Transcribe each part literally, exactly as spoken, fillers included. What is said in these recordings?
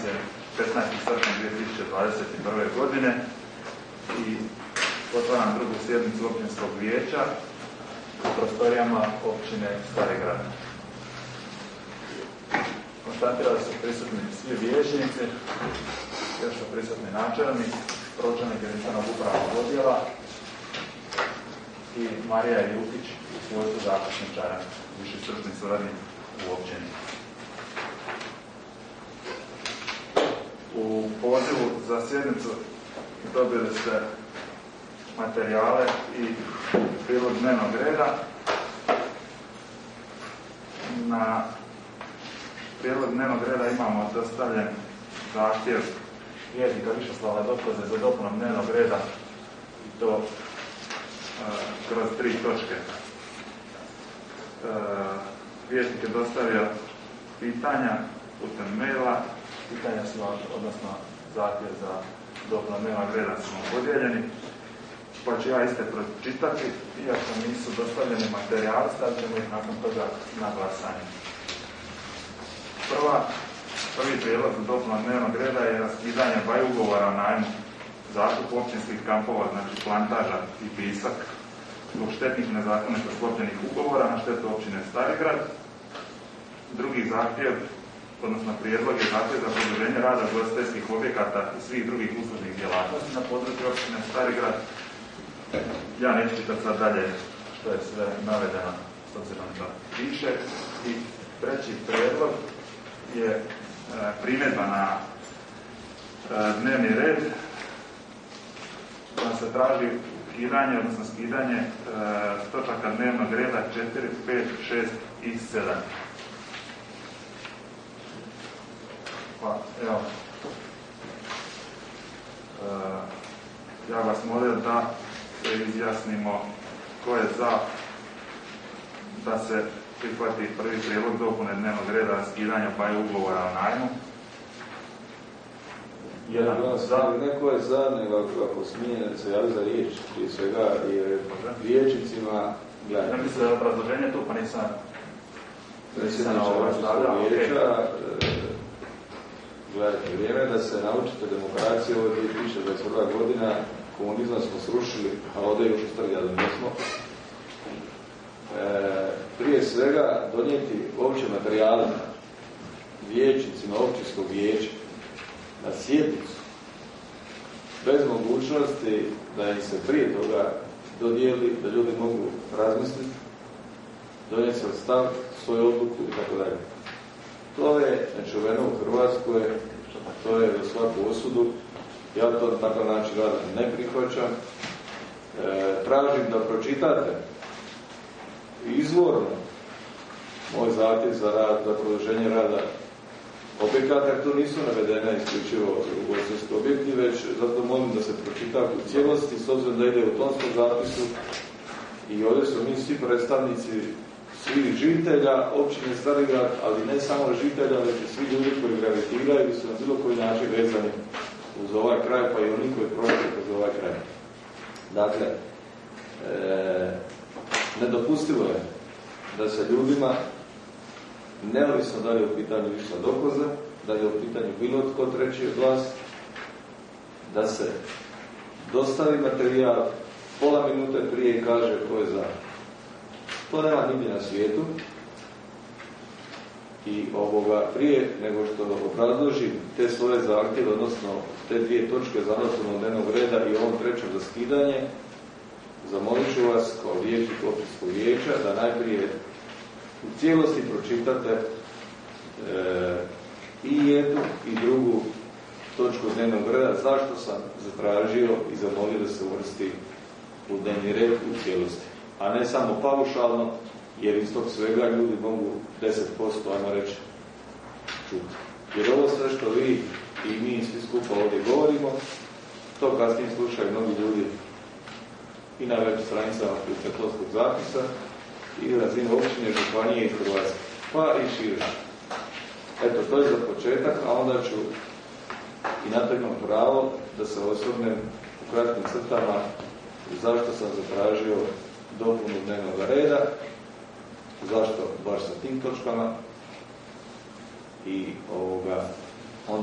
je petnaesti srpnja dvije tisuće dvadeset prve. godine i otvaram drugu sjednicu općinskog vijeća u prostorijama općine Stari Grad. Konstatirali su prisutni svi vijećnici, još su prisutni načelnik, pročelnik jedinstvenog upravnog odjela i Marija Jukić u svojstvu zapisničara, viši stručni suradnik u općini. U pozivu za sjednicu dobili ste materijale i prilog dnevnog reda. Na prilog dnevnog reda imamo dostavljen zahtjev vijećnika Višeslava Dokoze za dopunom dnevnog reda i to e, kroz tri točke. E, vijećnik je dostavio pitanja putem maila. Pitanja su, odnosno zahtjev za dopunu dnevnog reda su podijeljeni, pa ću ja iste pročitati, iako nisu dostavljeni materijali, stavit ćemo ih nakon toga na glasanje. Prva, prvi prijedlog za dopunu dnevnog reda je raskidanje dvaju ugovora o najmu zakupu općinskih kampova, znači Plantaža i Pisak, zbog štetnih nezakonito sklopljenih ugovora na štetu općine Stari Grad. Drugi zahtjev, odnosno prijedlog je zahtjev za produženje rada ugostiteljskih objekata i svih drugih uslužnih djelatnosti na području općine Stari Grad. Ja neću čitati sad dalje što je sve navedeno s obzirom da piše. I treći prijedlog je e, primjedba na e, dnevni red da se traži ukidanje, odnosno skidanje e, točaka dnevnog reda četiri, pet, šest i sedam. Pa, evo, e, ja vas molim da se izjasnimo ko je za da se prihvati prvi prijedlog dopune dnevnog reda skidanja dvaju ugovora o najmu. Jedan za. Neko je za, nego ako smije se javi za riječ, prije svega je vijećnicima gledati. Ja mislim da je obrazloženje tu, pa nisam predsjedniča općinskog vijeća. Gledajte, vrijeme je da se naučite demokraciju, ovo je dvije tisuće dvadeset prva. godina, komunizam smo srušili, a ovdje još ustrljali nismo. E, prije svega donijeti opće materijale vijećnicima općinskog vijeća na sjednicu, bez mogućnosti da im se prije toga dodijeli, da ljudi mogu razmisliti, donijeti se stav, svoju odluku itd. To je nečuveno u Hrvatskoj, to je za svaku osudu. Ja to na takav način rada ne prihvaćam. E, tražim da pročitate izvorno moj zahtjev za rad, za produženje rada objekata, jer tu nisu navedene isključivo ugostiteljski objekti, već zato molim da se pročita u cijelosti, s obzirom da ide u tonskom zapisu i ovdje su mi svi predstavnici svih žitelja općine Stari Grad, ali ne samo žitelja, već i svi ljudi koji gravitiraju su na bilo koji način vezani uz ovaj kraj, pa i oni koji prolaze kroz ovaj kraj. Dakle, e, nedopustivo je da se ljudima, neovisno da li je u pitanju Višeslav Dokoza, da li je u pitanju bilo tko treći od vas, da se dostavi materijal pola minute prije i kaže ko je za. To nema nigdje na svijetu i ovoga prije nego što obrazložim te svoje zahtjeve, odnosno te dvije točke za dopunu dnevnog reda i ovom trećem za skidanje, zamolit ću vas kao vijećnik općinskog vijeća da najprije u cijelosti pročitate e, i jednu i drugu točku dnevnog reda, zašto sam zatražio i zamolio da se uvrsti u dnevni red u cijelosti, a ne samo paušalno, jer iz tog svega ljudi mogu deset posto, ajmo reći, čuti. Jer ovo sve što vi i mi svi skupa ovdje govorimo, to kasnije slušaju mnogi ljudi i na web stranicama putem tonskog zapisa i na razini općine, županije i Hrvatske, pa i šire. Eto, to je za početak, a onda ću i na to imam pravo da se osvrnem u kratkim crtama zašto sam zatražio dopunu dnevnog reda, zašto baš sa tim točkama i ovoga, onda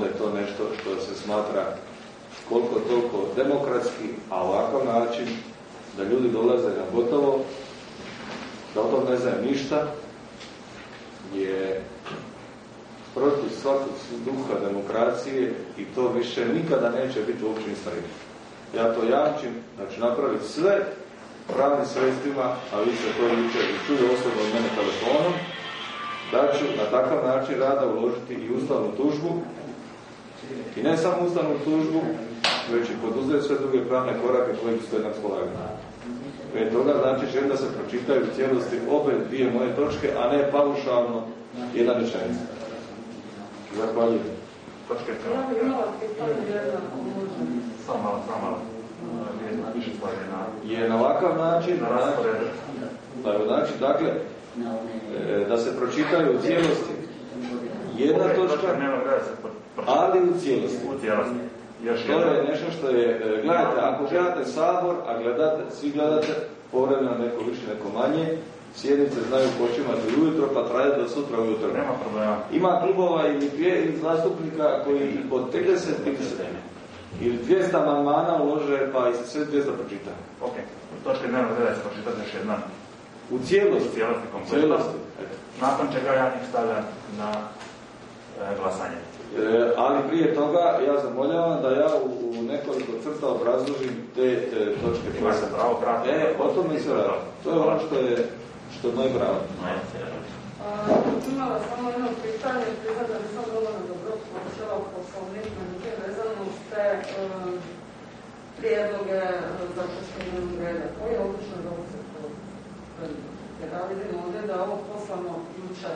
onda je to nešto što se smatra koliko toliko demokratski, a ovakav način da ljudi dolaze na gotovo, da o tom ne znaju ništa, je protiv svakog duha demokracije i to više nikada neće biti u općini Starigrad. Ja to jamčim da ću napraviti sve pravnim sredstvima, a vi ste to jučer i čuli osobno od mene telefonom, da ću na takav način rada uložiti i ustavnu tužbu, i ne samo ustavnu tužbu, već i poduzeti sve druge pravne korake koje bi stoje na raspolaganju. Prije toga znači želim da se pročitaju u cijelosti obe dvije moje točke, a ne paušalno jedna rečenica. Zahvaljujem. Točke Ja bih imala pitanje jedna možda. Samo malo, samo malo. Više stvari na... Je na ovakav način, na rasporedu. Znači, dakle, e, da se pročitaju u cijelosti jedna točka, ali u cijelosti. U cijelosti. To je nešto što je, gledajte, ako gledate Sabor, a gledate, svi gledate, povremeno neko više, neko manje, sjednice znaju počimati ujutro, pa traje do sutra ujutro. Nema problema. Ima klubova ili dvije zastupnika koji i po trideset ili dvjesto amandmana ulože, pa i se sve dvjesto pročita. Ok. Točke dnevnog reda se pročitati još jedna. U cijelosti. U cijelosti kompletno. Nakon čega ja njih stavljam na e, glasanje. E, ali prije toga ja zamoljavam da ja u, u nekoliko crta obrazložim te e, točke. Ima se pravo kratko. E, o tome se radi. To je ono što je što je moj pravo. Imala samo jedno pitanje, priznat da nisam dovoljno dobro počela u poslovnik, međutim vezano uz te um, prijedloge za poštenjenog reda. Koji je odlično da ovo se to predloži? Jer ja vidim ovdje da je ovo poslano jučer.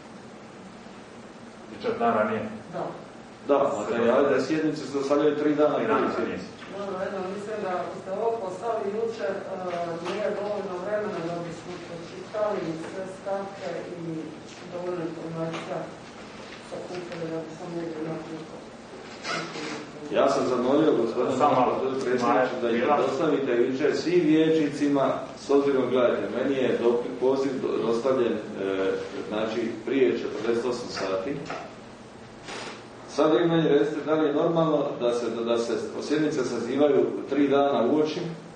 Jučer dan ranije? Da. Da, materijali da sjednice se dostavljaju tri dana i dana sjednice. Dobro, jedno, mislim da ako ste ovo poslali jučer, uh, nije dovoljno vremena da bismo pročitali sve stavke i dovoljno informacija sakupili da bi sam mogli naključiti. Ja sam zamolio gospodina predsjedniče da ih dostavite jučer svim vijećnicima, s obzirom, gledajte, meni je poziv dostavljen e, znači prije četrdeset osam sati. Sad vi meni recite da li je normalno da se, da, da se sjednice sazivaju tri dana uoči.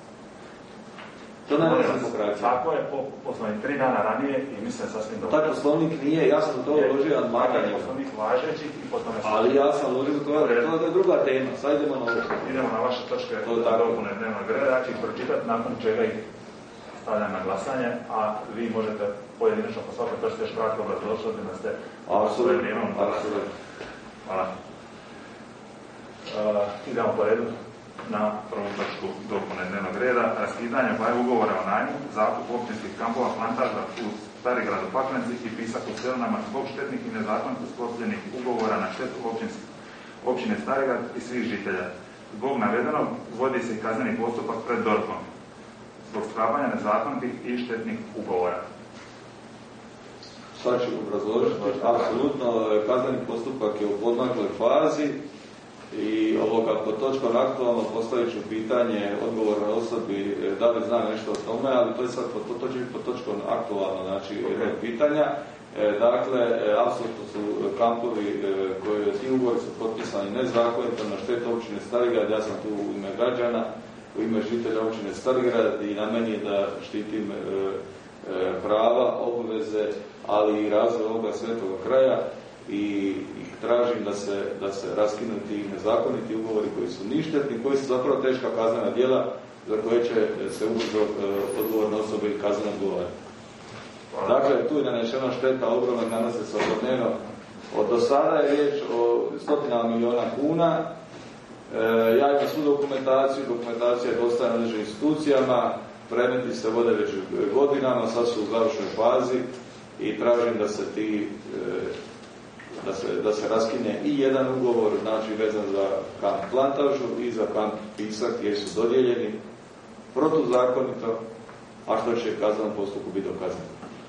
To ne može demokracija. Tako je po poslovnik tri dana ranije i mislim sasvim dobro. Taj poslovnik nije, ja sam to uložio na maganje. Poslovnik važeći i po tome... Ali ja sam uložio to, to je druga tema. Sad idemo na ovo. Idemo na vaše točke dopune dnevnog reda. Ja ću ih pročitati nakon čega ih stavljam na glasanje, a vi možete pojedinačno po svakoj točke još kratko obrazložiti da ste svoje vrijeme. Hvala. Uh, idemo po redu na prvu točku dopune dnevnog reda. Raskidanje dvaju ugovora o najmu, zakup općinskih kampova plantaža u Starigradu Paklenci i Pisak u Selnama zbog štetnih i nezakonito sklopljenih ugovora na štetu općine Starigrad i svih žitelja. Zbog navedenog vodi se i kazneni postupak pred D O R H-om zbog sklapanja nezakonitih i štetnih ugovora. Sad ću obrazložiti. Apsolutno, kazneni postupak je u podmakloj fazi i ovoga pod točkom aktualno postavit ću pitanje odgovornoj osobi da li zna nešto o tome, ali to je sad pod, to će biti pod točkom aktualno, znači okay. pitanja. E, dakle, e, apsolutno su kampovi e, koji ti ugovori su potpisani nezakonito na štetu općine Starigrad. Ja sam tu u ime građana, u ime žitelja općine Starigrad i na meni je da štitim e, e, prava, obveze, ali i razvoj ovoga svetoga kraja i, i tražim da se, da se raskinu ti nezakoniti ugovori koji su ništetni, koji su zapravo teška kaznena djela za koje će se ubrzo e, odgovorne osobe i kazneno odgovarati. Dakle, tu je nanešena šteta ogromna, nanose se svakodnevno. Od do sada je riječ o stotinama milijuna kuna. E, ja imam svu dokumentaciju, dokumentacija je dostavljena nadležnim institucijama, predmeti se vode već godinama, sad su u završnoj fazi i tražim da se ti e, da se, da se raskine i jedan ugovor, znači vezan za kamp Plantažu i za kamp Pisak, jer su dodijeljeni protuzakonito, a što će kaznenom postupku biti dokazano.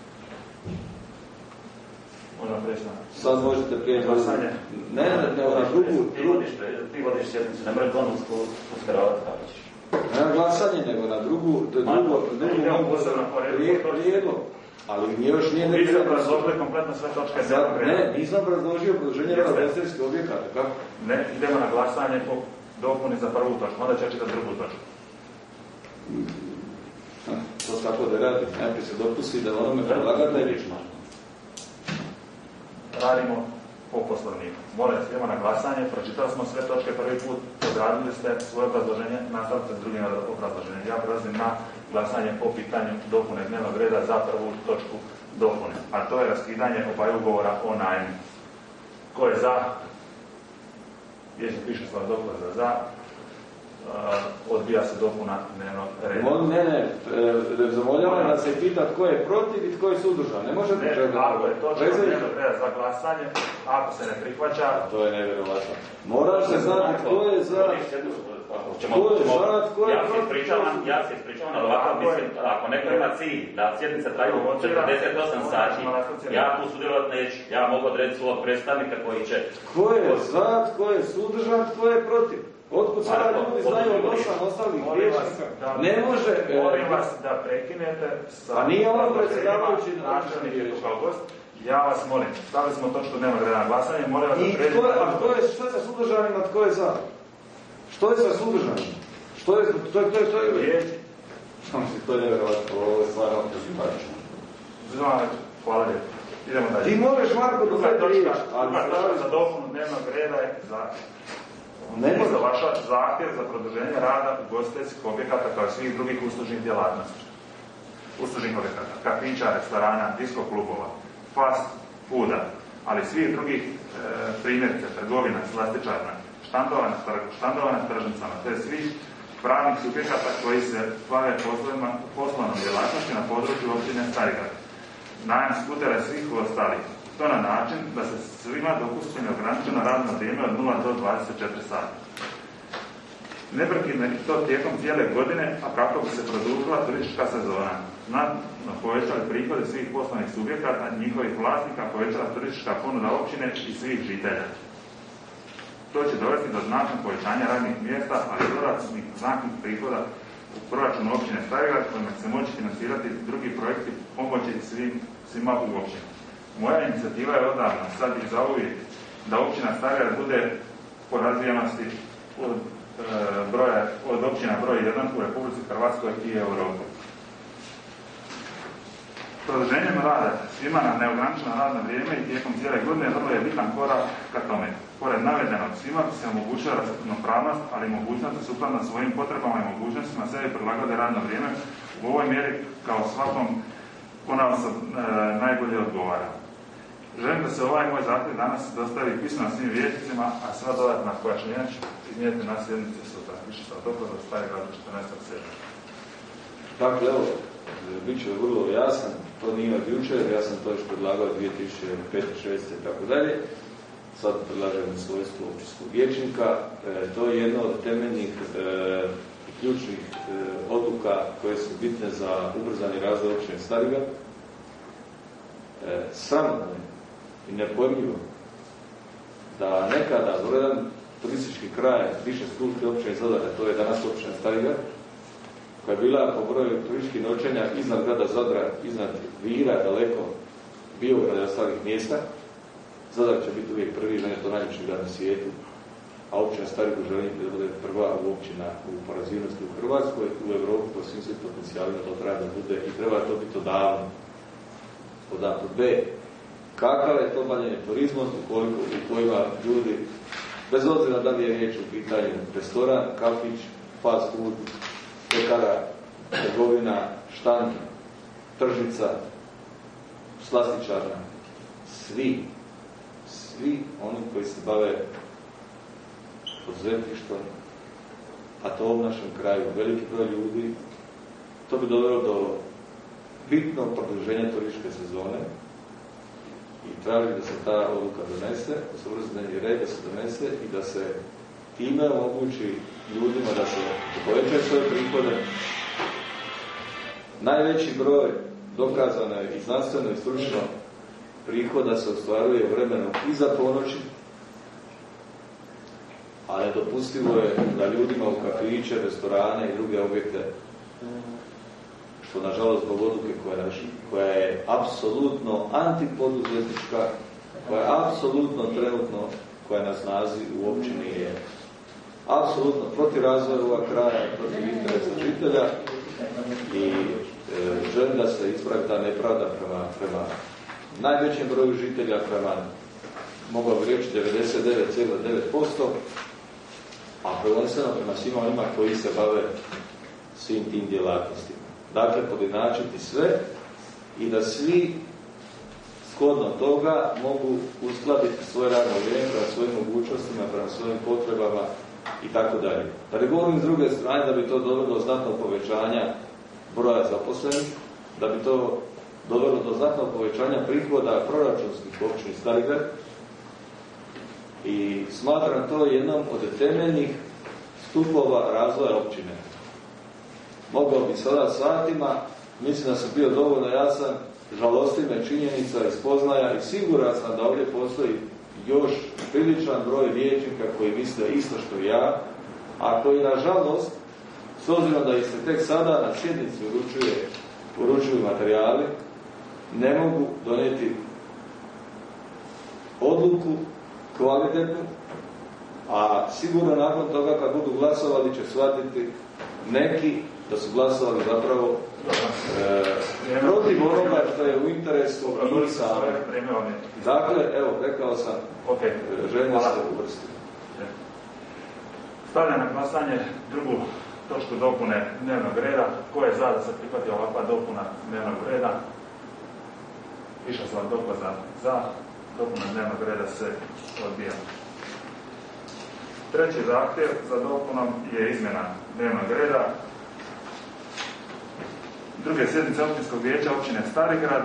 Možda presna. Sad možete prijeći glasanje. Ne, ne, ne, na drugu. Ti vodiš sjednicu, ne mora konost usmjeravati kako ćeš. Ne na glasanje, nego na drugu, drugo, drugo, prijedlog. Ali nije još nije... Vi ste obrazložili kompletno sve točke dnevnog reda. Ne, nisam obrazložio produženje rada ugostiteljskih objekata, kako? Ne, idemo na glasanje po dopuni za prvu točku, onda će čitati drugu točku. To tako da radi, najprije se dopusti da onome predlagatelji... Radimo po poslovniku. Molim, idemo na glasanje, pročitali smo sve točke prvi put, odradili ste svoje obrazloženje, nastavite s drugim obrazloženjem. Ja prelazim na glasanje po pitanju dopune dnevnog reda za prvu točku dopune, a to je raskidanje obaju ugovora o najmu. Ko je za? Gdje se piše stvar dopuna za za? Uh, odbija se dopuna dnevnog reda. Ne, ne, ne, zamoljavam da se pita tko je protiv i tko je suzdržan. Ne možete ne, čekati. Ako je točka dnevnog reda za glasanje, ako se ne prihvaća... To je nevjerovatno. Moraš se znati tko je za... Ćemo, tko je ćemo, za, tko je ja se protiv. ispričavam, ja se ispričavam, ali ovako mislim, ako neko ima cilj da sjednica traje četrdeset osam sati, ja tu sudjelovati neću. Ja mogu odrediti svog predstavnika koji će... Tko je za, tko je suzdržan, tko je protiv? Otkud sada ljudi znaju od osam ostalih vijećnika? Ne može... Molim vas da prekinete sa... A nije ono predsjedavajući načelnik kao gost. Ja vas molim, stavili smo točku dnevnog reda na glasanje, molim vas da prekinete... A tko je, što je sa suzdržanima, tko je za? Što je sa suzdržanima? Što je, to je, to je, to je... Riječ. To je nevjerovatno, ovo je stvarno simpatično. Hvala lijepo. Idemo dalje. Ti možeš, Marko, da uzeti riječ. Druga točka za dopunu dnevnog reda je za... Ne za vaša zahtjev za produženje rada ugostiteljskih objekata kao i svih drugih uslužnih djelatnosti. Uslužnih objekata, kafića, restorana, disko klubova, fast fooda, ali svih drugih e, primjerice, trgovina, slastičarna, štandova na tržnicama, te svih pravnih subjekata koji se bave poslovnom djelatnosti na području općine Starigrad. Najam skutera svih ostalih. To na način da se svima dopusti neograničeno radno vrijeme od nula do dvadeset četiri sata. Neprekidno i to tijekom cijele godine, a kako bi se produžila turistička sezona. Znatno povećali prihode svih poslovnih subjekata, njihovih vlasnika, povećala turistička ponuda općine i svih žitelja. To će dovesti do znatnog povećanja radnih mjesta, ali i dodatnih znatnih prihoda u proračunu općine Starigrad, kojima će se moći financirati drugi projekti pomoći svim, svima u općini. Moja inicijativa je odavno, sad i za uvijek, da općina Starigrad bude po razvijenosti od, e, broja, od općina broj jedan u Republici Hrvatskoj i Europi. Produženjem rada svima na neograničeno radno vrijeme i tijekom cijele godine vrlo je bitan korak ka tome. Pored navedenog, svima bi se omogućila ravnopravnost, ali i mogućnost da sukladno svojim potrebama i mogućnostima sebi prilagode radno vrijeme u ovoj mjeri kao svakom ko nam se e, najbolje odgovara. Želim da se ovaj moj zahtjev danas dostavi pismeno svim vijećnicima, a sva dodatna pojašnjenja ću iznijeti na sjednici sutra. Više sam dobro da staje gradu četrnaestog sedmog Dakle, evo, bit će vrlo jasan, to nije od jučer, ja sam to još predlagao dvije tisuće pete, šeste i tako dalje. Sad predlažem svojstvo općinskog vijećnika. E, to je jedna od temeljnih e, ključnih e, odluka koje su bitne za ubrzani razvoj općine Starigrad. E, sramotno je i nepojmljivo da nekada jedan turistički kraj više spruške općine Zadar, to je danas općina Starigrad, koja je bila po broju turističkih noćenja iznad grada Zadra, iznad Vira, daleko Biograda i ostalih mjesta. Zadar će biti uvijek prvi, želje to najljepši grad na svijetu, a općina Starigrad želi da bude prva općina u porazvijenosti u Hrvatskoj, u Europi po svim svim potencijalima to treba da bude i treba to biti odavno. Pod A, pod B, kakav je to bavljenje turizmom ukoliko u kojima ljudi, bez obzira da li je riječ u pitanju restoran, kafić, fast food, pekara, trgovina, štand, tržnica, slastičarna, svi, svi oni koji se bave poduzetništvom, a to u našem kraju veliki broj ljudi, to bi dovelo do bitnog produženja turističke sezone i traži da se ta odluka donese, da se uvrsteni red, da se donese i da se time omogući ljudima da se povećaju svoje prihode. Najveći broj dokazano je i znanstveno i stručno prihoda se ostvaruje u vremenu iza ponoći, a nedopustivo je da ljudima u kafiće, restorane i druge objekte što nažalost zbog odluke koja, koja je apsolutno antipoduzetnička, koja je apsolutno trenutno, koja je na snazi u općini je apsolutno protiv razvoja ovog kraja, protiv interesa žitelja i e, želim da se ispravi ta nepravda prema, prema najvećem broju žitelja, prema, mogao bi reći, devedeset devet zarez devet posto, a prvenstveno prema svima onima koji se bave svim tim djelatnostima. Dakle, podjednačiti sve i da svi shodno toga mogu uskladiti svoje radno vrijeme prema svojim mogućnostima, prema svojim potrebama i tako dalje. Da ne govorim s druge strane da bi to dovelo do znatnog povećanja broja zaposlenih, da bi to dovelo do znatnog povećanja prihoda proračunskih općini Starigrad i smatram to jednom od temeljnih stupova razvoja općine. Mogao bi sada satima, mislim da sam bio dovoljno jasan, žalosti me činjenica i spoznaja i siguran sam da ovdje postoji još priličan broj vijećnika koji misle isto što i ja, a koji nažalost, s obzirom da ih se tek sada na sjednici uručuje, uručuju materijali, ne mogu donijeti odluku kvalitetnu, a sigurno nakon toga kad budu glasovali će shvatiti neki da su glasovali zapravo e, protiv onoga što je u interesu i same. Dakle, evo, rekao sam, okay. željno se uvrstiti. Stavljam na glasanje drugu točku dopune dnevnog reda. Ko je za da se prihvati ovakva dopuna dnevnog reda? Išao sam dokaza za. Dopuna dnevnog reda se odbija. Treći zahtjev za dopunom je izmjena dnevnog reda druge sjednice općinskog vijeća općine Starigrad.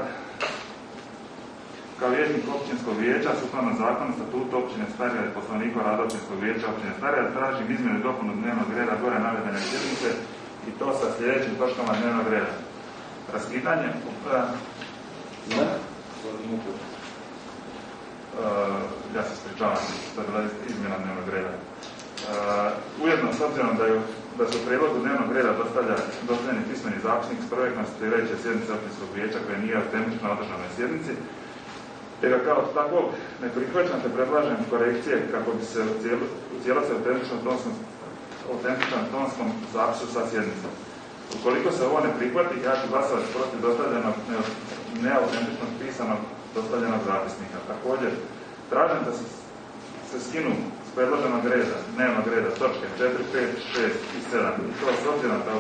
Kao vijećnik općinskog vijeća, sukladno zakonu statutu općine Starigrad i Poslovniku o radu općinskog vijeća općine Starigrad, tražim izmjenu i dopunu dnevnog reda gore navedene sjednice i to sa sljedećim točkama dnevnog reda. Raskidanje... Ne? Uh, ja se spričavam, to je bila izmjena dnevnog reda. Uh, ujedno, s obzirom da, ju, da su u prijedlogu dnevnog reda dostavljeni pismeni zapisnik s prve konstituirajuće sjednice općinskog vijeća koje nije autentično održanoj sjednici, te ga kao takvog ne prihvaćam, te predlažem korekcije kako bi se u, cijelo, u cijelosti autentičnom tonskom zapisu sa sjednice. Ukoliko se ovo ne prihvati, ja ću glasovati protiv dostavljenog neautentičnog pisanog dostavljenog zapisnika. Također, tražim da se, se skinu s predloženog reda, dnevnog reda, točke četiri, pet, šest i sedam. I to s obzirom da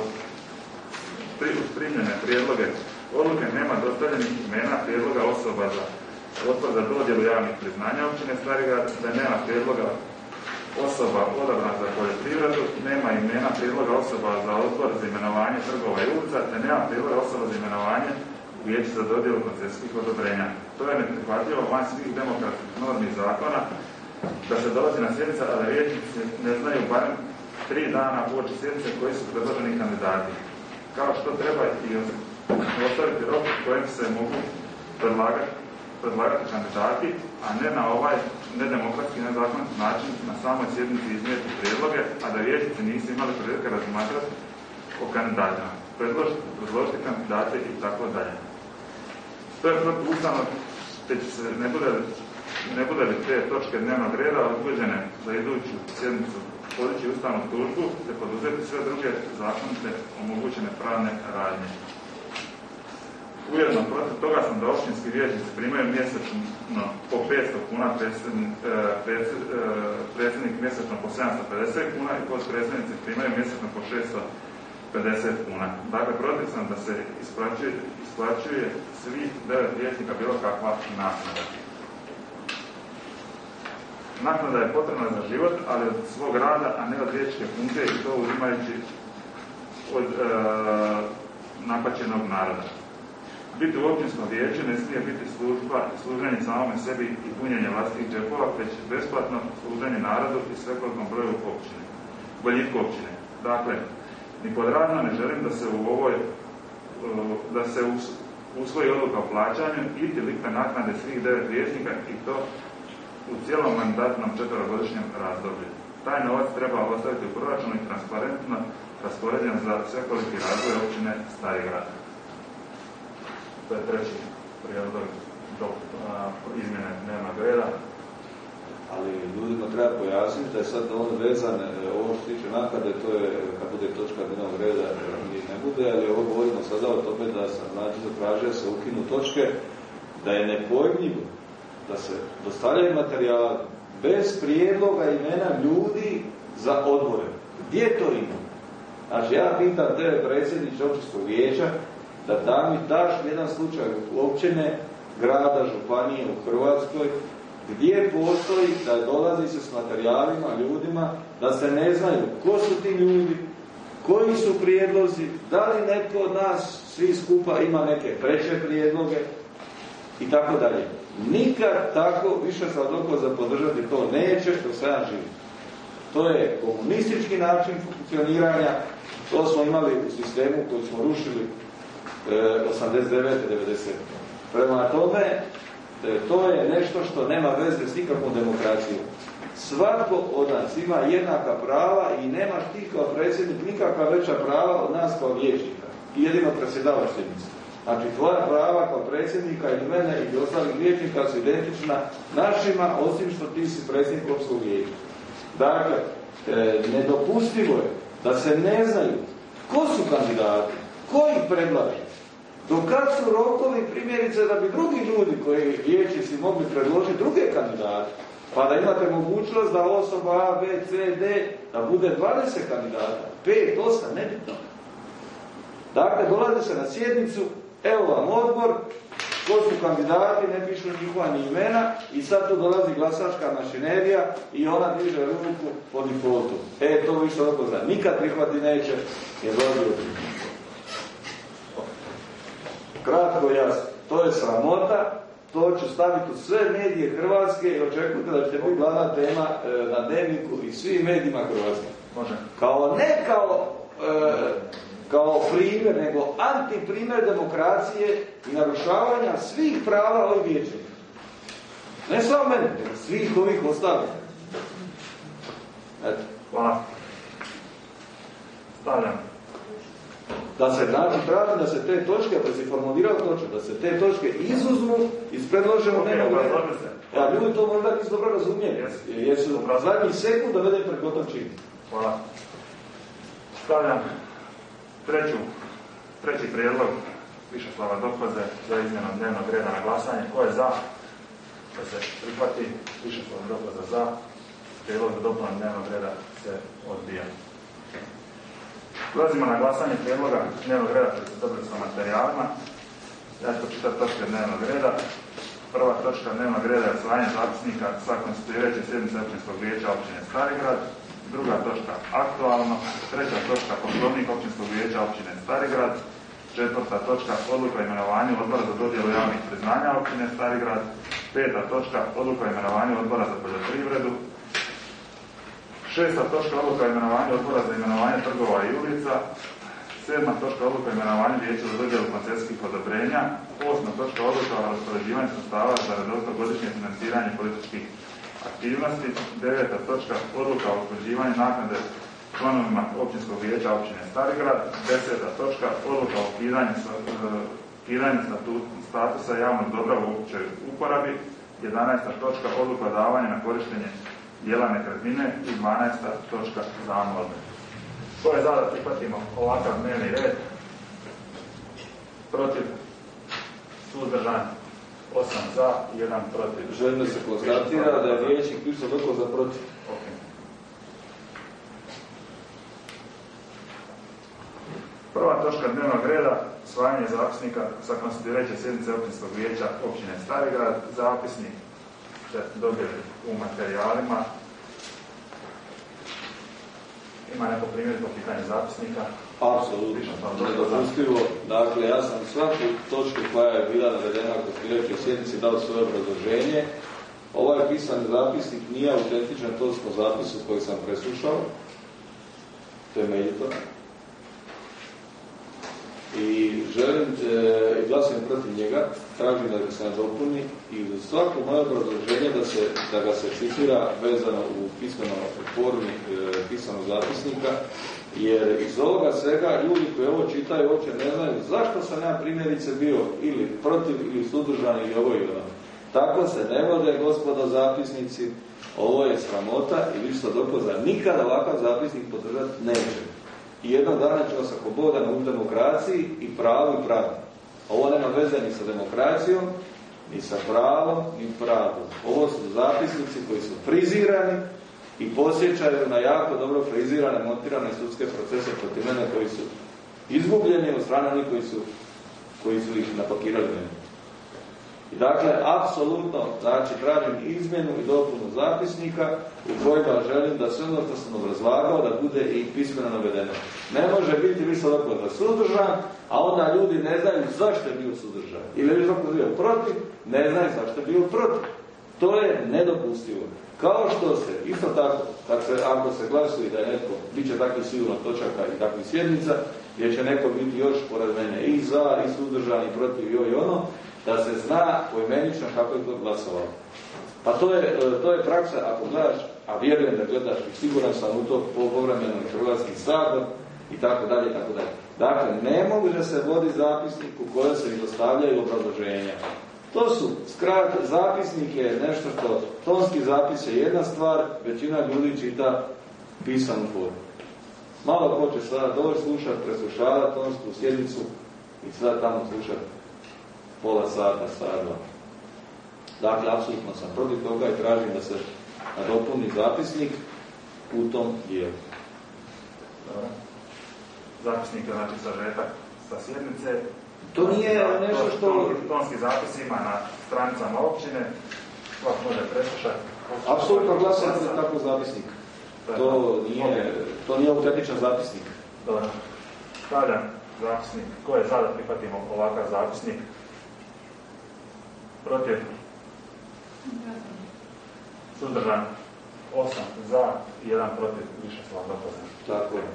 uz primljene prijedloge odluke nema dostavljenih imena prijedloga osoba za odbor za dodjelu javnih priznanja općine Starigrad, da nema prijedloga osoba odabrana za poljoprivredu, nema imena prijedloga osoba za odbor za imenovanje trgova i ulica, te nema prijedloga osoba za imenovanje u vijeću za dodjelu koncesijskih odobrenja. To je neprihvatljivo van svih demokratskih normi i zakona da se dolazi na sjednice, a da vijećnici ne znaju barem tri dana uoči sjednice koji su predloženi kandidati. Kao što treba i ostaviti rok kojim se mogu predlagati, predlagati kandidati, a ne na ovaj nedemokratski, nezakonit način na samoj sjednici iznijeti prijedloge, a da vijećnici nisu imali prilike razmatrati o kandidatima, predložiti, predložiti kandidate i tako dalje. To je protuustavno, te će se, ne bude, ne bude li te točke dnevnog reda odgođene za iduću sjednicu podići ustavnu tužbu, te poduzeti sve druge zakonite omogućene pravne radnje. Ujedno, protiv toga sam da općinski vijećnici primaju mjesečno po petsto kuna, predsjednik, predsjednik mjesečno po sedamsto pedeset kuna i potpredsjednici primaju mjesečno po šesto pedeset kuna. Dakle, protiv sam da se isplaćuje, isplaćuje svih devet vijećnika bilo kakva naknada. Naknada je potrebna za život, ali od svog rada, a ne od vijećničke funkcije i to uzimajući od e, napaćenog naroda. Biti u općinskom vijeću ne smije biti služba, služenje samome sebi i punjenje vlastitih džepova, već besplatno služenje narodu i svekolikom broju općine, boljitku općine. Dakle, ni pod radno ne želim da se u ovoj, da se usvoji odluka o plaćanju i likve naknade svih devet vijećnika i to u cijelom mandatnom četverogodišnjem razdoblju. Taj novac treba ostaviti u proračunu i transparentno raspoređen za svekoliki razvoj općine Starigrad. To je treći prijedlog do izmjene dnevnog reda. Ali ljudima treba pojasniti da je sad on vezan, ovo što tiče naknade, to je kad bude točka dnevnog reda, njih ne bude, ali ovo govorimo sada o tome da sam znači zatražio da se ukinu točke, da je nepojmljivo da se dostavljaju materijali bez prijedloga imena ljudi za odbore. Gdje to ima? Znači ja pitam tebe predsjedniče općinskog vijeća da da mi daš jedan slučaj općine, grada, županije u Hrvatskoj gdje postoji da dolazi se s materijalima, ljudima, da se ne znaju ko su ti ljudi, koji su prijedlozi, da li neko od nas svi skupa ima neke treće prijedloge i tako dalje. Nikad tako, više sam doko za podržati to neće što se ja živim. To je komunistički način funkcioniranja, to smo imali u sistemu koji smo rušili e, osamdeset devete devedesete Prema tome, e, to je nešto što nema veze s nikakvom demokracijom. Svako od nas ima jednaka prava i nemaš ti kao predsjednik nikakva veća prava od nas kao vijećnika. I jedino predsjedavaš sjednicu. Znači, tvoja prava kao predsjednika ili mene ili ostalih vijećnika su identična našima, osim što ti si predsjednik općinskog vijeća. Dakle, e, nedopustivo je da se ne znaju ko su kandidati, ko ih predlaže, do kad su rokovi primjerice da bi drugi ljudi koji vijećnici mogli predložiti druge kandidate, pa da imate mogućnost da osoba A, B, C, D, da bude dvadeset kandidata, pet, osam, nebitno. Dakle, dolazi se na sjednicu, evo vam odbor, ko su kandidati, ne pišu njihova ni imena i sad tu dolazi glasačka mašinerija i ona diže ruku po defaultu. E, to više ovako zna. Nikad prihvati neće, jer dolazi ruku. Kratko jasno, to je sramota, to ću staviti u sve medije Hrvatske i očekujte da ćete biti glavna tema e, na dnevniku i svim medijima Hrvatske. Može. Kao ne kao... E, kao primjer, nego antiprimjer demokracije i narušavanja svih prava ovih vijećnika. Ne samo meni, nego svih ovih ostalih. Eto. Hvala. Stavljam. Da se znači traži da se te točke, da se formulirao točno, da se te točke izuzmu iz predloženog dnevnog reda. Ja, ljudi to možda nisu dobro razumijeli, jer su zadnji sekund da vede pred gotov čin. Hvala. Stavljam treću, treći prijedlog Višeslava Dokoze za izmjenu dnevnog reda na glasanje. Ko je za? Da se prihvati. Višeslava Dokoza za. Prijedlog za dopunu dnevnog reda se odbija. Ulazimo na glasanje prijedloga dnevnog reda koji se dobili sa materijalima. Ja ću čitati točke dnevnog reda. Prva točka dnevnog reda je usvajanje zapisnika sa konstituirajuće sjednice općinskog vijeća općine Starigrad. Druga točka aktualno. Treća točka poslovnik općinskog vijeća općine Starigrad. Četvrta točka odluka o imenovanju odbora za dodjelu javnih priznanja općine Starigrad. Peta točka odluka o imenovanju odbora za poljoprivredu. Šesta točka odluka o imenovanju odbora za imenovanje trgova i ulica. Sedma točka odluka o imenovanju vijeća za dodjelu koncesijskih odobrenja. Osma točka odluka o raspoređivanju sredstava za redovito godišnje financiranje političkih aktivnosti. Deveta točka odluka o utvrđivanju naknade članovima općinskog vijeća općine Starigrad. Deseta točka odluka o ukidanju statusa javnog dobra u općoj uporabi. Jedanaesta točka odluka o davanju na korištenje dijela nekretnine i dvanaesta točka zamolbe. Ko je za da prihvatimo ovakav dnevni red? Protiv? Suzdržan? Osam za, jedan protiv. Želim da se konstatira da je vijećnik Višeslav Dokoza protiv. Okay. Prva točka dnevnog reda, usvajanje zapisnika sa konstituirajuće sjednice općinskog vijeća općine Starigrad. Zapisnik ste dobili u materijalima. Ima neko primjer po pitanju zapisnika? Apsolutno, nedopustivo. Dakle, ja sam svaku točku koja je bila navedena na konstituirajućoj sjednici dao svoje obrazloženje. Ovaj pisani zapisnik nije autentičan točkom zapisu koji sam preslušao. Temeljito. i želim e, glasujem protiv njega, tražim da ga se nadopuni i za svako moje obrazloženje da, se, da ga se citira vezano u pismenom formi e, pisanog zapisnika, jer iz ovoga svega ljudi koji ovo čitaju uopće ne znaju zašto sam ja primjerice bio ili protiv ili suzdržan ili ovo i ono. Tako se ne vode, gospodo zapisnici, ovo je sramota i vi ste dopoza nikada ovakav zapisnik podržati neće. I jednog dana ćemo se ako Bog da na demokraciji i pravu i pravdu. Ovo nema veze ni sa demokracijom, ni sa pravom, ni pravdom. Ovo su zapisnici koji su frizirani i posjećaju na jako dobro frizirane, montirane sudske procese protiv mene koji su izgubljeni od strane onih koji su, koji su ih napakirali mene. I dakle, apsolutno, znači, tražim izmjenu i dopunu zapisnika u kojima želim da sve ono što sam obrazlagao da bude i pismeno navedeno. Ne može biti više da suzdržan, a onda ljudi ne znaju zašto je bio suzdržan. Ili više da bio protiv, ne znaju zašto je bio protiv. To je nedopustivo. Kao što se, isto tako, kad se, ako se glasuje da je netko, bit će takvih sigurno točaka i takvih sjednica, gdje će neko biti još pored mene i za, i suzdržan, i protiv, i ovo i ono, da se zna poimenično kako je to glasovalo. Pa to je, to je praksa, ako gledaš, a vjerujem da gledaš i siguran sam u to povremeno i Hrvatski sabor i tako dalje i tako dalje. Dakle, ne mogu da se vodi zapisnik u kojem se dostavljaju obrazloženja. To su, skrat, zapisnik je nešto što, tonski zapis je jedna stvar, većina ljudi čita pisanu formu. Malo ko će sada doći slušati, preslušavati tonsku sjednicu i sada tamo slušati pola sata, sat, dva. Dakle, apsolutno sam protiv toga i tražim da se nadopuni zapisnik u tom dijelu. Zapisnik je znači sažetak sa sjednice. To nije nešto što... Tonski zapis ima na stranicama općine, svak može preslušati. Apsolutno glasam za tako zapisnik. To nije, to nije autentičan zapisnik. Dobro. Stavljam zapisnik. Ko je za da prihvatimo ovakav zapisnik? Protiv? Suzdržan? Osam za i jedan protiv. Više slava dopoznam. Tako je.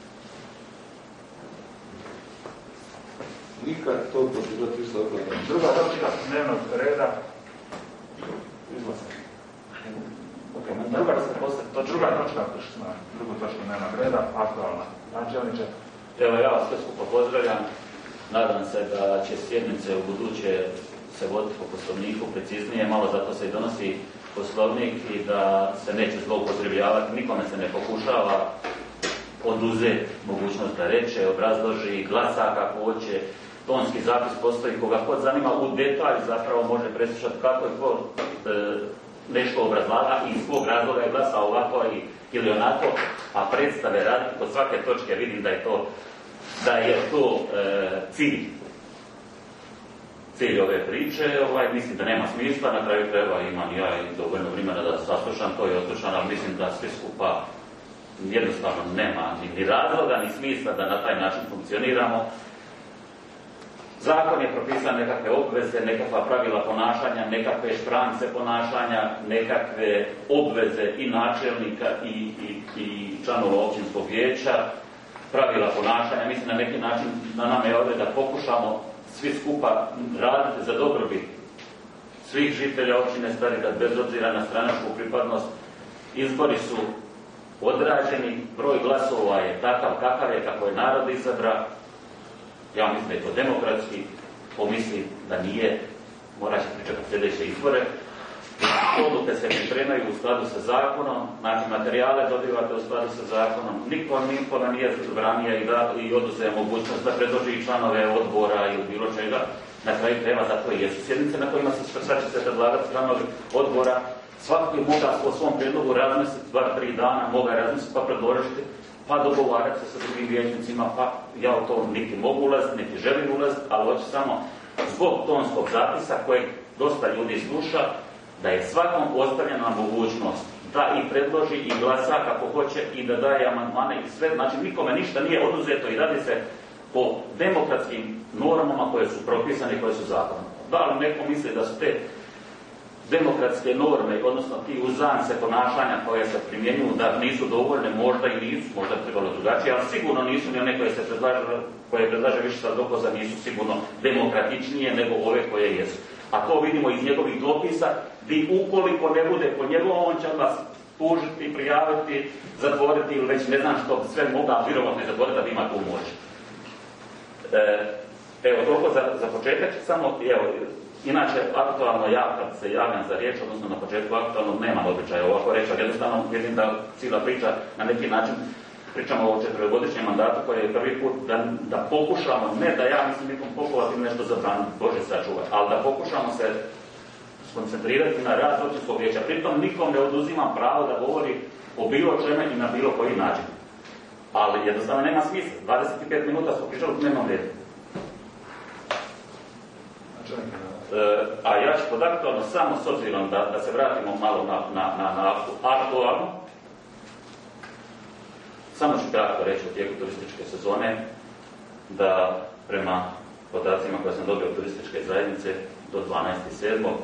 Nikad to podržati više opravljeno. Druga točka dnevnog reda. Izlazak. Okay, druga, to druga točka, drugu točku dnevnog reda, aktualna. Načelniče. Evo, ja vas sve skupo pozdravljam. Nadam se da će sjednice u buduće se voditi po poslovniku preciznije, malo zato se i donosi poslovnik i da se neće zloupotrebljavati, nikome se ne pokušava oduzeti mogućnost da reče, obrazloži, glasa kako hoće. Tonski zapis postoji, koga god zanima u detalj zapravo može preslušati kako je ko e, nešto obrazlaga i iz kog razloga je glasa ovako i, ili onako, a predstave raditi kod svake točke vidim da je to, da je to e, cilj cilj ove priče, ovaj, mislim da nema smisla, na kraju treba imam ja i dovoljno vremena da saslušam to i odslušam, ali mislim da svi skupa jednostavno nema ni, ni razloga, ni smisla da na taj način funkcioniramo. Zakon je propisan nekakve obveze, nekakva pravila ponašanja, nekakve šprance ponašanja, nekakve obveze i načelnika i, i, i članova općinskog vijeća, pravila ponašanja. Mislim na neki način na nama je ovdje da pokušamo svi skupa raditi za dobrobit svih žitelja općine Starigrad bez obzira na stranačku pripadnost. Izbori su odrađeni, broj glasova je takav kakav je, kako je narod izabra. Ja mislim da je to demokratski, pomislim da nije, morat će pričekati sljedeće izbore. Odluke se pripremaju u skladu sa zakonom, znači materijale dobivate u skladu sa zakonom. Niko nikoga nije zabranio i, da, i oduzeo mogućnost da predloži članove odbora ili bilo čega. Na kraju treba zato i jesu sjednice na kojima se sad će se predlagati članovi odbora. Svako je mogao po svom prijedlogu razmisliti dva, tri dana, mogao razmisliti pa predložiti, pa dogovarati se sa drugim vijećnicima, pa ja u to niti mogu ulaziti, niti želim ulaziti, ali hoću samo zbog tonskog zapisa kojeg dosta ljudi sluša, da je svakom ostavljena mogućnost da i predloži i glasa kako hoće i da daje amandmane i sve, znači nikome ništa nije oduzeto i radi se po demokratskim normama koje su propisane i koje su zakonom. Da li neko misli da su te demokratske norme, odnosno ti uzance ponašanja koje se primjenjuju da nisu dovoljne, možda i nisu, možda trebalo drugačije, ali sigurno nisu ni one koje se predlaže, koje predlaže Višeslav Dokoza, nisu sigurno demokratičnije nego ove koje jesu. A to vidimo iz njegovih dopisa, gdje ukoliko ne bude po njegovom, on će vas tužiti, prijaviti, zatvoriti ili već ne znam što sve moga vjerovatno zatvoriti da ima tu moć. E, evo, toliko za, za početak, samo, evo, inače, aktualno ja kad se javljam za riječ, odnosno na početku aktualno nemam običaja ovako reći, ali jednostavno vidim da cijela priča na neki način pričamo o četvrogodišnjem mandatu koji je prvi put da, da pokušamo, ne da ja mislim nikom pokušati nešto zabraniti, Bože sačuvati, ali da pokušamo se skoncentrirati na rad općinskog vijeća. Pritom nikom ne oduzimam pravo da govori o bilo čemu i na bilo koji način. Ali jednostavno nema smisla. dvadeset pet minuta smo pričali u dnevnom redu. E, a ja ću pod aktualno samo s obzirom da, da se vratimo malo na, na, na, na aktualno. Samo ću kratko reći u tijeku turističke sezone da prema podacima koje sam dobio od turističke zajednice do dvanaestog sedmog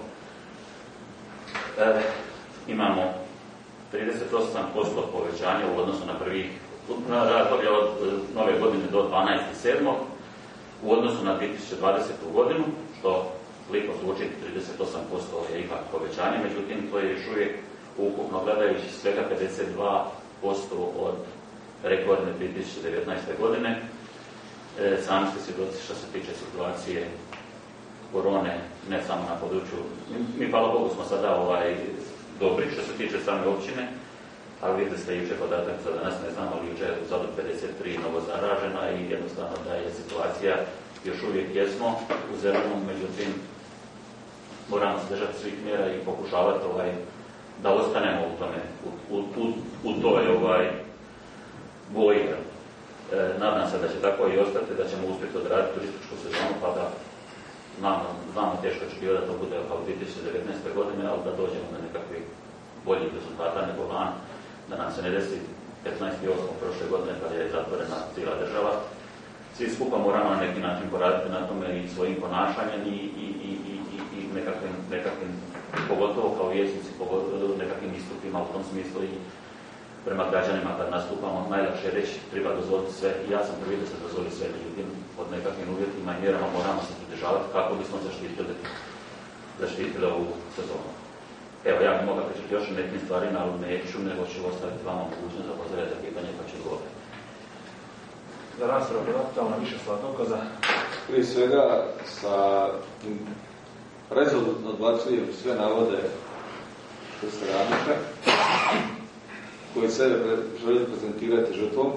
E, imamo trideset osam posto povećanja u odnosu na prvih razdoblje od nove godine do dvanaestog sedmog u odnosu na dvije tisuće dvadesetu godinu, što lijepo zvuči, trideset osam posto je ipak povećanje, međutim to je još uvijek ukupno gledajući svega pedeset dva posto od rekordne dvije tisuće devetnaeste. godine. E, sami ste svjedoci što se tiče situacije korone, ne samo na području, mi, mi hvala Bogu smo sada ovaj, dobri što se tiče same općine, ali vidite ste jučer podatak, za danas ne znamo, ali jučer je u Zadru pedeset tri novo zaražena i jednostavno da je situacija, još uvijek jesmo u zelenom, međutim moramo se držati svih mjera i pokušavati ovaj, da ostanemo u tome, u, u, u, u toj ovaj, boji. E, nadam se da će tako i ostati, da ćemo uspjeti odraditi turističku sezonu, pa da Znamo, znamo teško očekivati da to bude kao dvije tisuće devetnaeste. godine, ali da dođemo na nekakvih boljih rezultata nego van, da nam se ne desi petnaestog osmog prošle godine kad je zatvorena cijela država. Svi skupa moramo na neki način poraditi na tome i svojim ponašanjem i, i, i, i, i nekakvim, nekakvim, pogotovo kao vijećnici, pogotovo nekakvim istupima u tom smislu i prema građanima kad nastupamo, najlakše reći treba dozvoliti sve i ja sam prvi da se dozvoli sve, međutim pod nekakvim uvjetima i mjerama moramo se pridržavati kako bismo zaštitili, zaštitili ovu sezonu. Evo, ja bih mogla pričati još o nekim stvarima, ali neću, nego ću ostaviti vama mogućnost da postavljate pitanje pa ću govoriti. Za raspravu je aktualna Višeslav Dokoza. Prije svega, sa rezolutno odbacujem sve navode Krste Ramića, koji sebe želi prezentirati žrtvom,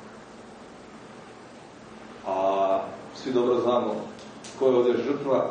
a svi dobro znamo tko je ovdje žrtva,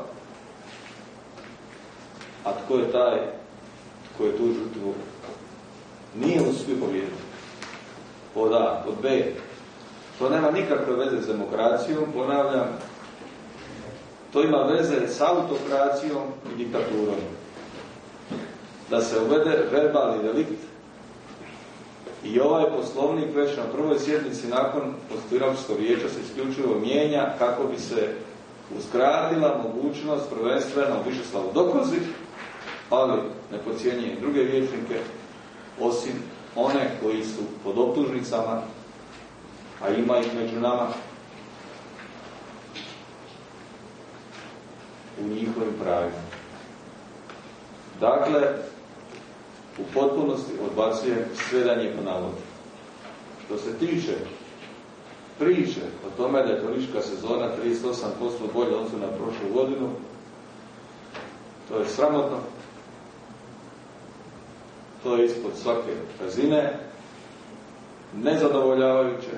a tko je taj tko je tu žrtvu nije uspio pobijediti. Pod A, pod B, to nema nikakve veze s demokracijom, ponavljam, to ima veze s autokracijom i diktaturom. Da se uvede verbalni delikt i ovaj poslovnik već na prvoj sjednici nakon konstituirajućeg vijeća se isključivo mijenja kako bi se uskratila mogućnost prvenstveno Višeslavu Dokozi, ali ne podcjenjujem druge vijećnike, osim one koji su pod optužnicama, a ima ih među nama, u njihovim pravima. Dakle, u potpunosti odbacujem sve danje po navodu. Što se tiče priče o tome da je turistička sezona trideset osam posto bolje odnosno na prošlu godinu, to je sramotno, to je ispod svake razine, nezadovoljavajuće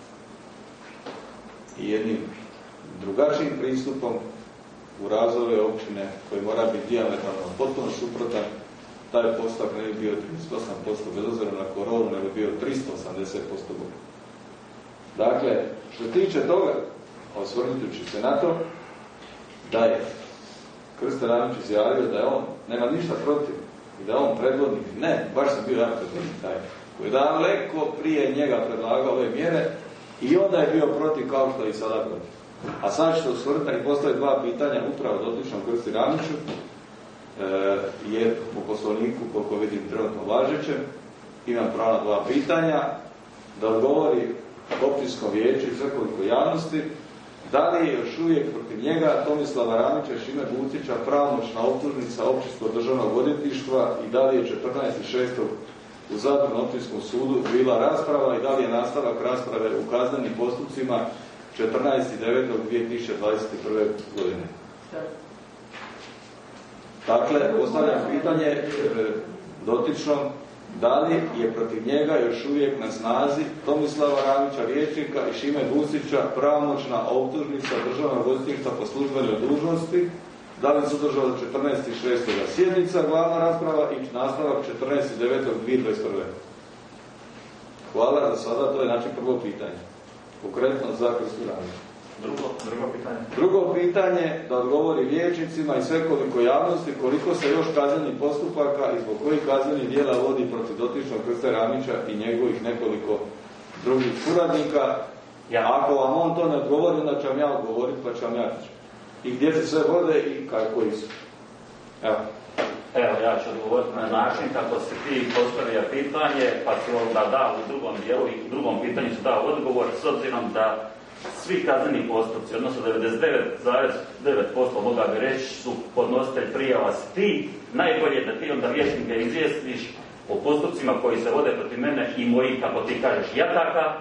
i jednim drugačijim pristupom u razvoju općine koji mora biti dijametralno potpuno suprotan, taj postotak ne bi bio trideset osam posto bez obzira na koronu, ne bi bio tristo osamdeset posto bolje. Dakle, što se tiče toga, osvrnujući se na to, da je Krste Ramić izjavio da je on, nema ništa protiv i da je on predvodnik, ne, baš sam bio jedan predvodnik taj, koji je daleko prije njega predlagao ove mjere i onda je bio protiv kao što je i sada protiv. A sad ću se osvrnuti i postaviti dva pitanja upravo dotičnom Krsti Ramiću. jer u poslovniku, koliko vidim trenutno važećem, imam pravo na dva pitanja, da odgovori općinskom vijeću i svekoliko javnosti, da li je još uvijek protiv njega Tomislava Ramića i Šime Bucića pravomoćna optužnica Općinskog državnog odvjetništva i da li je četrnaestog šestog u Zadru na Općinskom sudu bila rasprava i da li je nastavak rasprave u kaznenim postupcima četrnaestog devetog dvije tisuće dvadeset prve. godine. Dakle, postavljam pitanje dotičnom, da li je protiv njega još uvijek na snazi Tomislava Ramića, vijećnika i Šime Bucića pravomoćna optužnica državnog odvjetništva po službenoj dužnosti, da li se održala četrnaestog šestog sjednica, glavna rasprava i nastavak četrnaestog devetog dvije tisuće dvadeset prve. Hvala za sada, to je znači prvo pitanje. Konkretno za Krstu Ramića. Drugo, drugo pitanje. Drugo pitanje, da odgovori vijećnicima i svekoliko javnosti koliko se još kaznenih postupaka i zbog kojih kaznenih djela vodi protiv dotičnog Krste Ramića i njegovih nekoliko drugih suradnika. Ja. Ako vam on to ne odgovori, onda ću vam ja odgovoriti, pa ću vam ja reći. I gdje se sve vode i kako su. Evo. Evo, ja ću odgovoriti na način kako se ti postavija pitanje, pa ću onda da u drugom dijelu i u drugom pitanju ću dao odgovor, s obzirom da svi kazneni postupci, odnosno devedeset devet zarez devet posto moga bi reći, su podnositelj prijava si ti. Najbolje da ti onda vijećnike izvijestiš o postupcima koji se vode protiv mene i mojih, kako ti kažeš, jataka,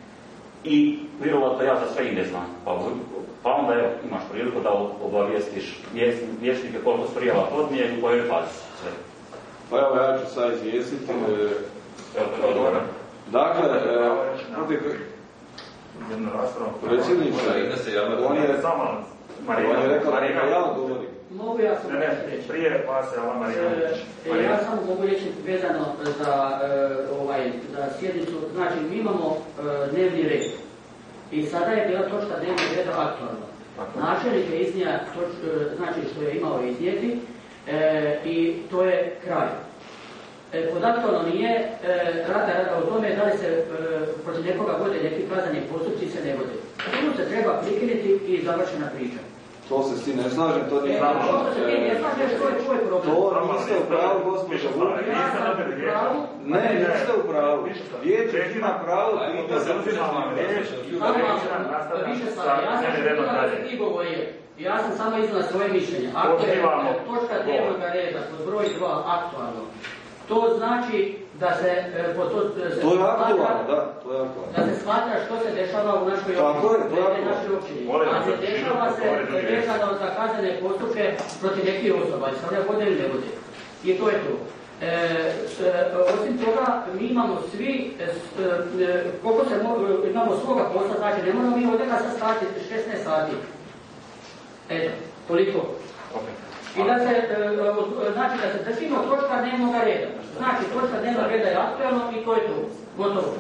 i vjerovatno ja za sve i ne znam. Pa, pa onda evo, imaš priliku da obavijestiš vijećnike koliko su prijava podnije i u kojoj fazi sve. Pa evo, ja ću sad izvijestiti. Evo, to je odgovor. Dakle, protiv... Jednu raspravu. Predsjedniče, on je samo on je rekao da ja odgovorim. Mogu ja sam ne, ne, reći. Prije vas je ova Marijanović. E, ja samo mogu reći vezano za, e, ovaj, za sjednicu. Znači, mi imamo e, dnevni red. I sada je bila točka dnevnog reda aktualna. Načelnik je iznija, toč, e, znači što je imao iznijeti, e, i to je kraj. E, pod aktualno nije, e, rada rada o tome da li se e, protiv nekoga vode neki kazneni postupci se ne vode. Tu se treba prikiniti i završena priča. To se s tim ne slažem, to nije znamo. To se ti ne slažeš, to je tvoj problem. To niste u pravu, gospođo Vukić. Ja sam u pravu. Ne, niste u pravu. Vijećnik ima pravo da se uzimamo riječ. Više stvari. Ja sam čuo da se ti govorio. Ja sam samo iznala svoje mišljenje. Ako je točka dnevnog reda pod broj dva aktualno, to znači da se e, po to, se to je smatra, aktualno, da, to je aktualno. Da se smatra što se dešava u našoj općini, našoj općini. A ne dešava se vezano za kaznene postupke protiv nekih osoba, i sada vode ili ne vode. I to je to. E, s, osim toga, mi imamo svi, e, e, koliko se mo, imamo svoga posla, znači ne moramo mi ovdje kad sad stati šesnaest sati. Eto, toliko. Okay. I da se, znači da se držimo točka dnevnog reda. Znači točka dnevnog reda je aktualno i to je to. Gotovo.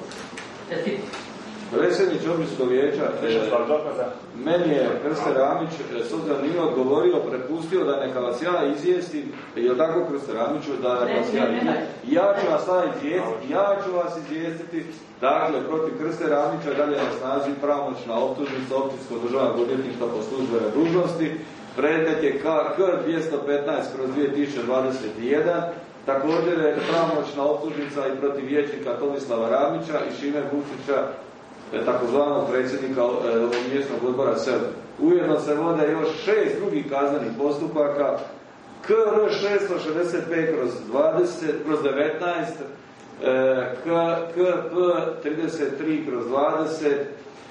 Predsjednič Općinskog vijeća, meni je Krste Ramić, s obzirom nije odgovorio, prepustio da neka vas ja izvijestim, je li tako Krste Ramiću, da vas ja izvijestim? Ja ću vas sada izvijestiti, ja ću vas izvijestiti, dakle, protiv Krste Ramića dalje na snazi pravomoćna optužnica Općinskog državnog odvjetništva po službenoj dužnosti. Predmet je K H dvjesto petnaest kroz dvije tisuće dvadeset jedan. Također je pravomoćna optužnica i protiv vijećnika Tomislava Ramića i Šime Bucića, takozvanog predsjednika mjesnog odbora Sel. Ujedno se vode još šest drugih kaznenih postupaka, K R šesto šezdeset pet kroz devetnaest, K P trideset tri kroz dvadeset,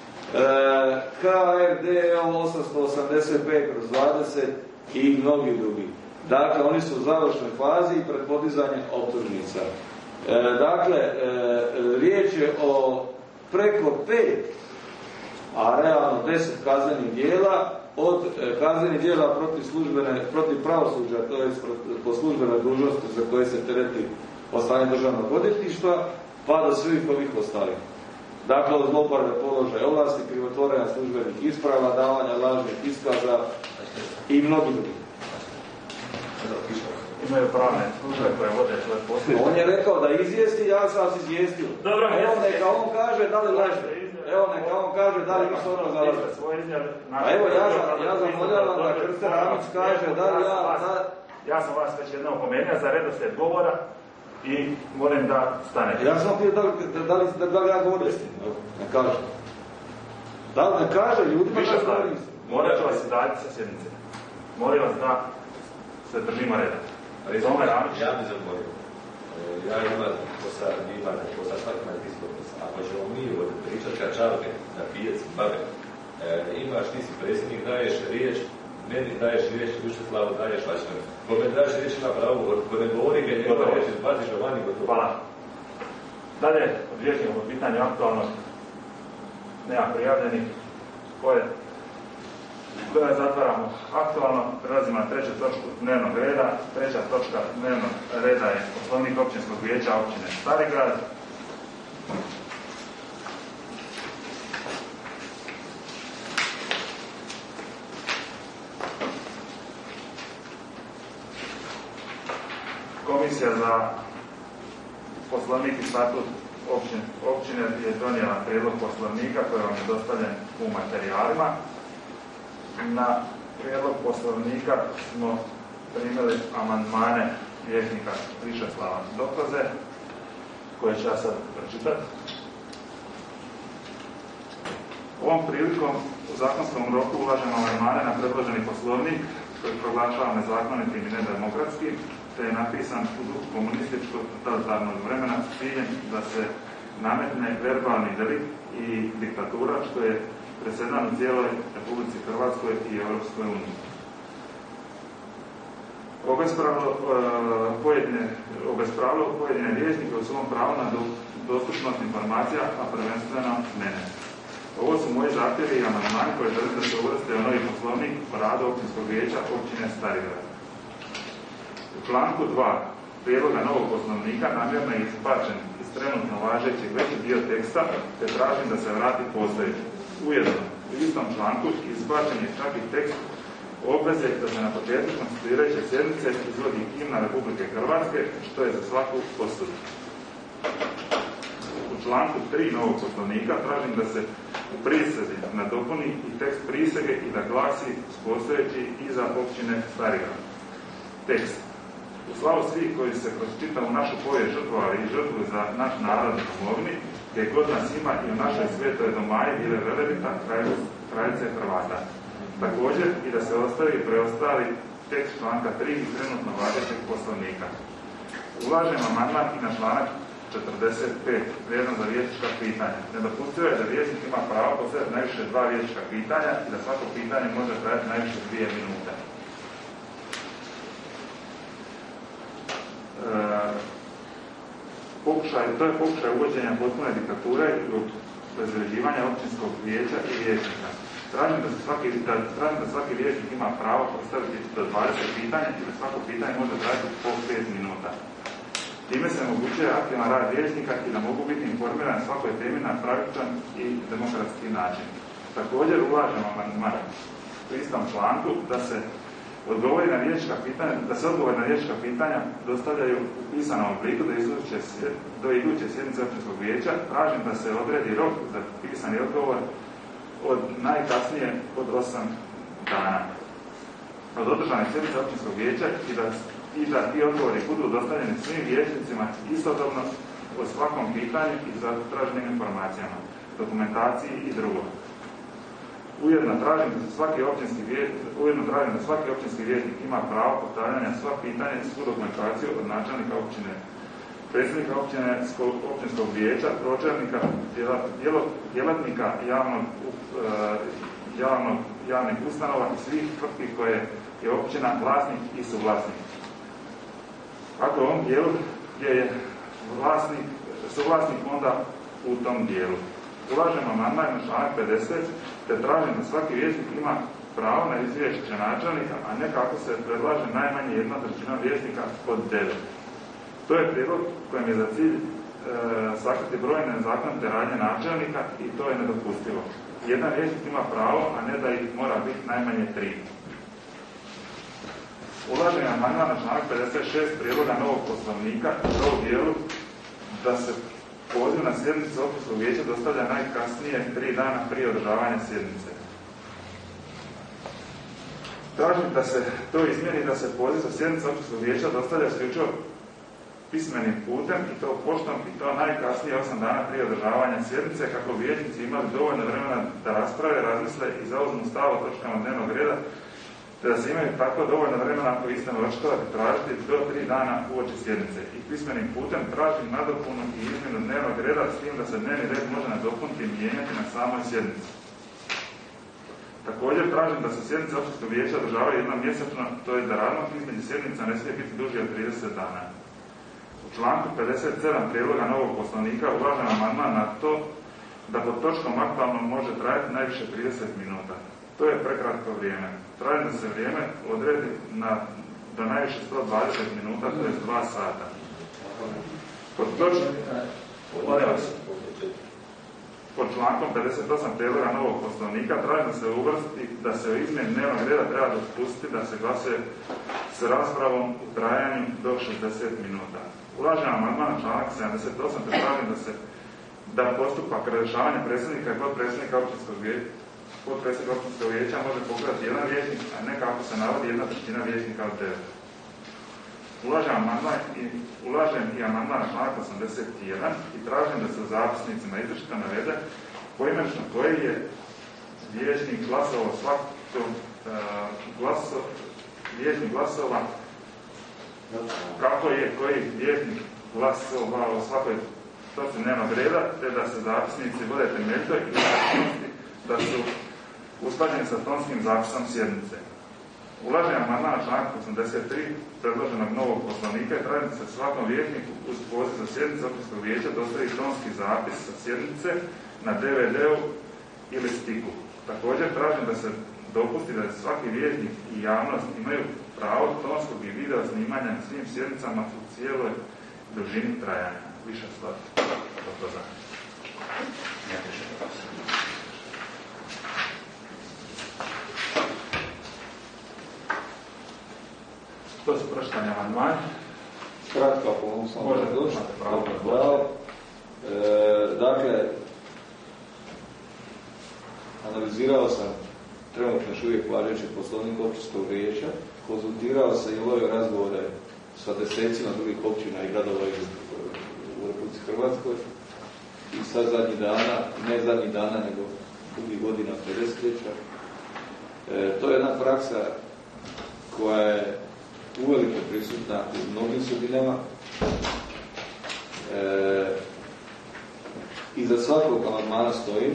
K R D O osamsto osamdeset pet kroz dvadeset i mnogi drugi. Dakle, oni su u završnoj fazi i pred podizanjem optužnica. Dakle, riječ je o preko pet, a realno deset kaznenih dijela, od kaznenih dijela protiv, službene, protiv pravosuđa, to je po službenoj dužnosti za koje se tereti od strane državnog odvjetništva, pa do svih ovih ostalih. Dakle, od zlouporabe položaja ovlasti, krivotvorenja službenih isprava, davanja lažnih iskaza i mnogi drugi. Imaju pravne službe koje vode svoje poslove. On je rekao da izvijesti, ja sam vas izvijestio. Dobro, evo neka on kaže da li laže. Evo neka on kaže da li mi se odmah zalaže. A evo ja sam, ja sam modjavan da Krste Ramić kaže da li ja, da, Ja sam vas već jednom opomenuo za redoslijed govora i molim da stanete. Ja sam pitao da li, da, li, da, da li ja govorim istinu, ne kažem. Da li ne kaže ljudima da govorim istinu? Morat ću vas dalje sa sjednice. Molim vas da se držimo reda. Zome Ramić. Ja bi zaborio. Ja imam posad, imam posad svaki na ispod. Ako ćemo mi pričati kačalke na pijac, babe, e, imaš, ti si predsjednik, daješ riječ, meni daješ riječ, Dušeslavu daješ vašem. Kome daješ riječ ima pravo, ko ne govori ga njegova riječ, izbaciš ga vani gotovo. Hvala. Dalje, odvijekljamo pitanje aktualno. Nema prijavljenih. Koje? Koje zatvaramo aktualno. Prelazimo na treću točku dnevnog reda. Treća točka dnevnog reda je Poslovnik općinskog vijeća općine Starigrad. Komisija za poslovnik i statut općine, općine je donijela prijedlog poslovnika koji vam je dostavljen u materijalima. Na prijedlog poslovnika smo primili amandmane vijećnika Višeslava Dokoze, koje ću ja sad pročitati. Ovom prilikom u zakonskom roku ulažemo amandmane na predloženi poslovnik koji proglašava nezakonitim i nedemokratskim, te je napisan u duhu komunističkog totalitarnog vremena s ciljem da se nametne verbalni delikt i diktatura, što je presedan u cijeloj Republici Hrvatskoj i Europskoj uniji. Obespravilo pojedine vijećnike u svom pravu na dostupnost informacija, a prvenstveno mene. Ovo su moji zahtjevi i amandmani koji želim da se uvrste u novi poslovnik o radu općinskog vijeća općine Starigrad. U članku dva prijedloga novog poslovnika namjerno je izbačen iz trenutno važećeg veći dio teksta, te tražim da se vrati postojeći. Ujedno, u istom članku izbačen je čak i tekst obveze da se na početku konstituirajuće sjednice izvodi himna Republike Hrvatske, što je za svaku osudu. U članku tri novog poslovnika tražim da se u prisezi nadopuni i tekst prisege i da glasi postojeći iza općine Starigrad. Tekst. U slavu svih koji se kroz čitavu našu povijest žrtvovali i žrtvu za naš narod i domovini, gdje god nas ima i u našoj svetoj domaji bile Velebita, kraljice Hrvata. Također i da se ostavi preostali tekst članka tri i trenutno važećeg poslovnika. Ulažem amandman i na članak četrdeset pet, vezan za vijećnička pitanja. Nedopustivo je da vijećnik ima pravo postaviti najviše dva vijećnička pitanja i da svako pitanje može trajati najviše dvije minute. E, pokušaj, to je pokušaj uvođenja potpune diktature i obezvređivanja općinskog vijeća i vijećnika. Tražim da, svaki, da, tražim da svaki vijećnik ima pravo postaviti do dvadeset pitanja i da svako pitanje može trajati po pet minuta. Time se omogućuje aktivan rad vijećnika i da mogu biti informirani svakoj temi na pravičan i demokratski način. Također ulažemo amandman u istom članku da se odgovori na vijećnička pitanja, da se odgovori na vijećnička pitanja dostavljaju u pisanom obliku do, iduće, do iduće sjednice općinskog vijeća. Tražim da se odredi rok za pisani odgovor od najkasnije od osam dana od održane sjednice općinskog vijeća i da, i da ti odgovori budu dostavljeni svim vijećnicima istodobno o svakom pitanju i zatraženim informacijama, dokumentaciji i drugo. Ujedno tražim da svaki općinski vijećnik, ujedno tražim da svaki općinski vijećnik ima pravo postavljanja sva pitanja i svu dokumentaciju od načelnika općine, predsjednika općine, općinskog vijeća, pročelnika, djelatnika javnog, javnog, javnih ustanova i svih tvrtki koje je općina vlasnik i suvlasnik. Ako je u ovom dijelu gdje je vlasnik, suvlasnik, onda u tom dijelu. Ulažemo amandman na članak pedeset, te tražim da svaki vijećnik ima pravo na izvješće načelnika, a ne kako se predlaže najmanje jedna trećina vijećnika od devet. To je prijedlog kojem je za cilj e, sakriti brojne nezakonite radnje načelnika i to je nedopustivo. Jedan vijećnik ima pravo, a ne da ih mora biti najmanje tri. Ulažem amandman na članak pedeset šest prijedloga novog poslovnika u ovom dijelu da se poziv na sjednicu općinskog vijeća dostavlja najkasnije tri dana prije održavanja sjednice. Tražim da se to izmjeni, da se poziv za sjednicu općinskog vijeća dostavlja isključivo pismenim putem i to poštom i to najkasnije osam dana prije održavanja sjednice kako bi vijećnici imali dovoljno vremena da rasprave, razmisle i zauzmu stav o točkama dnevnog reda, te da se imaju tako dovoljno vremena ako istina očitovati tražiti do tri dana uoči sjednice. I pismenim putem tražim nadopunu i izmjenu dnevnog reda s tim da se dnevni red može nadopuniti i mijenjati na samoj sjednici. Također tražim da se sjednice općinskog vijeća održavaju jednom mjesečno, to je da razmak između sjednica ne smije biti duži od trideset dana. U članku pedeset sedam prijedloga novog poslovnika ulažem amandman na to da pod točkom aktualno može trajati najviše trideset minuta. To je prekratko vrijeme. Tražim da se vrijeme odredi na, do najviše sto dvadeset minuta, to je dva sata. Pod točkom... Pod člankom pedeset osam prijedloga novog poslovnika tražim da se uvrsti da se u izmjeni dnevnog reda treba dopustiti da se glasuje s raspravom u trajanju do šezdeset minuta. Ulažem amandman na članak sedamdeset osam te tražim da se da postupak razrješavanja predsjednika i potpredsjednika općinskog vijeća potpredsjednika općinskog vijeća može pokrenuti jedan vijećnik, a ne kako se navodi jedna trećina vijećnika od devet. Ulažem amandman i ulažem i amandman na članak osamdeset jedan i tražim da se u zapisnicima izričito navede poimenično koji je vijećnik glasovao svakom uh, glaso, vijećnik glasova kako je koji vijećnik glasovao o svakoj točci dnevnog reda, te da se zapisnici vode temeljito i da su usklađeni sa tonskim zapisom sjednice. Ulažem amandman na članak osamdeset tri predloženog novog poslovnika i tražim da se svakom vijećniku uz poziv za sjednicu općinskog vijeća dostavi tonski zapis sa sjednice na de ve de u ili stiku. Također tražim da se dopusti da svaki vijećnik i javnost imaju pravo tonskog i video snimanja na svim sjednicama u cijeloj dužini trajanja. Više stvari. Dobro za. To su pročitanje amandmani. Kratko, ako mogu samo Može, doći. imate pravo. Bravo. E, dakle, analizirao sam trenutno još uvijek važeći poslovnik općinskog vijeća, konzultirao se i obavio razgovore sa desecima drugih općina i gradova u Republici Hrvatskoj i sad zadnjih dana, ne zadnjih dana, nego drugih godina pedesetljeća. E, to je jedna praksa koja je uvelike prisutna u mnogim sredinama. E, iza svakog amandmana stojim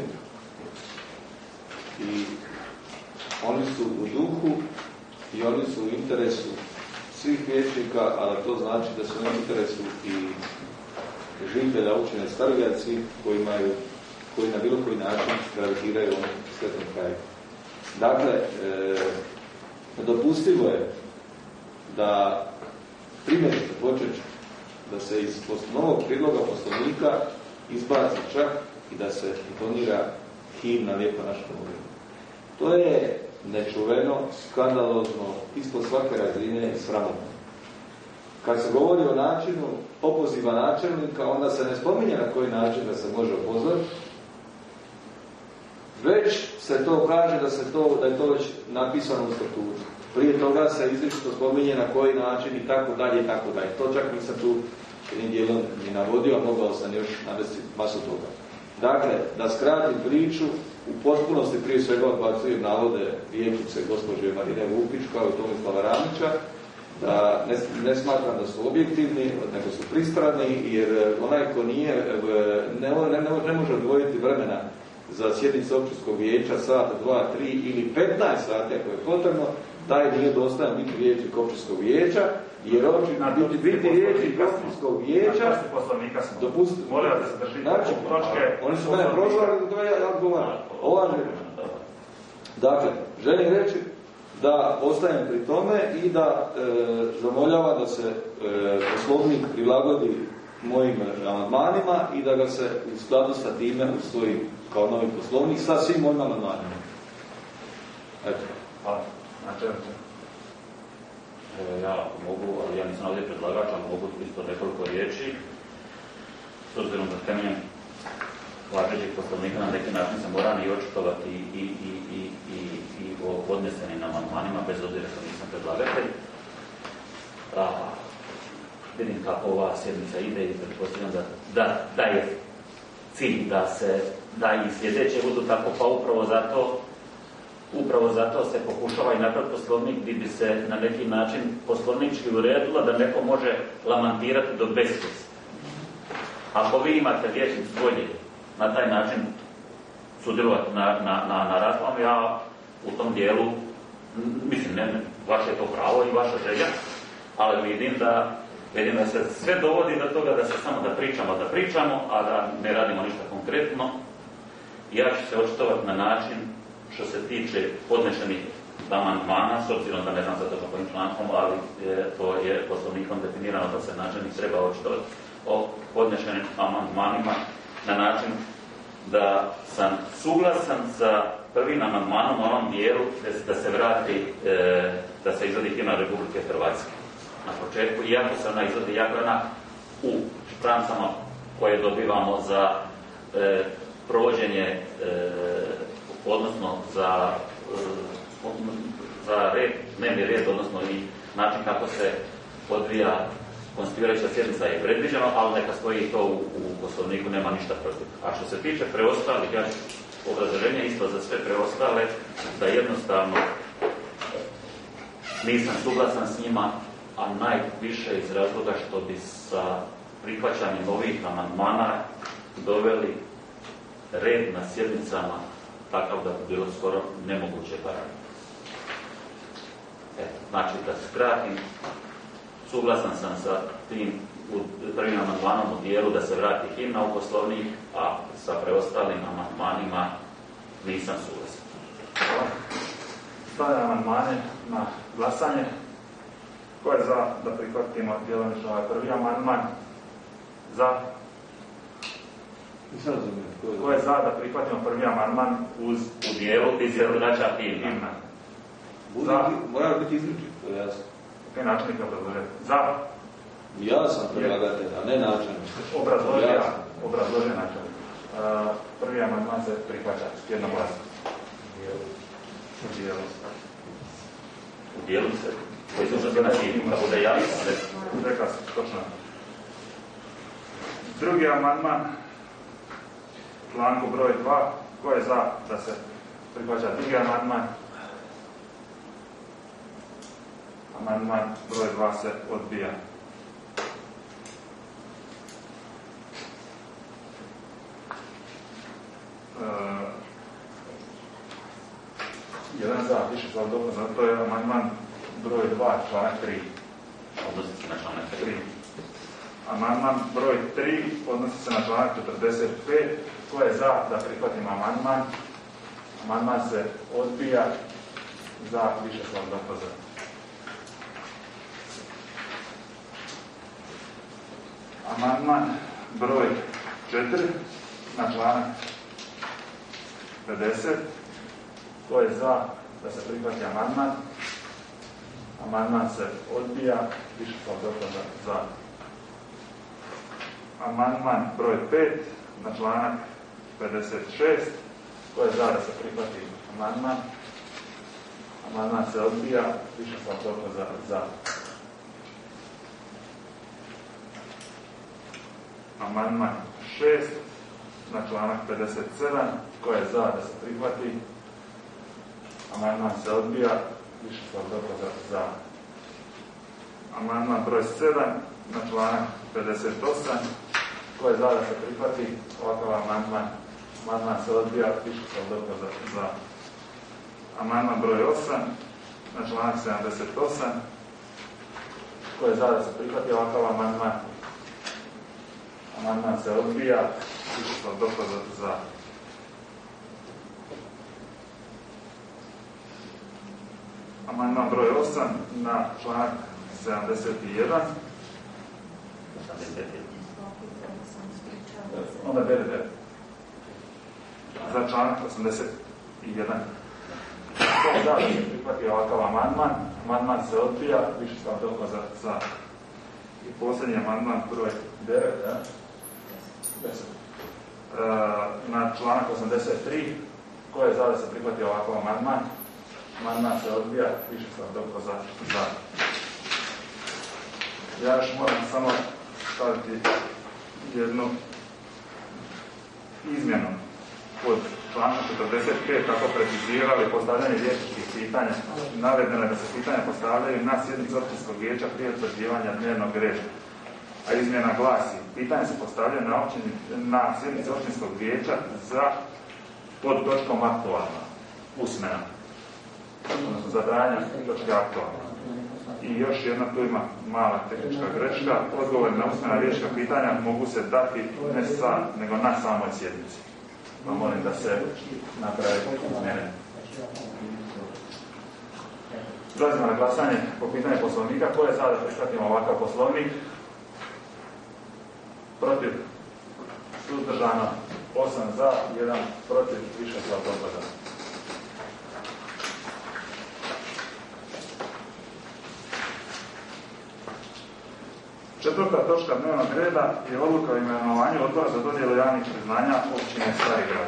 i oni su u duhu i oni su u interesu svih vijećnika, ali to znači da su u interesu i žitelja općine Starogradci koji imaju, koji na bilo koji način gravitiraju u ovom sretnom kraju. Dakle, e, dopustivo je da primjerite počeć da se iz novog prijedloga poslovnika izbaci čak i da se intonira himna Lijepa naša domovina. To je nečuveno, skandalozno, ispod svake razine i sramotno. Kad se govori o načinu opoziva načelnika, onda se ne spominje na koji način da se može opozvati, već se to kaže da, se to, da je to već napisano u statutu. Prije toga se izričito spominje na koji način i tako dalje i tako dalje. To čak nisam tu jednim dijelom ni navodio, a mogao sam još navesti masu toga. Dakle, da skratim priču, u potpunosti prije svega odbacujem navode vijećnice gospođe Marine Vukić kao i Tomislava Ramića, da ne, ne smatram da su objektivni, nego su pristrani, jer onaj ko nije, ne, ne, ne, ne može odvojiti vremena za sjednicu općinskog vijeća sat, dva, tri ili petnaest sati ako je potrebno, taj nije dostajan biti vijećnik općinskog vijeća, jer općin, biti, biti vijećnik općinskog vijeća dopustiti. Molim da se držite znači, točke. Oni su mene prozvali, da ja odgovaram. Ova želim. Dakle, želim reći da ostajem pri tome i da e, zamoljava da se e, poslovnik prilagodi mojim amandmanima i da ga se u skladu sa time usvoji kao novi poslovnik sa svim mojim amandmanima. Eto. Hvala. Znači, E, ja mogu, ali ja nisam ovdje predlagač, ali mogu isto nekoliko riječi. S obzirom da temeljem važećeg poslovnika na neki način se moram i očitovati i, i, i, i, i, i o podnesenim amandmanima, bez obzira što nisam predlagatelj. A, vidim kako ova sjednica ide i pretpostavljam da, da, da je cilj da se da i sljedeće budu tako, pa upravo zato upravo zato se pokušava i napraviti poslovnik gdje bi se na neki način poslovnički uredilo da neko može lamantirati do besvijesti. Ako vi imate liječnicu volje na taj način sudjelovati na, na, na, na raspravom, ja u tom dijelu, mislim, ne, vaše je to pravo i vaša želja, ali vidim da, vidim da se sve dovodi do toga da se samo da pričamo, da pričamo, a da ne radimo ništa konkretno. Ja ću se očitovati na način što se tiče podnešenih amandmana, s obzirom da ne znam za to kojim člankom, ali je, to je poslovnikom definirano da se načelnik treba očitovati o podnešenim amandmanima na način da sam suglasan sa prvim amandmanom u onom dijelu da se vrati, e, da se izvodi himna Republike Hrvatske. Na početku, iako se ona izvodi, iako je ona u šprancama koje dobivamo za e, provođenje, e, odnosno za, e, za red, dnevni red, odnosno i način kako se odvija konstituirajuća sjednica je predviđeno, ali neka stoji to u, u poslovniku, nema ništa protiv. A što se tiče preostalih, ja ću obrazloženje isto za sve preostale, da jednostavno nisam suglasan s njima, a najviše iz razloga što bi sa prihvaćanjem ovih amandmana doveli red na sjednicama takav da bi bilo skoro nemoguće barati. Eto, znači da skratim, suglasan sam sa tim prvim amandmanom u dijelu da se vrati himna u poslovnik, a sa preostalim amandmanima nisam suglasan. Hvala. Stavljam amandmane na glasanje. Ko je za da prihvatimo djelomično ovaj prvi amandman? Za. Ko je za da prihvatimo prvi amandman uz u dijelu gdje se vraća himna? Za. Mora biti izričit, to je jasno. Kaj načelnika obrazložiti? Za. Ja sam predlagatelj, a ne načelnik. Obrazložio, obrazložio načelnik. Uh, prvi amandman se prihvaća jednoglasno. U dijelu. U dijelu se. Koji se uzeti na himnu, da bude jasno. Rekao sam, točno. Drugi amandman, članku broj dva. Ko je za da se prihvaća drugi amandman? Amandman broj dva se odbija. E, jedan za, više za dopuna, to je amandman broj dva, članak tri. Odnosi se na članak tri. Amandman broj tri odnosi se na članak četrdeset pet. Ko je za da prihvatimo amandman? Amandman se odbija za više za dopuna. Amandman broj četiri na članak pedeset. Ko je za da se prihvati amandman? Amandman se odbija, više kao dokaza za. Amandman broj pet na članak pedeset šest. Ko je za da se prihvati amandman? Amandman se odbija, više kao dokaza za. Amandman šest na članak pedeset sedam. Ko je za da se prihvati? Amandman se odbija, više kao dokaza za. Amandman broj sedam na članak pedeset osam. Ko je za da se prihvati ovakav amandman? Amandman se odbija, više kao dokaza za. Amandman broj osam na članak sedamdeset osam. Ko je za da se prihvati ovakav amandman? Amandman se odbija, više kao dokaza za. Amandman broj osam na članak sedamdeset jedan. Onda B D D. Za članak osamdeset jedan. Ko je za da se prihvati ovakav amandman? Amandman se odbija, više kao dokaza za. I posljednji amandman broj devet. deset. na članak osamdeset tri, ko je za da se prihvati ovakav amandman? Amandman se odbija, više sam dokaz za, za. Ja još moram samo staviti jednu izmjenu pod članka četrdeset pet, kako precizirali postavljanje vijećničkih pitanja. Navedeno je da se pitanja postavljaju na sjednici općinskog vijeća prije utvrđivanja dnevnog reda. A izmjena glasi, pitanje se postavljaju na, općini, na sjednici općinskog vijeća za pod točkom aktualna, usmena. Odnosno za trajanje točke aktualna. I još jedna, tu ima mala tehnička greška. Odgovor na usmena vijećnička pitanja mogu se dati ne sa, nego na samoj sjednici. Pa molim da se napravi izmjene. Dolazimo na glasanje po pitanju poslovnika. Ko je za da prihvatimo ovakav poslovnik? Protiv? Suzdržano? osam za, jedan protiv, više za odbora. Četvrta točka dnevnog reda je odluka o imenovanju odbora za dodjelu javnih priznanja općine Stari Grad.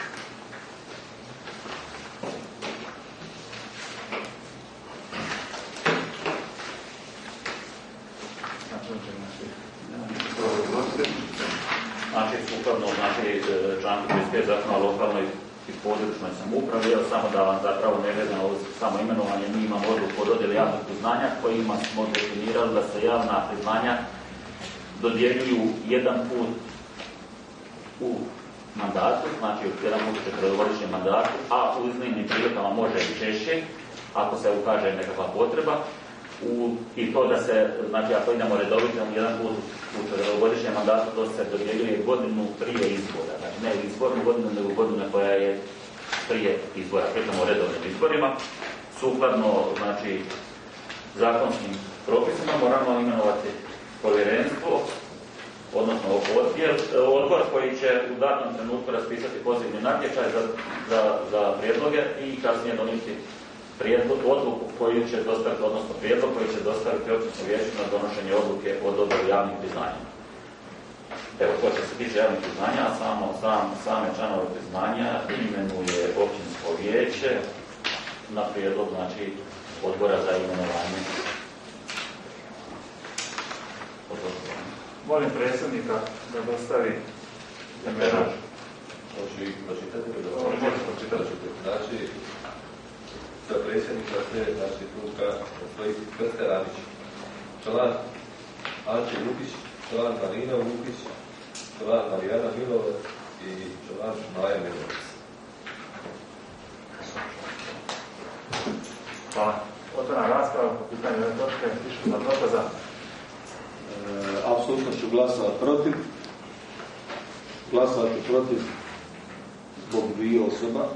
Znači, sukladno znači, članku trideset pet Zakona o lokalnoj i područnoj samoupravi, evo samo da vam zapravo ne vezano ovo samo imenovanje, mi imamo odluku o dodjeli javnih priznanja kojima smo definirali da se javna priznanja dodjeljuju jedan put u mandatu, znači jedan put u četverogodišnjem mandatu, a u iznimnim prilikama može i češće, ako se ukaže nekakva potreba. U, I to da se, znači ako idemo redovito jedan put u četverogodišnjem mandatu, to se dodjeljuje godinu prije izbora. Znači ne izbornu godinu, nego godinu koja je prije izbora. Pričamo o redovnim izborima. Sukladno, znači, zakonskim propisima moramo imenovati povjerenstvo, odnosno odbor, odbor koji će u datom trenutku raspisati pozivni natječaj za, za, za prijedloge i kasnije donijeti prijedlog, odluku koju će dostaviti, odnosno prijedlog koji će dostaviti općinskom vijeću na donošenje odluke o dodjeli javnih priznanja. Evo, to što se tiče javnih priznanja, a samo, sam, same članove priznanja imenuje općinsko vijeće na prijedlog, znači, odbora za imenovanje. Molim predsjednika da dostavi imena. Hoću ih pročitati? Možeš pročitati. Znači, za predsjednika se, znači, Luka Krste Radić, član Anče Lukić, član Marina Lukić, član Marijana Milovac i član Maja Milovac. Hvala. Otvorena rasprava po pitanju ove točke, pišu za dokaza. E, apsolutno ću glasovati protiv. Glasovati protiv zbog dvije osoba.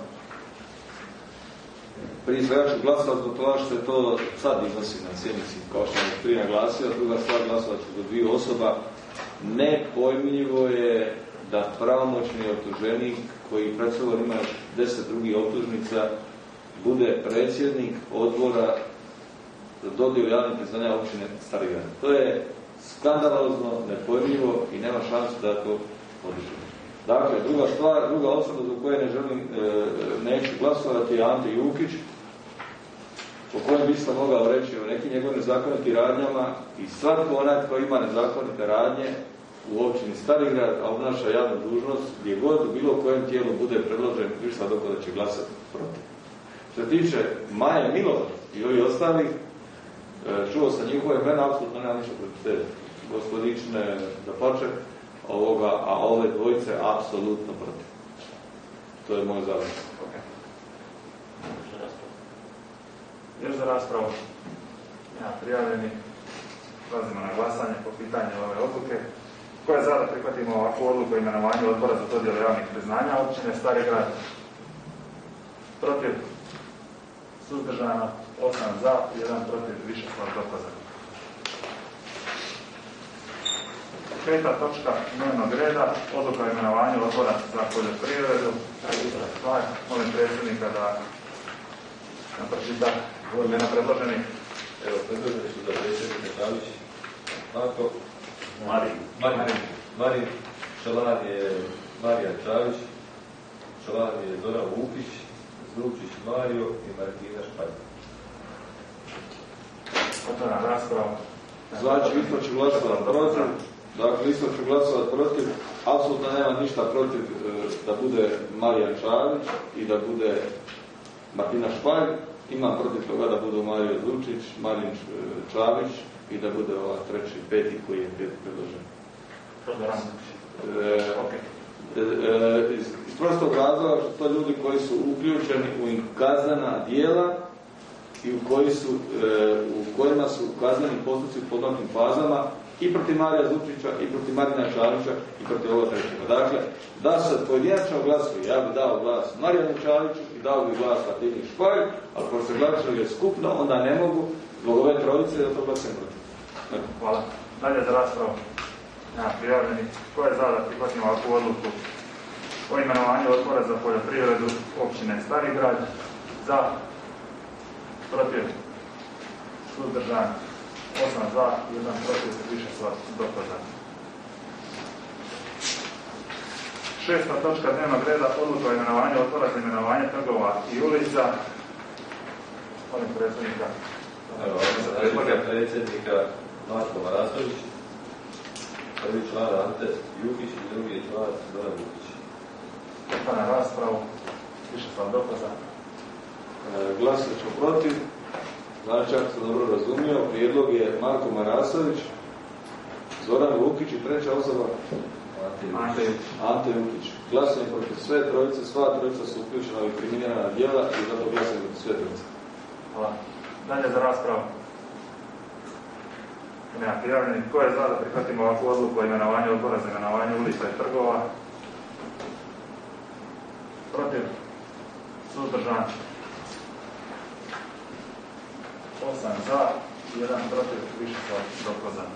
Prije svega ću glasovati zbog toga što je to sad iznosi na sjednici, kao što sam prije naglasio, a druga stvar glasovat ću zbog dvije osoba. Nepojmljivo je da pravomoćni optuženik koji pred sobom ima deset drugih optužnica bude predsjednik odbora za dodjelu javnih priznanja općine Stari Grad. To je skandalozno, nepojmljivo i nema šanse da to podržimo. Dakle, druga stvar, druga osoba za koje ne želim, e, neću glasovati je Ante Jukić, po kojem bi isto mogao reći o nekim njegovim nezakonitim radnjama i svatko onaj koji ima nezakonite radnje u općini Stari Grad, a obnaša javnu dužnost, gdje god u bilo kojem tijelu bude predložen, viš sad oko da će glasati protiv. Što se tiče Maje Milovac i ovi ostali, čuo sam njihove imena, apsolutno nema ništa protiv te gospodične da poče, ovoga, a ove dvojice apsolutno protiv. To je moj završ. Okay. Još za raspravu. Ja prijavljeni. Prelazimo na glasanje po pitanju ove odluke. Ko je za da prihvatimo ovakvu odluku o imenovanju odbora za dodjelu javnih priznanja općine Stari Grad? Protiv? Suzdržano? osam za, jedan protiv, više slav dokaza. Peta točka dnevnog reda, odluka o imenovanju odbora za poljoprivredu. Molim predsjednika da nam pročita imena predloženih. Evo, predloženi su za predsjednika Čavić, Marko, Marin. Marin, Marin, član je Marijan Čavić, član je Zoran Vukić, Zlučić Mario i Martina Španj. Otvaram raspravu. Znači, isto ću glasovati protiv. Dakle, isto ću glasovati protiv. Apsolutno nema ništa protiv e, da bude Marijan Čavić i da bude Martina Španj. Imam protiv toga da budu Mario Zlučić, Marin Čavić i da bude ova treći, peti koji je predložen. E, e, e, iz, iz prostog razloga što to ljudi koji su uključeni u kaznena djela i u, koji su, e, u kojima su kazneni postupci u podnotim fazama i protiv Marija Zlučića, i protiv Marina Čavića, i protiv ovo trećega. Dakle, da se pojedinačno glasuje, ja bi dao glas Marijanu Čaviću i dao bi glas Martini Španj, ali ako se glasuje skupno, onda ne mogu zbog ove trojice da to glasem protiv. Hvala. Dalje za raspravu. Nema prijavljeni. Ko je za da prihvatimo ovakvu odluku o imenovanju odbora za poljoprivredu općine Starigrad? Za, protiv, suzdržan, osam za, jedan protiv, više su dokazani. Šesta točka dnevnog reda, odluka o imenovanju odbora za imenovanje trgova i ulica. Molim predsjednika. Evo, predloga predsjednika Marko Marasović, prvi član Ante Jukić i drugi član Zoran Vukić. Otvaram raspravu, više sam dokaza. E, glasat ću protiv. Znači, ako sam dobro razumio, prijedlog je Marko Marasović, Zoran Vukić i treća osoba Ante Jukić. Ante Jukić. Glasanje protiv sve trojice, sva trojica su uključena u inkriminirana djela i zato glasanje protiv sve trojice. Hvala. Dalje za raspravu. Nema prijavljeni. Ko je za da prihvatimo ovakvu odluku o imenovanju odbora za imenovanje ulica i trgova? Protiv? Suzdržan? Osam za, jedan protiv, više su dokazani.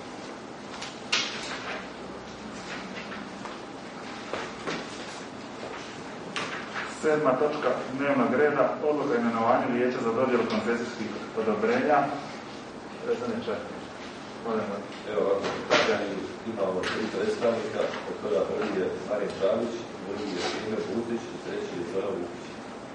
Sedma točka dnevnog reda, odluka o imenovanju vijeća za dodjelu koncesijskih odobrenja. Predsjedniče, molim vas. Evo ovako, imamo tri predstavnika, od toga prvi je Marin Čavić, drugi je Šime Butić i treći je Zoran Vukić.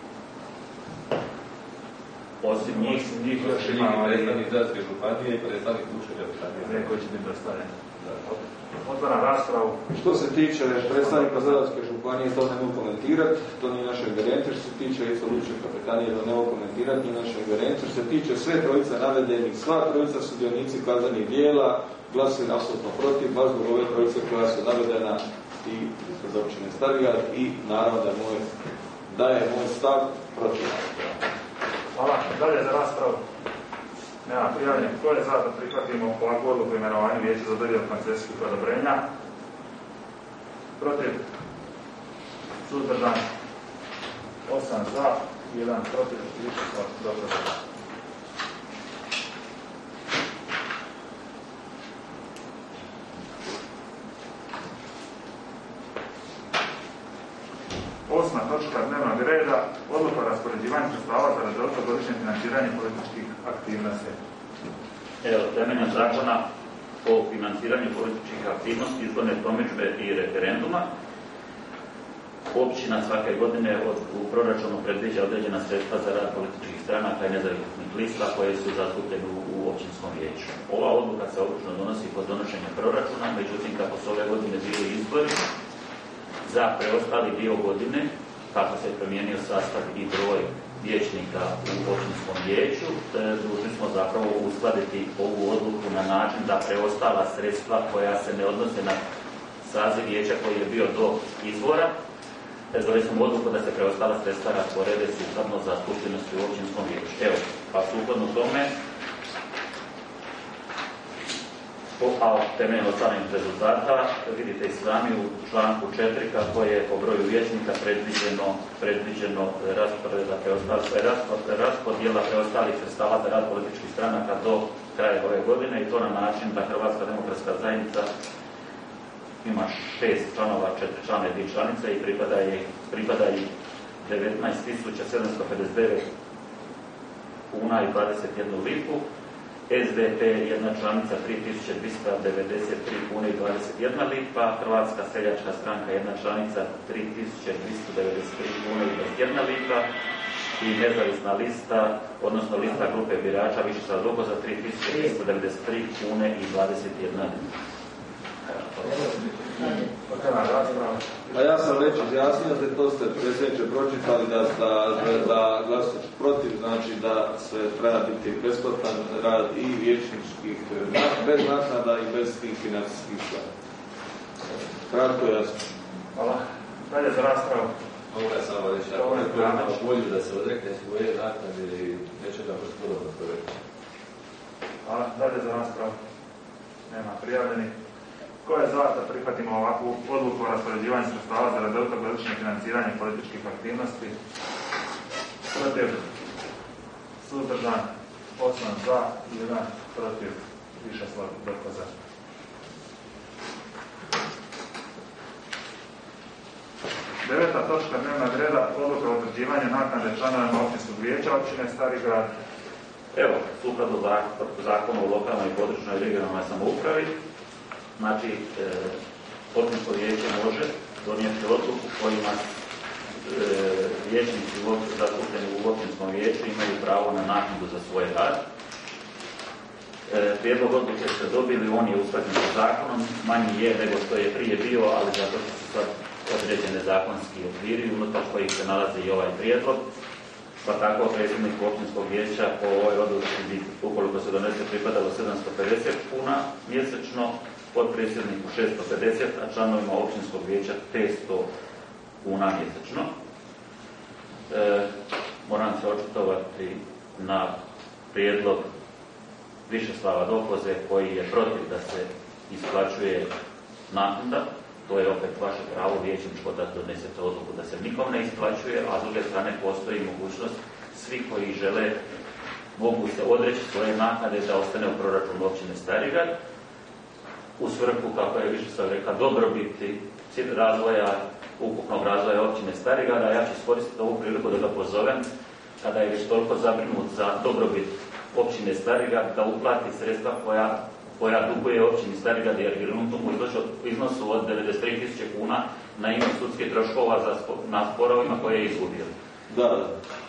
Osim njih, njih još Njih imamo je predstavnik Zadarske županije i predstavnik Vučenja županije. koji će biti dostavljeni. Otvaram raspravu. Što se tiče predstavnika Zadarske županije, to ne mogu komentirati, to nije naše ingerencije. Što se tiče isto Lučke kapetanije, to ne mogu komentirati, nije naše ingerencije. Što se tiče sve trojice navedenih, sva trojica sudionici kaznenih djela, glasuju apsolutno protiv, baš zbog ove trojice koja su navedena i ispred općine Starigrad i naravno da je moj, da je moj stav protiv. Hvala. Dalje za raspravu. Nema prijavljenih. Ko je za da prihvatimo ovakvu odluku o imenovanju vijeća za dodjelu koncesijskih odobrenja? Protiv? Suzdržan? Osam za, jedan protiv, više smo dokazani. Osma točka dnevnog reda, odluka o raspoređivanju sredstava za redovito godišnje financiranje političkih aktivnosti. Evo, temeljem zakona o financiranju političkih aktivnosti, izborne promidžbe i referenduma, općina svake godine od, u proračunu predviđa određena sredstva za rad političkih stranaka i nezavisnih lista koje su zastupljene u, u općinskom vijeću. Ova odluka se obično donosi kod donošenja proračuna, međutim kako su ove godine bili izbori, za preostali dio godine, kako se je promijenio sastav i broj vijećnika u općinskom vijeću, dužni smo zapravo uskladiti ovu odluku na način da preostala sredstva koja se ne odnose na saziv vijeća koji je bio do izbora, donijeli smo odluku da se preostala sredstva rasporede sukladno zastupljenosti u općinskom vijeću. Evo, pa sukladno tome, a temeljem ostvarenih rezultata, vidite i sami u članku četiri kako je po broju vijećnika predviđeno, predviđeno raspodjela preostalih sredstava za rad političkih stranaka do kraja ove godine i to na način da Hrvatska demokratska zajednica ima šest članova, četiri člana i dvije članice i pripada je, pripada je devetnaest tisuća sedamsto pedeset devet kuna i dvadeset jednu lipu, S D P jedna članica tri tisuće dvjesto devedeset tri kune i dvadeset jedna lipa, Hrvatska seljačka stranka jedna članica tri tisuće dvjesto devedeset tri kune i dvadeset jedna lipa i nezavisna lista, odnosno lista grupe birača Višeslav Dokoza tri tisuće dvjesto devedeset tri kune i dvadeset jedna lipa. A ja sam već izjasnio da to ste predsjedniče pročitali da, da, da glasuć protiv, znači da se treba biti besplatan rad i vijećničkih, bez naknada i bez tih financijskih stvari. Kratko i jasno. Hvala. Dalje za raspravu. Mogu ja samo reći, ako neko ima volju da se odrekne svoje naknade i nečega gospodovno projekta. Hvala. Dalje za raspravu. Nema prijavljenih. Ko je za da prihvatimo ovakvu odluku o raspoređivanju sredstava za redovito godišnje financiranje političkih aktivnosti? Protiv? Suzdržan? osam za, jedan protiv. Višeslav Dokoza. Deveta točka dnevnog reda, odluka o utvrđivanju naknade članovima općinskog vijeća općine Stari Grad. Evo, sukladno zakonu o lokalnoj i područnoj i regionalnoj samoupravi, znači, e, općinsko vijeće može donijeti odluku kojima e, vijećnici zastupljeni u općinskom vijeću imaju pravo na naknadu za svoj rad. E, prijedlog odluke ste dobili, on je usklađen sa zakonom, manji je nego što je prije bio, ali zato što su sad određene zakonski okviri unutar kojih se nalazi i ovaj prijedlog. Pa tako predsjednik općinskog vijeća po ovoj odluci bi, ukoliko se donese, pripadalo sedamsto pedeset kuna mjesečno, potpredsjedniku šesto pedeset, a članovima općinskog vijeća petsto kuna mjesečno. E, moram se očitovati na prijedlog Višeslava Dokoze koji je protiv da se isplaćuje naknada. To je opet vaše pravo vijećničko da donesete odluku da se nikom ne isplaćuje, a s druge strane postoji mogućnost svi koji žele mogu se odreći svoje naknade da ostane u proračunu općine Stari Grad u svrhu, kako je Višeslav rekao, dobrobiti razvoja, ukupnog razvoja općine Stari Grad, a ja ću iskoristiti ovu priliku da ga pozovem, kada je već toliko zabrinut za dobrobit općine Stari Grad, da uplati sredstva koja koja duguje općini Stari Grad jer Gruntum u iznosu od devedeset tri tisuće kuna na ime sudskih troškova za spo, na sporovima koje je izgubio. Da, da.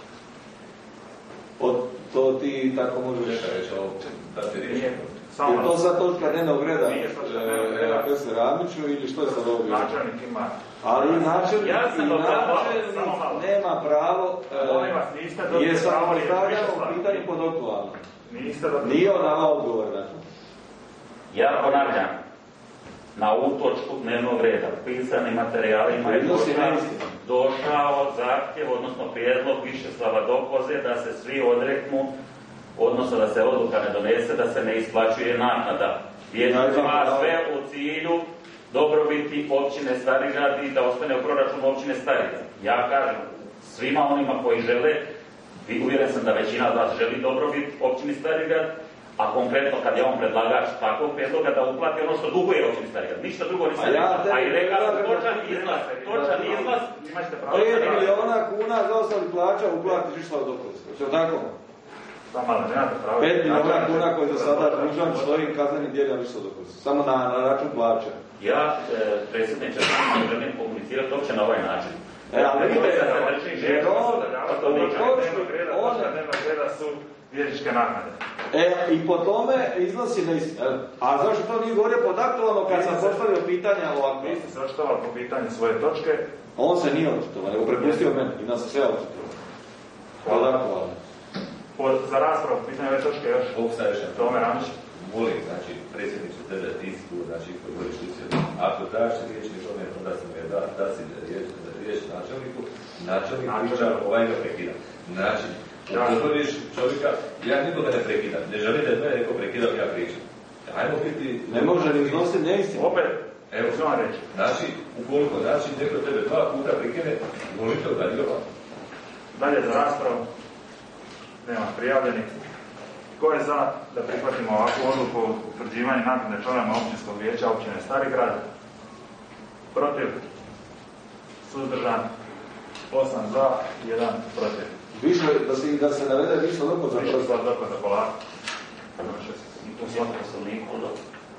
O, to ti tako možeš reći, da ti riješi. Je to sad točka dnevnog reda Pesle Ramiću ili što je sad ovdje? Načelnik ima. Ali načelnik ja i načelnik nema pravo, e, je sam postavljamo pitanje pod aktualno. Nije ona odgovor na to. Ja ponavljam, na ovu točku dnevnog reda, pisanim materijalima je došao, došao zahtjev, odnosno prijedlog Višeslava Dokoze da se svi odreknu, odnosno da se odluka ne donese, da se ne isplaćuje naknada. Vijećnicima sve u cilju dobrobiti općine Stari Grad i da ostane u proračunu općine Stari Grad. Ja kažem, svima onima koji žele, uvjeren sam da većina od vas želi dobrobit općini Stari Grad, a konkretno kad je on predlagač takvog prijedloga da uplati ono što duguje općini Stari Grad. Ništa drugo nisam rekao. Ja, a i rekao točan izlaz, točan izlaz. pet milijuna kuna za ostali plaća uplati Višeslav Dokoze. Što tako? pet milijuna kuna koji do sada dužan svojim kaznenim djelima Višeslav Dokoze. Samo na, na račun plaća. Ja, e, predsjedniče, ne želim komunicirati uopće na ovaj način. E, ali vidite, jer on, on, su vijećničke naknade. E, i po tome iznosi neistinu. A zašto to nije govorio pod aktualno kad sam postavio pitanje ovako? Vi ste se očitovali po pitanju svoje točke. On se nije očitovao, nego prepustio meni i nas se sve očitovao. Pod aktualno. Za raspravu pitanje ove točke još. Ovog sad još Tome Ramić. Molim, znači, predsjednicu tebe, ti si tu, znači, koji voliš tu sjedu. Ako daš riječ nikome, onda sam je da, da si riječ, riječ načelniku, načelnik priča, ovaj ga prekida. Znači, upozoriš čovjeka, ja nikoga ne prekidam, ne želim da je mene neko prekidam, ja pričam. Ajmo biti... Ne može ni iznositi neistinu. Opet, evo što vam reći. Znači, ukoliko znači neko tebe dva puta prekine, volite oddaljova. Dalje za raspravu. Nema prijavljenih. Ko je za da prihvatimo ovakvu odluku o utvrđivanju naknade članova općinskog vijeća općine Stari Grad? Protiv? Suzdržan? osam za, jedan protiv. Više, da se, da se navede Višeslav Dokoza. Višeslav Dokoza, polako. I to U svakom poslovniku, da.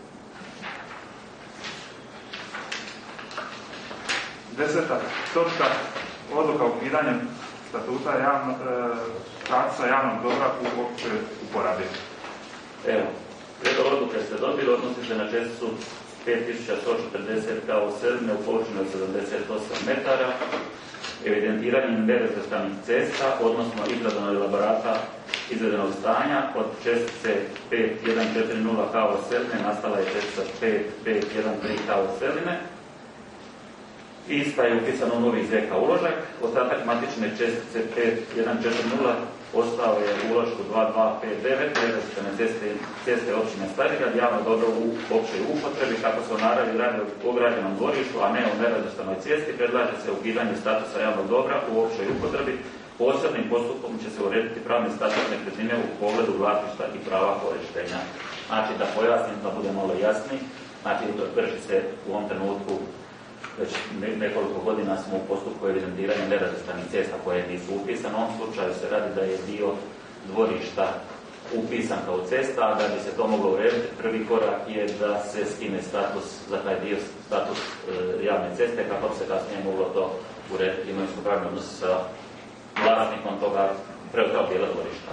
Deseta točka, odluka o ukidanju statuta javno, e, statusa javnog dobra u općoj uporabi. Evo, prijedlog odluke ste dobili, odnosi se na česticu pet tisuća sto četrdeset kao sedme u površini od sedamdeset osam metara, evidentiranjem nerazvrstanih cesta, odnosno izradom elaborata izvedenog stanja od čestice pet jedan četiri nula kao sedme nastala je čestica pet pet jedan tri kao sedme. Ista je upisano u novi Z K uložak, ostatak matične čestice pet jedan četiri nula ostao je u ulošku dva dva pet devet, nerazvrstane ceste, ceste općine Starigrad, javno dobro u općoj upotrebi, kako se u naravi radi o ograđenom dvorištu, a ne o nerazvrstanoj cesti, predlaže se ukidanje statusa javnog dobra u općoj upotrebi. Posebnim postupkom će se urediti pravni status nekretnine u pogledu vlasništva i prava korištenja. Znači, da pojasnim, da bude malo jasni, znači, vrši se u ovom trenutku već nekoliko godina smo u postupku evidentiranja nerazvrstanih cesta koje nisu upisane. U ovom slučaju se radi da je dio dvorišta upisan kao cesta, a da bi se to moglo urediti, prvi korak je da se skine status za taj dio, status e, javne ceste, kako bi se kasnije moglo to urediti imovinsko-pravni odnos sa vlasnikom toga preostalog dijela dvorišta.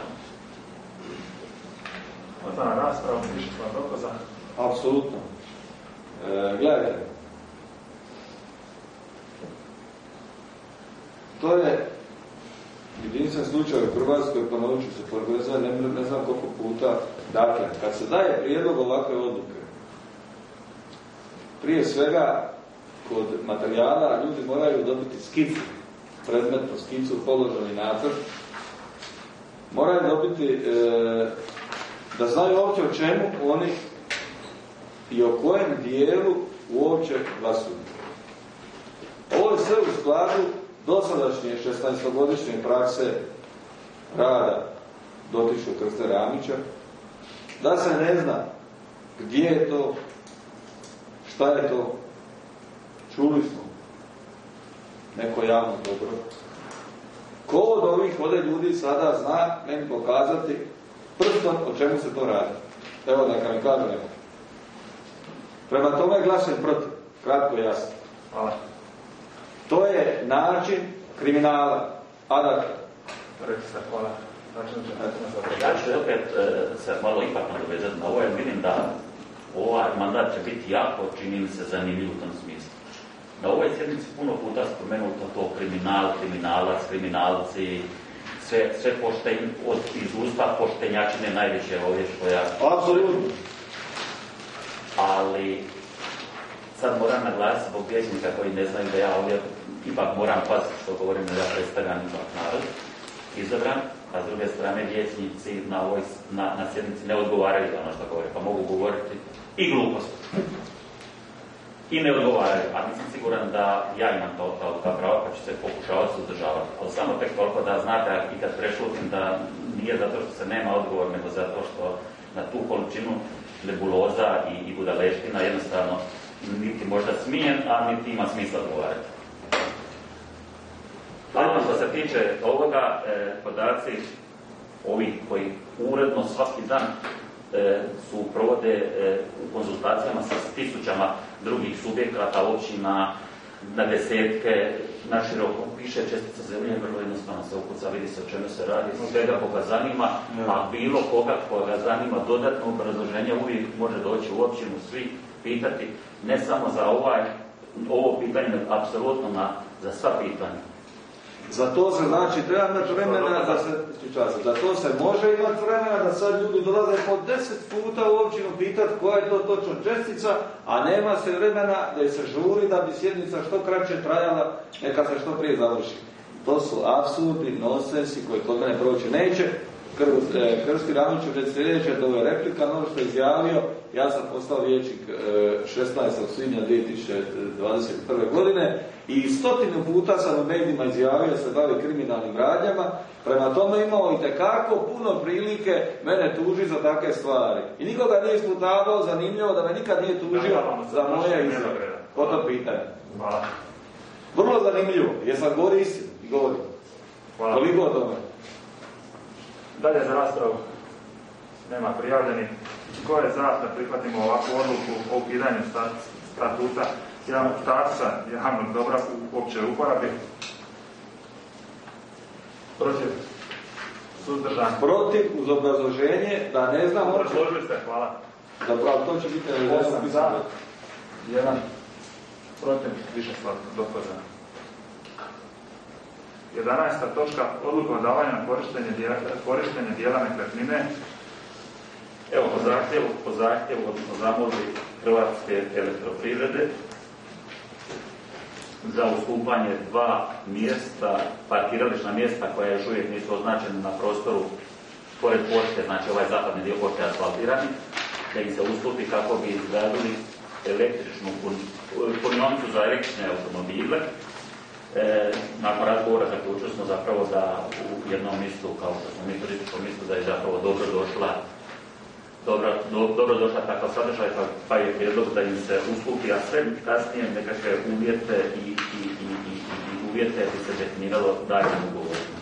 Otvaram raspravu, više smo dokaza. Apsolutno. E, gledajte, to je jedinstven slučaj u Hrvatskoj, ponovit ću se povezuje, ne, ne znam koliko puta. Dakle, kad se daje prijedlog ovakve odluke, prije svega kod materijala ljudi moraju dobiti skicu, predmetnu skicu, položeni nacrt, moraju dobiti e, da znaju uopće o čemu oni i o kojem dijelu uopće glasuju. Ovo je sve u skladu dosadašnje šesnaestogodišnje prakse rada dotičnog Krste Ramića, da se ne zna gdje je to, šta je to, čuli smo neko javno dobro. Ko od ovih ovdje ljudi sada zna meni pokazati prstom o čemu se to radi? Evo neka mi kaže neko. Prema tome glasujem protiv, kratko i jasno. Hvala. To je način kriminala. Adaka. Rekli ste, hvala. Ja ću opet e, se malo ipak nadovezati na ovo, jer vidim da ovaj mandat će biti jako, čini mi se, zanimljiv u tom smislu. Na ovoj sjednici puno puta spomenuto to kriminal, kriminalac, kriminalci, sve, sve poštenj, od iz usta poštenjačine najveće ovdje što ja... Apsolutno. Ali sad moram naglasiti zbog vijećnika koji ne znaju da ja ovdje ipak moram paziti što govorim, da ja predstavljam ipak narod izabran, a s druge strane vijećnici na, ovoj, na, na sjednici ne odgovaraju za ono što govore, pa mogu govoriti i glupost. I ne odgovaraju, a nisam siguran da ja imam to, to, ta prava, pa ću se pokušavati suzdržavati. Ali samo tek toliko da znate, i kad prešutim, da nije zato što se nema odgovor, nego zato što na tu količinu nebuloza i, i budaleština jednostavno niti možda smijem, a niti ima smisla odgovarati. A što se tiče ovoga, e, podaci ovi koji uredno svaki dan e, su provode e, u konzultacijama sa tisućama drugih subjekata, općina, na desetke, na široko, piše čestica zemlje, vrlo jednostavno se ukuca, vidi se o čemu se radi, svega koga zanima, a bilo koga koga zanima dodatno obrazloženje uvijek može doći u općinu, svi pitati, ne samo za ovaj, ovo pitanje, nego apsolutno na, za sva pitanja. Za to se znači treba imati vremena da se, za to se može imati vremena da sad ljudi dolaze po deset puta u općinu pitati koja je to točno čestica, a nema se vremena da se žuri da bi sjednica što kraće trajala, neka se što prije završi. To su apsurdi, nonsensi koji kod mene proći neće. Krsti Ramić je sljedeće, to je replika, ono što je izjavio, ja sam postao vijećnik šesnaestog svibnja dvije tisuće dvadeset prve. godine i stotinu puta sam u medijima izjavio se bavi kriminalnim radnjama, prema tome imao itekako puno prilike mene tuži za takve stvari. I nikoga nije isputavao, zanimljivo da me nikad nije tužio za moje izjave. O to pitanje. Hvala. Vrlo zanimljivo, jer sam govori istinu i govorim. Hvala. Toliko o tome. Dalje za raspravu. Nema prijavljenih. Tko je za da prihvatimo ovakvu odluku o ukidanju statuta javnog statusa javnog dobra u općoj uporabi? Protiv? Suzdržan? Protiv uz obrazloženje da ne znam... Obrazložili ste, hvala. Zapravo, to će biti... osam za, jedan protiv, više dokazano. jedanaesta točka, odluka o davanju korištenja dijela nekretnine. Evo, po zahtjevu, po zahtjevu, odnosno zamolbi Hrvatske elektroprivrede za ustupanje dva mjesta, parkirališna mjesta koja još uvijek nisu označena na prostoru pored pošte, znači ovaj zapadni dio pošte asfaltirani, da im se ustupi kako bi izgradili električnu punionicu za električne automobile. E, nakon razgovora zaključili smo zapravo da u jednom mjestu, kao što smo mi turističkom mjestu, da je zapravo dobro došla dobro, do, dobro došla takav sadržaj, pa, pa je prijedlog da im se ustupi, a sve kasnije nekakve uvjete i, i, i, i, i uvjete bi se definiralo daljim ugovorima.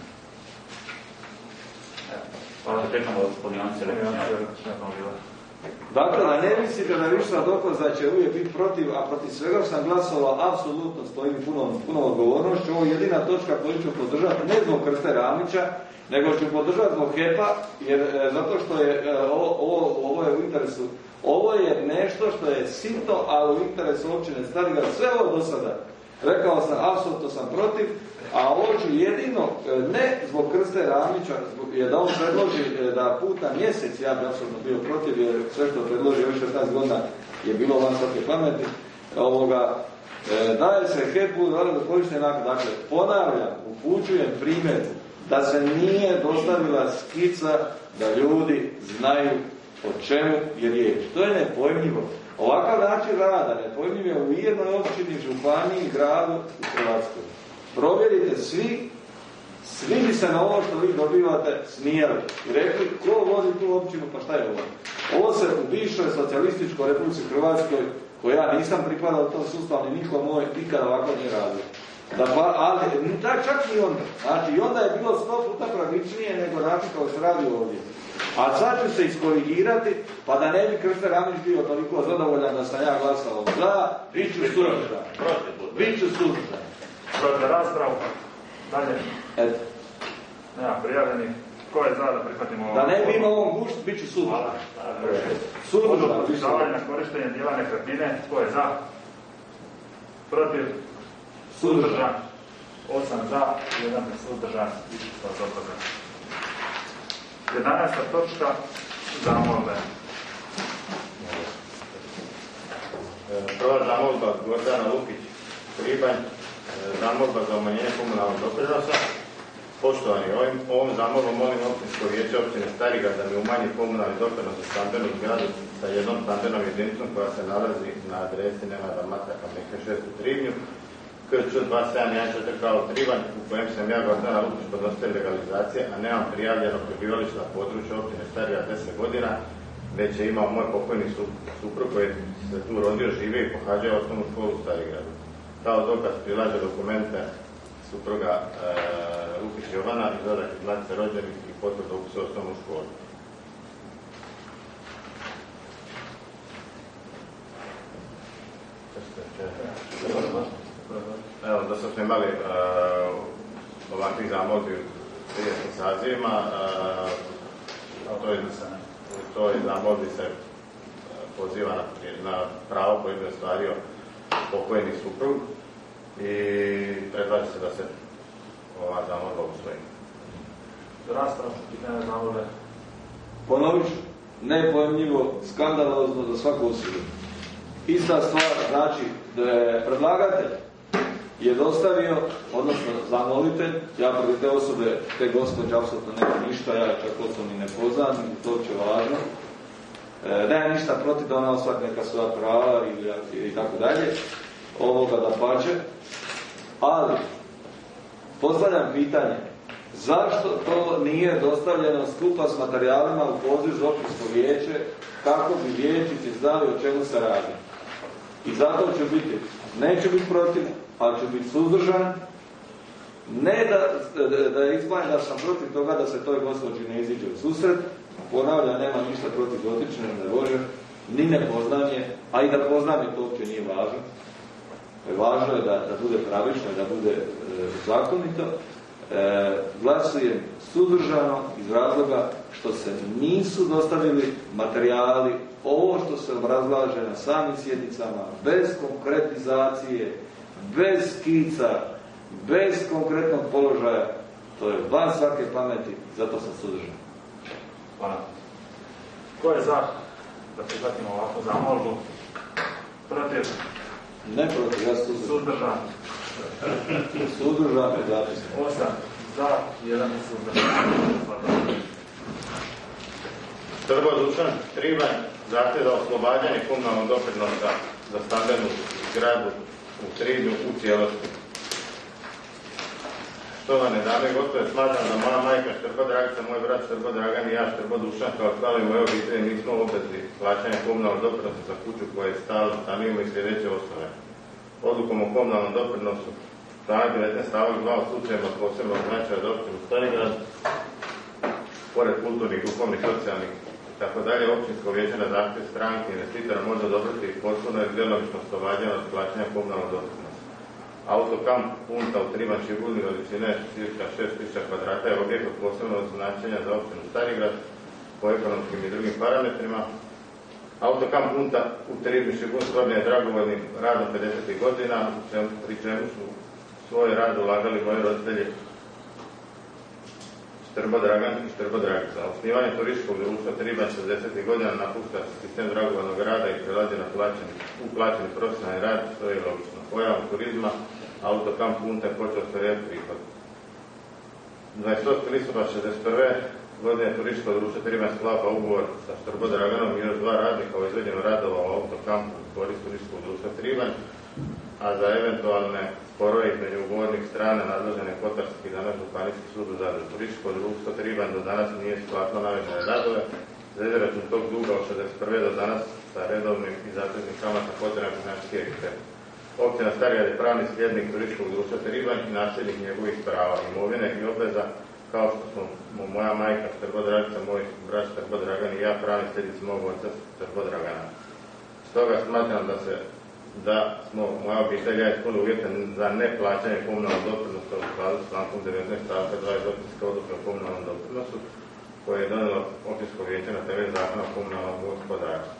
Hvala, čekamo punionice električne automobile. Dakle, da ne mislite da više dokaz da će uvijek biti protiv, a protiv svega sam glasovao, apsolutno stojim punom, punom odgovornošću. Ovo je jedina točka koju ću podržati, ne zbog Krste Ramića, nego ću podržati zbog H E P-a, jer e, zato što je e, ovo, ovo, ovo je u interesu, ovo je nešto što je sitno, ali u interesu općine Starigrad, sve ovo do sada. Rekao sam, apsolutno sam protiv, a ovo ću jedino, ne zbog Krste Ramića, zbog, je da on predloži da put na mjesec, ja bi apsolutno bio protiv, jer sve što predloži ovih šesnaest godina je bilo van svake pameti, ovoga, e, daje se H E P-u da korištenje nakon. Dakle, ponavljam, upućujem primjer da se nije dostavila skica da ljudi znaju o čemu je riječ. To je nepojmljivo. Ovakav način rada nepojmljiv je u jednoj općini, županiji, gradu u Hrvatskoj. Provjerite svi, svi bi se na ovo što vi dobivate smijali i rekli ko vodi tu općinu, pa šta je ovo? Ovo se u bivšoj socijalističkoj Republici Hrvatskoj, koja ja nisam pripadao tom sustavu, ni niko moj nikada ovako nije radio. Da, pa, ali čak i onda. Znači, i onda je bilo sto puta pravičnije nego način kao se radi ovdje. A sad ću se iskorigirati, pa da ne bi Krste Ramić bio toliko zadovoljan da sam ja glasao za, bit ću suzdržan. Bit ću suzdržan. Protiv raspravu. Dalje. Eto. Nema prijavljenih. Ko je za da prihvatimo ovo? Da ne bi imao ovom gušt, bit ću suzdržan. Suzdržan. Odluku davanja na korištenje dijela nekretnine. Ko je za? Protiv? Suzdržan. Osam za, jedan suzdržan. Više što je dokazano. jedanaesta točka, zamolbe. Prva zamolba Gordana Lukić, Kribanj, zamolba za umanjenje komunalnog doprinosa. Poštovani, ovim, ovom zamolbom molim općinsko vijeće općine Starigrad da mi umanji komunalni doprinos za stambenu zgradu sa jednom stambenom jedinicom koja se nalazi na adresi Nenada Mataka, Meke šest u Trivnju, K Č dva sedam jedan četiri kao Trivanj, u kojem sam ja Gordana Lukić podnositelj legalizacije, a nemam prijavljeno prebivalište na području općine Starigrad deset godina, već je imao moj pokojni suprug koji se tu rodio, živio i pohađao osnovnu školu u Starigradu. Kao dokaz prilaže dokumente supruga e, Lukić Jovana, izvadak iz matice rođenih i potvrdu upisa u osnovnu školu. Evo, da smo imali uh, ovakvih zamolbi u tridesetim sazivima, uh, to je, to je zamolbi se uh, poziva na, na pravo koje je ostvario pokojni suprug i predlaže se da se ova zamolba usvoji. Rasprav, pitanje zamolbe. Ponovit ću, nepojmljivo, skandalozno za svaku osudu. Ista stvar znači da je predlagatelj je dostavio, odnosno zamolitelj, ja protiv te osobe, te gospođe, apsolutno nema ništa, ja čak osobno ne poznam, to je uopće važno. E, nema ništa protiv da ona osvak neka svoja prava i, i tako dalje, ovoga da pače, ali postavljam pitanje, zašto to nije dostavljeno skupa s materijalima u poziv za općinsko vijeće, kako bi vijećnici znali o čemu se radi. I zato ću biti, neću biti protiv, ali ću biti suzdržan, ne da, da, da ispadne da sam protiv toga da se toj gospođi ne iziđe u susret, ponavlja, nema ništa protiv dotične, ne može, ni ne poznam je, a i da poznam je, to uopće nije važno. Važno je da, da bude pravično i da bude e, zakonito. E, glasujem suzdržano iz razloga što se nisu dostavili materijali, ovo što se obrazlaže na samim sjednicama, bez konkretizacije, bez skica, bez konkretnog položaja, to je van svake pameti, zato sam suzdržan. Hvala. Ko je za da prihvatimo ovakvu zamolbu? Protiv? Ne protiv, ja suzdržan. Suzdržan. Suzdržan je zapisno. Osam za, jedan suzdržan. Trbo Dušan Tribanj, zahtjev za oslobađanje komunalnog doprinosa za stambenu zgradu u Trilju u cijelosti. Štovane dame i gospode, smatram da moja majka Štrbo Dragica, moj brat Štrbo Dragan i ja Štrbo Dušan, kao članovi moje obitelji, nismo u obvezi plaćanja komunalnog doprinosa za kuću koja je stalno stanujemo iz sljedeće osnove. Odlukom o komunalnom doprinosu članak devetnaest stavak dva u slučajima od posebnog značaja za općinu Starigrad, pored kulturnih, duhovnih, socijalnih itd. Općinsko vijeće na zahtjev stranke investitora može odobriti potpuno i djelomično oslobađanje od plaćanja komunalnog doprinosa. Autokamp Punta u Tribanj Šibulni veličine cirka šest tisuća kvadrata je objekt od posebnog značenja za općinu Starigrad po ekonomskim i drugim parametrima. Autokamp Punta u Tribanj Šibulni stvoren je dragovoljnim radom pedesetih godina, pri čemu su svoj rad ulagali moji roditelji Štrbo Dragan i Štrbo Dragica. Osnivanje turističkog društva Tribanj šezdesetih godina napušta sistem dragovoljnog rada i prelazi na plaćeni, u plaćeni profesionalni rad, što je logično. Pojavom turizma, Autokamp Punta je počeo ostvarivati prihod. dvadeset osmog listopada šezdeset prve godine turističko društvo Tribanj sklapa ugovor sa Štrbo Draganom i još dva radnika o izveđenju radova u Autokampu u korist turističkog društva Tribanj, a za eventualne sporove između ugovornih strana nadležan je Kotarski i danas Županijski sud u Zadru. Turističko društvo Tribanj do danas nije isplatilo navedene radove, za izračun tog duga od šezdeset prve do danas sa redovnim i zateznim kamata potreban financijski ekspert. Općina Starigrad je pravni slijednik turističkog društva Tribanj i nasljednik njegovih prava, imovine i obveza, kao što smo moja majka Štrbo Dragica, moj brat Štrbo Dragan i ja pravni slijednici mog oca Štrbo Dragana. Stoga smatram da se da smo moja obitelj ja ispunili uvjete za neplaćanje komunalnog doprinosa u skladu s člankom devetnaest stavka dva iz općinske odluke o komunalnom doprinosu koje je donijelo općinsko vijeće na temelju zakona o komunalnom gospodarstvu.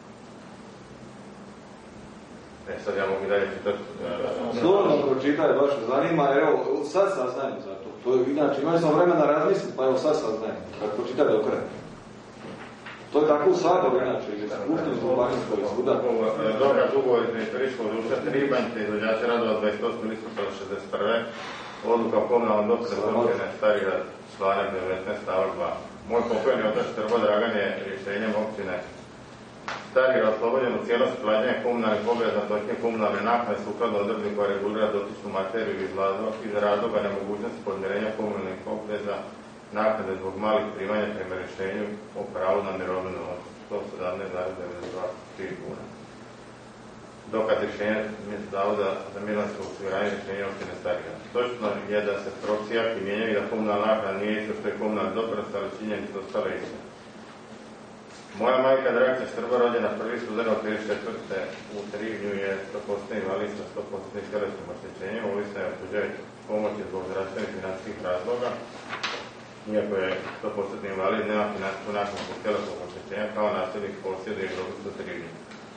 E sad ja mogu dalje čitati. Slobodno pročitaj, baš me zanima, jer evo, sad saznajem za to. To je, inače, imali smo vremena razmisliti, pa evo sad saznajem. Kad pročitaj do kraja. To je tako u Saboru, inače, ili skupštini županijskog suda. Dokaz ugovor između turističkog društva Tribanj te izvođača radova dvadeset osmog listopada šezdeset prve odluka o komunalnom doprinosu općine Starigrad, članak devetnaest stavak dva. Moj pokojni otac Štrbo Dragan je rješenjem općine Starigrad oslobođen u cijelosti plaćanja komunalnih obveza, točnije komunalne naknade sukladno odredbi koja regulira dotičnu materiju iz razloga nemogućnosti podmirenja komunalnih obveza naknade zbog malih primanja prema rješenju o pravu na mirovinu od sto sedamnaest zarez devedeset dva kuna. Dokaz rješenja Zavoda za mirovinsko osiguranje rješenja općine Starigrad. Točno je da se procijaki mijenjaju da komunalna naknada nije isto što je komunalni doprinos, ali činjenice ostale iste. Moja majka Dragica Štrbo, rođena prvi studenog trideset četvrte u Trilju, je sto posto invalid sa sto posto tjelesnim oštećenjem, ovisna je o tuđoj pomoći zbog zdravstvenih financijskih razloga. Iako je sto posto invalid, nema financijsku naknadu zbog tjelesnog oštećenja kao nasljednik posjeda i grobu u Trilju.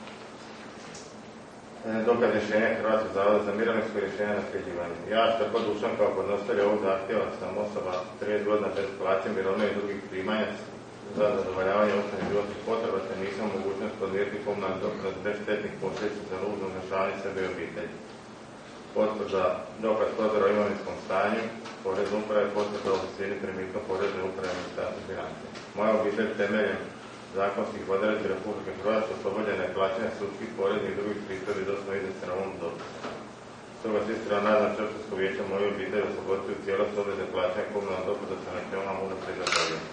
Dokaz rješenja Hrvatskog zavoda za mirovinsko rješenje na nasljeđivanje. Ja Štrbo Dušan kao podnositelj ovog zahtjeva sam osoba trideset godina bez plaće, mirovine i drugih primanja za zadovoljavanje osnovnih životnih potreba, te nisam mogućnost podnijeti komunalni doprinos bez štetnih posljedica za nužno umješavanje sebe i obitelji. Potvrda dokaz potvrda o imovinskom stanju, porezne uprave, potvrda o visini primitka porezne uprave Ministarstva financija. Moja obitelj temeljem zakonskih odredbi Republike Hrvatske oslobođena je plaćanja sudskih, poreznih i drugih pristojbi do smo iznesene ovom dopisu. Stoga se iskreno nadam će općinsko vijeće moju obitelj osloboditi u cijelosti obveze plaćanja komunalnog doprinosa na čemu vam unaprijed zahvaljujem.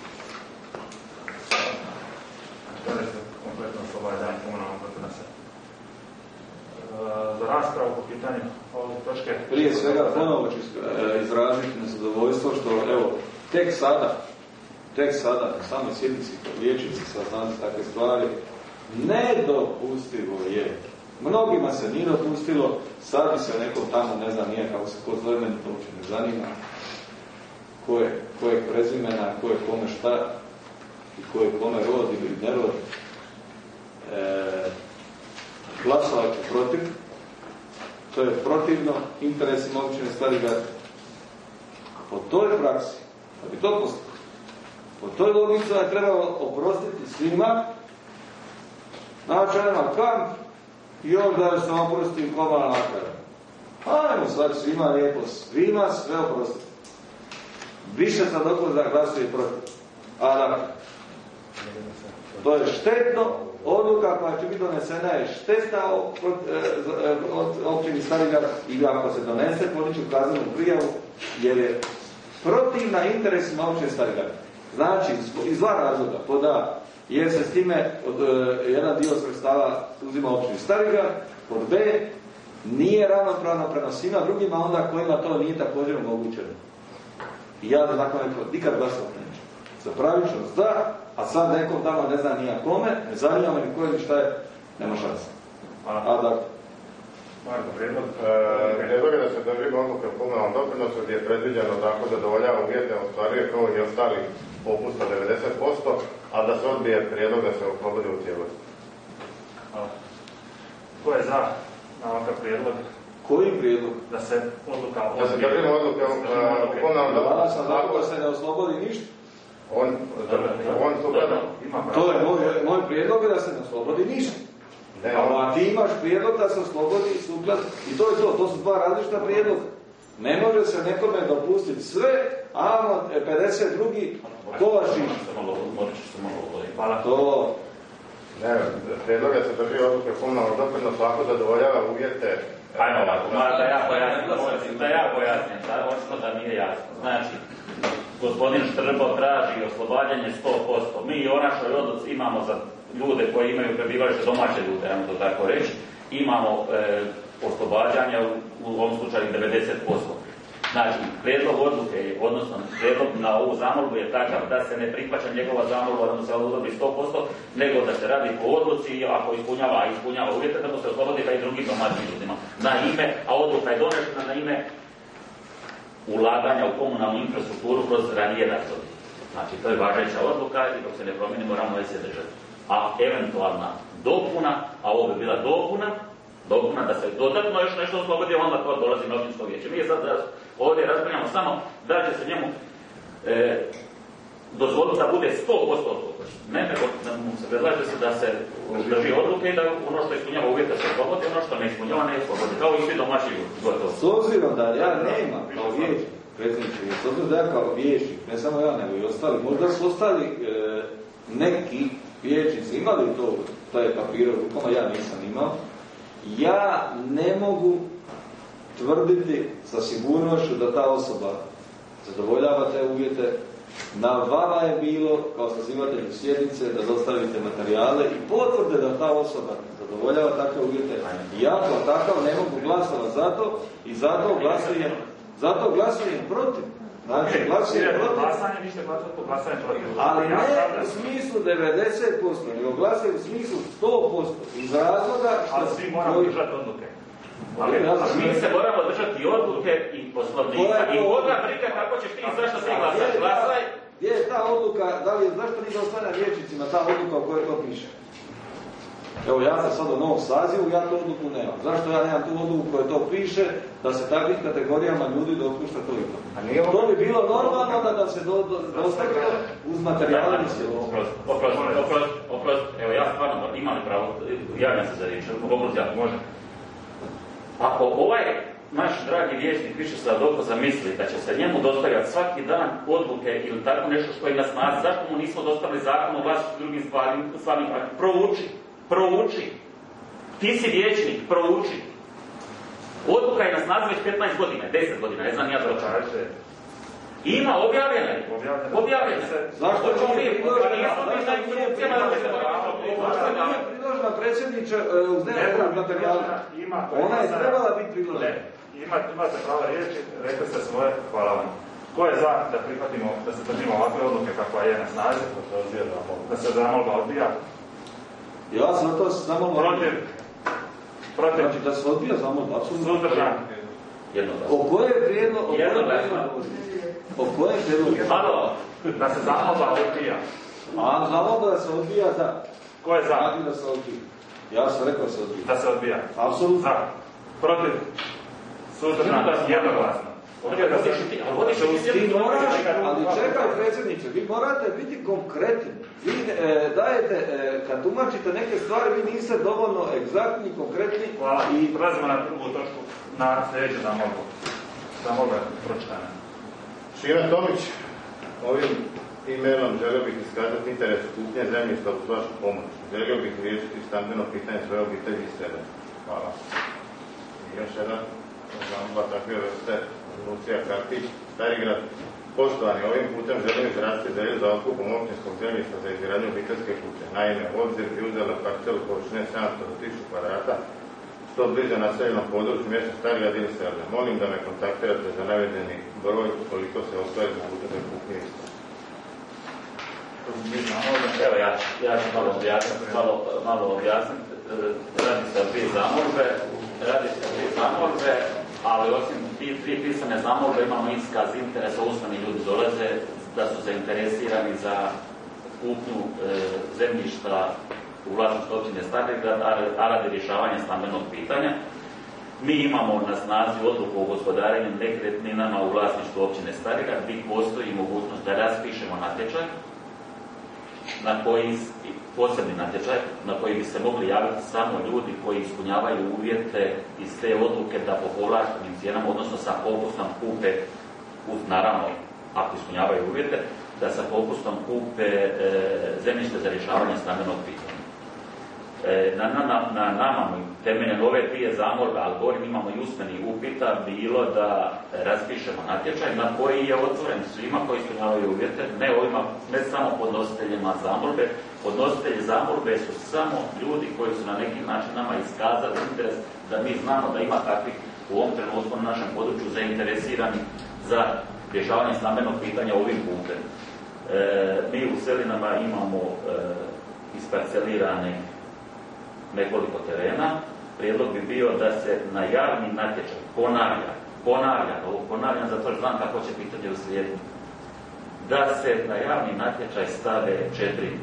To je kompletno oslobađanje komunalnog doprinosa. Za raspravu po pitanju ove točke. Prije svega ponovo ću izraziti nezadovoljstvo što evo tek sada tek sada na samoj sjednici kod liječnici saznali takve stvari, nedopustivo je. Mnogima se nije dopustilo, sad bi se nekom tamo, ne znam nije kako se ko zove, meni to uopće ne zanima, ko je, ko je prezimena, ko je kome šta i ko je kome rod ili ne rod. E, glasovati protiv, to je protivno interesima općine Stari Grad. Po toj praksi, da bi to postalo, po toj logici je trebalo oprostiti svima, znači nema kamp i onda da se oprostim komala nakada. Ajmo sad svima lijepo, svima sve oprostiti. Više sam dokaz da glasuje protiv. A da, to je štetno, odluka koja će biti donesena je štetna od općini Stari Grad i ako se donese, podići u kaznenu prijavu, jer je protivna interesima općine Stari Grad. Znači, iz dva razloga, pod A, jer se s time od, uh, jedan dio sredstava uzima općini Stari Grad, pod B, nije ravnopravno prema svima drugima, onda kojima to nije također omogućeno. I ja da nakon neko nikad glasovati neću. Za pravičnost da, a sad nekom tamo ne zna nija kome, ne zanima me ni koje ni šta je, nema šanse. A da... Marko, prijedlog, e, prijedlog je da se drži odluke o komunalnom doprinosu gdje je predviđeno tako da dovoljava uvjete ostvaruje kao i ostali popusta devedeset posto, a da se odbije prijedlog da se oslobodi u cijelosti. Ko je za na ovakav prijedlog? Koji prijedlog? Da se odluka Da se držimo odluke o komunalnom doprinosu. Ja sam tako da se ne oslobodi ništa. On, on to gleda. To je moj, moj prijedlog da se ne oslobodi ništa. Ne, a ti imaš prijedlog da se oslobodi suklad i to je to, to su dva različita prijedloga. Ne može se nekome dopustiti sve, a pedeset drugi kovaši. Hvala. To... Ne, prijedlog je se drži odluke komunalnog doprinosa ako zadovoljava uvjete. Ajmo ovako, da ja pojasnim, da ja pojasnim, očito da nije jasno. Znači, gospodin Štrbo traži oslobađanje sto posto. Mi i o našoj odluci imamo za ljude koji imaju prebivalište, domaće ljude, ajmo to tako reći, imamo e, oslobađanja u, u ovom slučaju devedeset posto. Znači, prijedlog odluke, odnosno prijedlog na ovu zamolbu je takav da se ne prihvaća njegova zamolba da mu se odobri sto posto, nego da se radi po odluci i ako ispunjava, ispunjava uvjete da mu se oslobodi da i drugim domaćim ljudima. Na ime, a odluka je donešena na ime ulaganja u komunalnu infrastrukturu kroz ranije razdoblje. Znači, to je važeća odluka i dok se ne promijeni moramo je se držati. A eventualna dopuna, a ovo bi bila dopuna, dopuna da se dodatno još nešto oslobodi, onda to dolazi na općinsko vijeće. Mi sad ovdje raspravljamo samo da će se njemu e, dozvoliti da bude sto posto oslobođen. Ne, nego se predlaže se da se drži odluke i da ono što ispunjava uvjeta se oslobodi, ono što ne ispunjava ne oslobodi. Kao i svi domaći ljudi. Gotovo. S obzirom da ja nemam kao vijećnik, predsjedniče, s obzirom da ja kao vijećnik, ne samo ja nego i ostali, možda su ostali e, neki vijećnici imali to, taj papir u rukama, ja nisam imao. Ja ne mogu tvrditi sa sigurnošću da ta osoba zadovoljava te uvjete. Na vama je bilo, kao sazivatelju sjednice, da dostavite materijale i potvrde da ta osoba zadovoljava takve uvjete. I ja kao takav ne mogu glasovati za to i zato glasujem, zato glasujem protiv. Znači, glasujem protiv. Glasanje, nište glasati po glasanje protiv. Ali ne u smislu devedeset posto, nego glasujem u smislu sto posto. Iz razloga što... Ali svi moramo držati odluke. Ali, ali mi se moramo držati odluke i poslovnika. I koga briga kako ćeš ti, zašto ti glasati? Glasaj. Gdje je ta odluka, da li je, zašto nije dostavljena vijećnicima ta odluka o kojoj to piše? Evo, ja sam sad u novom sazivu, ja tu odluku nemam. Zašto ja nemam tu odluku koja to piše, da se takvim kategorijama ljudi dopušta to i to? To bi bilo normalno da, da se do, do, dostavilo uz materijale i se ovo. Oprost, oprost, oprost, oprost. Evo, ja stvarno imam li pravo, javljam se za riječ, oprost, ja, može. Ako ovaj naš dragi vijećnik više sa dokaza misli da će se njemu dostavljati svaki dan odluke ili tako nešto što je na snazi, zašto mu nismo dostavili zakon o vašim drugim stvarnim, prouči, prouči. Ti si vijećnik, prouči. Odluka je na snazi već petnaest godina, deset godina, ne znam ja za očarače. Ima, objavljena je. Objavljena je. Zašto ćemo mi priložena? Zašto nije priložena predsjedniče uz nekog materijala? Ona je trebala biti priložena. Imate pravo riječi, rekli ste svoje, hvala vam. Ko je za da prihvatimo, da se držimo ovakve odluke kakva je na snazi? Da se zamolba odbija? Ja sam na to zamolba. Protiv? Protiv? Znači da se odbija zamolba, apsolutno. Suzdržan? O koje prijedlog? O koje prijedlog? Halo, da se zamolba odbija. A zamolba da se odbija, da. Ko je za? Znači da se odbija. Ja sam rekao da se odbija. Da se odbija? Apsolutno. Za. Protiv? Suzdržan? Jednoglasno. Ti moraš, ali čekaj predsjedniče, vi morate biti konkretni. Vi e, dajete, e, kad tumačite neke stvari, vi niste dovoljno egzaktni, konkretni. Hvala. I prelazimo na drugu točku, na sljedeću zamolbu. Zamolba je pročitana. Šime Tomić, ovim e-mailom želio bih iskazati interes kupnje zemljišta uz vašu pomoć. Želio bih riješiti stambeno pitanje svoje obitelji i sebe. Hvala. I još jedan zamolba takve vrste. Lucija Kartić, Starigrad. Poštovani, ovim putem želim izraziti želju za otkupom općinskog zemljišta za izgradnju obiteljske kuće. Naime, u obzir bi uzela parcelu površine sedamsto do tisuću kvadrata, što bliže naseljenom području mjesta Starigrad ili Selja. Molim da me kontaktirate za navedeni broj koliko se ostvari za putem za kupnje isto. Evo ja, ja ću malo objasniti, malo, malo objasniti. Radi se o dvije zamolbe, radi se o dvije zamolbe, ali osim dvije pisane zamolbe imamo iskaz interesa, usmeni ljudi dolaze da su zainteresirani za kupnju e, zemljišta u vlasništvu općine Starigrad, a radi rješavanja stambenog pitanja. Mi imamo na snazi odluku o gospodarenju nekretninama u vlasništvu općine Starigrad, gdje postoji mogućnost da raspišemo natječaj, na koji, posebni natječaj, na koji bi se mogli javiti samo ljudi koji ispunjavaju uvjete iz te odluke da po povlaštenim cijenama, odnosno sa popustom kupe, naravno, ako ispunjavaju uvjete, da sa popustom kupe e, zemljište za rješavanje stambenog pitanja. E, na, na, na, na nama, temeljem ove dvije zamolbe, ali govorim imamo i usmeni upita, bilo da raspišemo natječaj na koji je otvoren svima koji ispunjavaju uvjete, ne ovima, ne samo podnositeljima zamolbe. Podnositelji zamolbe su samo ljudi koji su na neki način nama iskazali interes da mi znamo da ima takvih u ovom trenutku na našem području zainteresirani za rješavanje stambenog pitanja ovim putem. E, mi u Selinama imamo e, isparcelirane nekoliko terena. Prijedlog bi bio da se na javni natječaj ponavlja, ponavlja, ovo ponavljam zato što znam kako će pitanje uslijediti, da se na javni natječaj stave četiri e,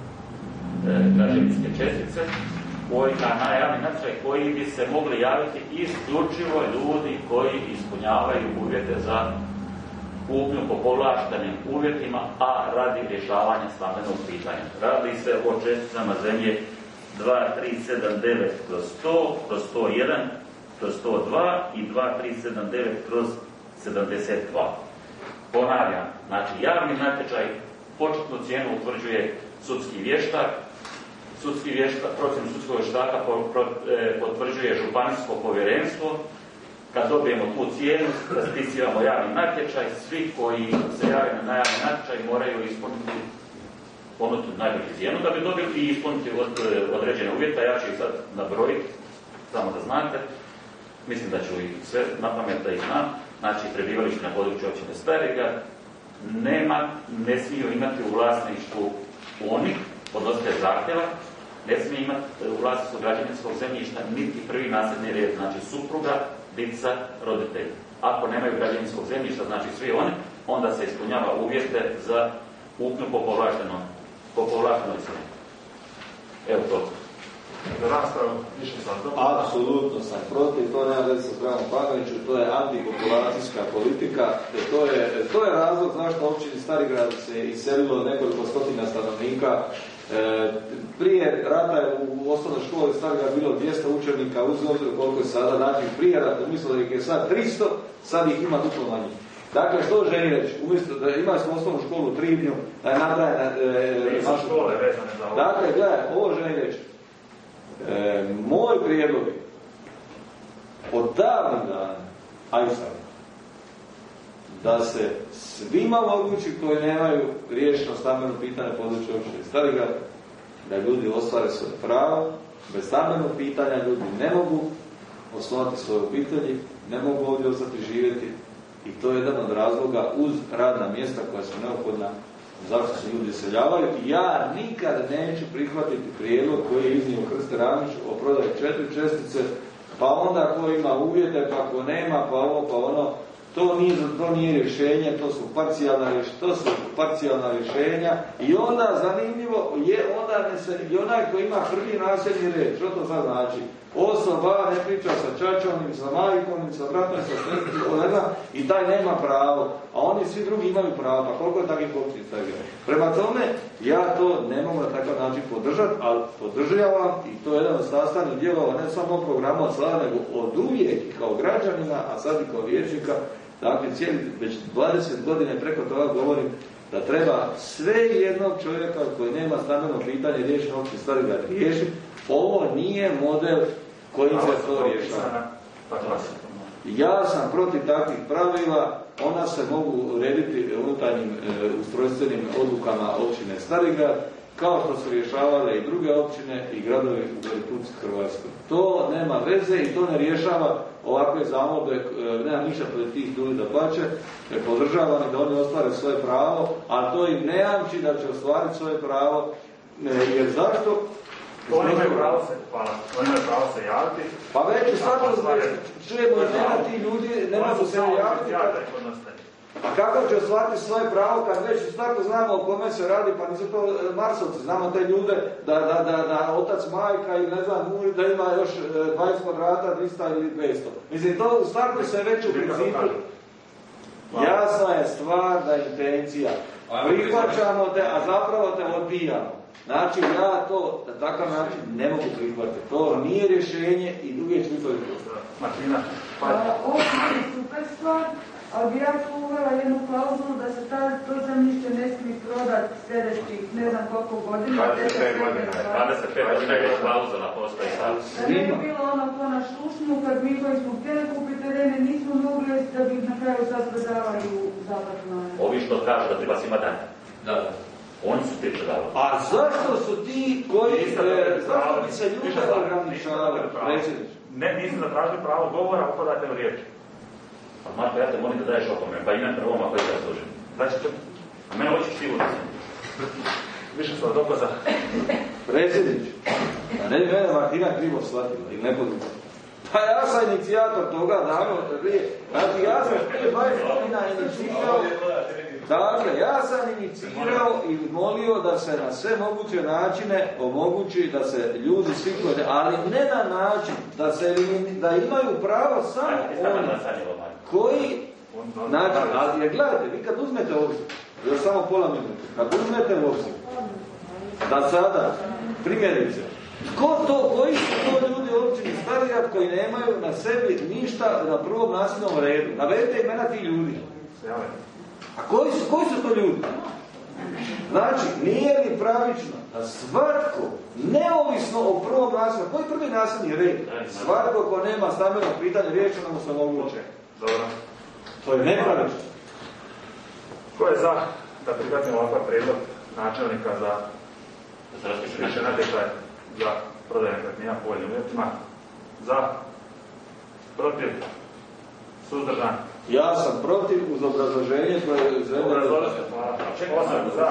građevinske čestice, koji, a na javni natječaj koji bi se mogli javiti isključivo ljudi koji ispunjavaju uvjete za kupnju po povlaštenim uvjetima, a radi rješavanja stambenog pitanja. Radi se o česticama zemlje dva tri sedam devet kroz sto, kroz sto jedan, kroz sto dva i dva tri sedam devet kroz sedamdeset dva. Ponavljam, znači javni natječaj, početnu cijenu utvrđuje sudski vještak, sudski vještak, procjenu sudskog vještaka potvrđuje županijsko povjerenstvo. Kad dobijemo tu cijenu, raspisivamo javni natječaj, svi koji se jave na javni natječaj moraju ispuniti ponuditi najbolju cijenu da bi dobili i ispuniti određene uvjete. Ja ću ih sad nabrojiti, samo da znate. Mislim da ću ih sve napamet da ih znam. Znači, prebivalište na području općine Starigrad nema, ne smiju imati u vlasništvu oni, podnositelj zahtjeva, ne smije imati u vlasništvu građevinskog zemljišta niti prvi nasljedni red, znači supruga, dica, roditelj. Ako nemaju građevinskog zemljišta, znači svi oni, onda se ispunjava uvjete za kupnju po povlaštenom po povlaštenoj cijeni. Evo to. Za raspravu, više sam to. Apsolutno sam protiv, to nema veze sa Zdravkom Panoviću, to je antipopulacijska politika, to je, to je razlog zašto općini Starigrad se iselilo nekoliko stotina stanovnika. E, prije rata je u osnovnoj školi Starigrad bilo dvjesto učenika, uz obzir koliko je sada, znači prije rata, umjesto da ih je sad tristo, sad ih ima duplo manje. Dakle, što želi reći? Umjesto da imali smo osnovnu školu u Tribnju, da je nabraje na e, našu škole vezane za ovo. Dakle, gledaj, ovo želi reći. E, moj prijedlog je od davnih dana, a i sad, da se svima mogući koji nemaju riješeno stambeno pitanje područja općine Starigrad, da ljudi ostvare svoje pravo, bez stambenog pitanja ljudi ne mogu osnovati svoje obitelji, ne mogu ovdje ostati živjeti i to je jedan od razloga uz radna mjesta koja su neophodna zašto se ljudi iseljavaju. Ja nikad neću prihvatiti prijedlog koji je iznio Krste Ramić o prodaji četiri čestice, pa onda ko ima uvjete, pa ko nema, pa ovo, pa ono. To nije, to nije rješenje, to su parcijalna, to su parcijalna rješenja i onda zanimljivo je onda ne se, i onaj koji ima prvi nasljedni red, što to sad znači? Osoba ne priča sa čačom, ni sa majkom, ni sa bratom, ni sa sestrom, i taj nema pravo, a oni svi drugi imaju pravo, pa koliko je takvih općinica? Prema tome, ja to ne mogu na takav način podržati, ali podržavam i to je jedan od sastavnih dijelova, ne samo programa od sada, nego od uvijek i kao građanina, a sad i kao vijećnika. Dakle, cijeli, već dvadeset godine preko toga govorim da treba sve jednog čovjeka koji nema stambeno pitanje riješiti općini Stari Grad riješiti. Ovo nije model kojim se to rješava. Ja sam protiv takvih pravila, ona se mogu urediti unutarnjim e, ustrojstvenim odlukama općine Stari Grad, kao što su rješavale i druge općine i gradovi u Republici Hrvatskoj. To nema veze i to ne rješava ovakve zamolbe, nema ništa protiv tih ljudi da plaće, podržavam i da oni ostvare svoje pravo, ali to im ne jamči da će ostvariti svoje pravo, jer zašto? Oni imaju pravo se, hvala, oni imaju pravo se javiti. Pa već u svakom čujemo nema ti ljudi, ne mogu se javiti. A kako će ostvariti svoje pravo kad već tako znamo o kome se radi, pa nisu to Marsovci, znamo te ljude da, da, da, da otac, majka i ne znam, da ima još dvadeset kvadrata, dvjesto ili petsto. Mislim, to u startu se već u principu jasna je stvar da je intencija. Prihvaćamo te, a zapravo te odbijamo. Znači, ja to na takav način ne mogu prihvatiti. To nije rješenje i uvijek ću to prihvatiti. Martina, pa... Ovo je super stvar, ali bi ja tu uvela jednu klauzulu da se ta, to zemljište ne smije prodati sljedećih ne znam koliko godina. dvadeset pet godina. dvadeset pet godina je klauzula postoji. Da ne bi bilo ono to na šušnju, kad mi koji smo htjeli kupiti terene, nismo mogli da bi na kraju sad prodavali u zapadno. Ovi što kažu da treba svima dati. Da, da. Oni su ti prodavali. A zašto su ti koji, e, zašto bi se ljudi ograničavali, predsjedniče? Ne, niste zatražili pravo govora, upadate u riječ. Pa Marko, ja te molim da daješ opomenu, pa imam prvom ako je da služim. Znači, a mene hoćeš sigurno. Više sam dokaza. Predsjedniče, a ne bi mene Martina krivo shvatila, ili ne budu. Pa ja sam inicijator toga, davno, znači ja sam prije dvadeset godina inicirao, dakle, ja sam inicirao i molio da se na sve moguće načine omogući da se ljudi svi koji, ali ne na način da se da imaju pravo samo oni koji, znači, ali jer gledajte, vi kad uzmete obzir, još samo pola minuta, kad uzmete obzir, da sada, primjerice, Tko to, koji su to ljudi u općini Stari Grad koji nemaju na sebi ništa na prvom nasljednom redu? Navedite imena ti ljudi. A koji su, koji su to ljudi? Znači, nije li pravično da svatko, neovisno o prvom nasljednom, koji prvi nasljedni red? Svatko ko nema stambeno pitanje riješeno mu se omoguće. Dobro. To je nepravično. Ko je za da prihvatimo ovakav prijedlog načelnika za više natječaj za prodaju nekretnina po povoljnim uvjetima? Za? Protiv? Suzdržan? Ja sam protiv uz obrazloženje koje je zemlje... Osam za.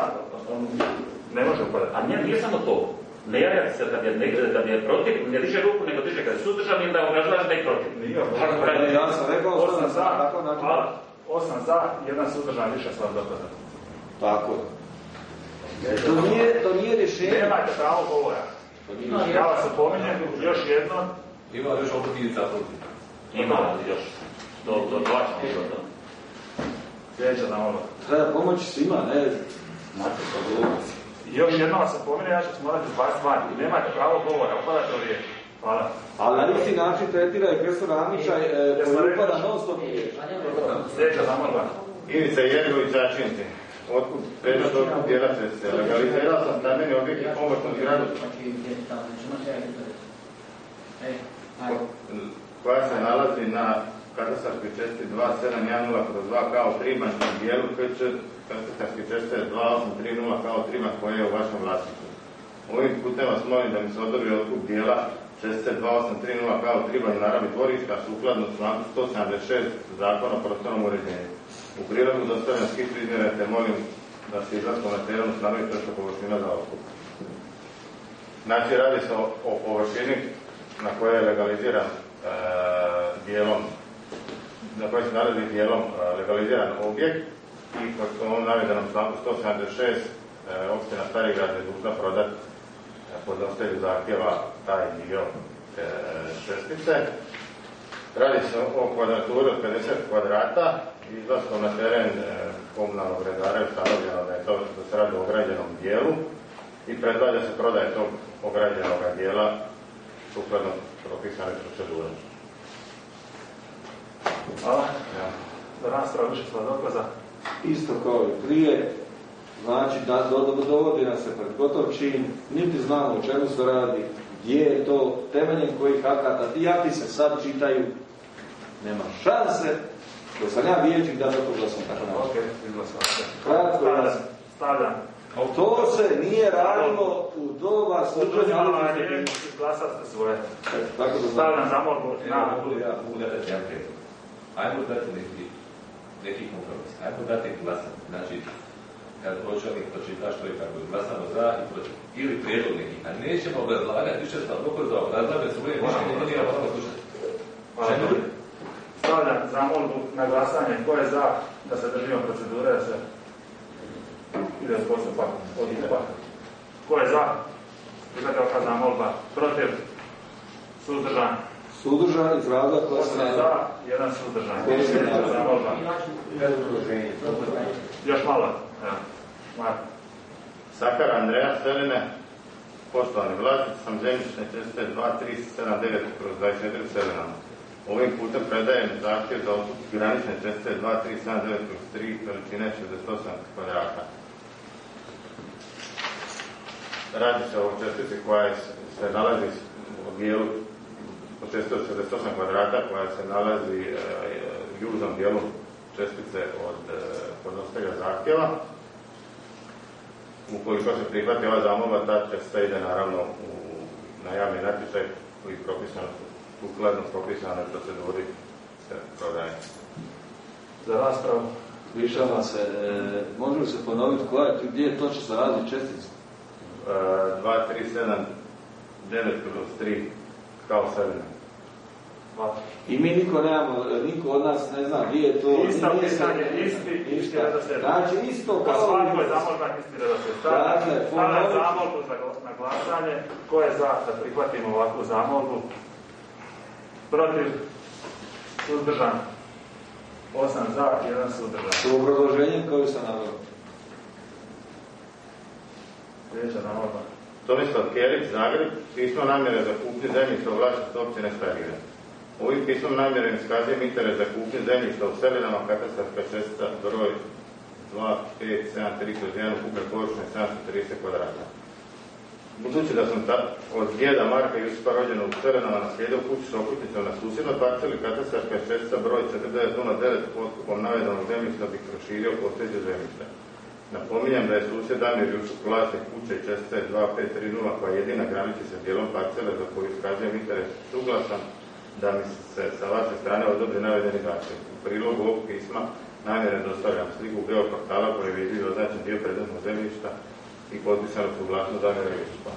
Ne može upadati. A nije, nije samo to. Ne javljati se kad je, kad je protiv, ne diže ruku, nego diže kad je suzdržan i da obrazlaže da je protiv. Nije. Ja sam rekao osam za, hvala. Osam za, jedan suzdržan, više sam dokazan. Tako je. To nije, to nije rješenje. Nemate pravo govora. Ja vas opominjem, još jedno. Ima još opetinica protiv. Ima još. Do, do dva ćemo do to. Sljedeća zamolba. Treba pomoći svima, ne? Znate, to bilo. Još jedno vas opominjem, ja ću se morati zbaciti van. Nemate pravo govora, upadate u riječ. Hvala. Ali na isti način tretira i Krsto Ramića koji upada non stop u riječ. Sljedeća zamolba. Ivica Jergović, začinite. Otkup, prednost otkup dijela se legalizirao sam stambeni objekt i pomoćnom zgradu koja se nalazi na katastarskoj česti dva sedam jedan nula kroz dva kao tribanjskom dijelu K Č katastarske česte dva osam tri nula kao tribanj koje je u vašem vlasništvu. Ovim putem vas molim da mi se odobri otkup dijela čestice dva osam tri nula kao tribanje naravi dvorišta sukladno članku sto sedamdeset šest Zakona o prostornom uređenju. U prilogu dostavljam skicu izmjere te molim da se izlaskom na terenu stanovi točka površina za okup. Znači, radi se o, o površini na kojoj je legaliziran e, dijelom, na kojoj se nalazi dijelom e, legaliziran objekt i kod ovom navedenom članku sto sedamdeset šest e, opština Starigrad je dužna prodati podnositelju zahtjeva taj dio e, čestice. Radi se o kvadraturi od pedeset kvadrata i izlaskom na teren e, komunalnog redara je ustanovljeno da je to da se radi o ograđenom dijelu i predlaže se prodaje tog ograđenog dijela sukladno propisane procedure. Hvala. Ja. Za raspravu više sva dokaza. Isto kao i prije, znači da dovodi nas se pred gotov čin, niti znamo o čemu se radi, gdje je to, temeljem kojih akata, ti akti se sad čitaju, nema šanse, da sam ja vijećnik da za to glasam tako nešto. Ok, izglasam se. Kratko je. Stavljam. To se nije radilo u doba služenja. Oduzimala riječ, izglasate svoje. Tako da stavljam zamolbu na... Ja mogu da dati jedan prijedlog. Ajmo dati neki, neki kompromis. Ajmo dati glasanje. Znači, kad pročelnik pročita što je kako glasamo za i protiv. Ili prijedlog neki. A nećemo obrazlagati više sa dok da obrazlage svoje mišljenje, to nije moramo slušati. Stavljam zamolbu na glasanje. Ko je za da se držimo procedure, da se ide u postupak odluka? Ko je za? Prihvatila ka zamolba. Protiv? Suzdržan? Suzdržan iz razloga koja se za, jedan suzdržan. Zamolba. Još malo. Evo. Marko. Sakar Andreja Seline, poštovani vlasnik, sam zemljišne čestice dva tri sedam devet kroz dvadeset četiri Selinama. Ovim putem predajem zahtjev za otkup granične čestice dva tri sedam devet kroz tri veličine šezdeset osam kvadrata. Radi se o čestici koja se nalazi u dijelu od šezdeset osam kvadrata koja se nalazi e, u južnom dijelu čestice od e, podnositelja zahtjeva. Ukoliko se prihvati ova zamolba, ta čestica ide naravno u, na javni natječaj koji je propisan ukladno propisanoj proceduri se prodaje. Za raspravu. Višava se, e, može li se ponoviti koja, gdje je točno se radi čestica? E, dva tri sedam devet kroz tri kao Seline. I mi niko nemamo, niko od nas ne zna gdje je to. Ista pisanje, isti, isti redoslijed. Znači isto kao... Svako je zamolba isti redoslijed. Stavljam zamolbu na glasanje. Ko je za da prihvatimo ovakvu zamolbu? Protiv? Suzdržan? Osam za, jedan suzdržan. U obrazloženju koju sam naveo. Sljedeća zamolba. Tomislav Kerić, Zagreb, pismo namjere za kupnju zemljišta u vlasništvu općine Starigrad. Ovim pismom namjerom iskazujem interes za kupnju zemljišta u Selinama, katastarska čestica broj dva pet sedam tri kroz jedan, ukupne površine sedamsto trideset kvadrata. Budući da sam ta, od djeda Marka Jusufa rođena u Selinama naslijedio kuću s okutnicom na susjednoj parceli, katastarska čestica broj četiri devet nula devet otkupom navedenog zemljišta bi proširio postojeće zemljište. Napominjem da je susjed Damir Jusuf vlasnik kuće i čestice dva pet tri nula koja jedina graniči sa dijelom parcele za koju iskazujem interes suglasan da mi se sa vaše strane odobri navedeni zahtjev. U prilogu ovog pisma namjerno dostavljam sliku geoportala koji je vidljiv označen dio predmetnog zemljišta i potpisano suglasnost Damira Jusufa.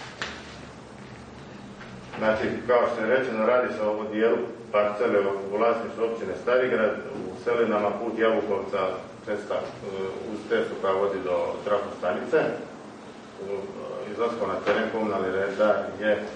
Znači, kao što je rečeno, radi se o dijelu parcele u vlasništvu općine Starigrad, u Selinama put Jabukovca, cesta uz cestu koja vodi do trafostanice. Izlaskom na teren komunalni redar je e,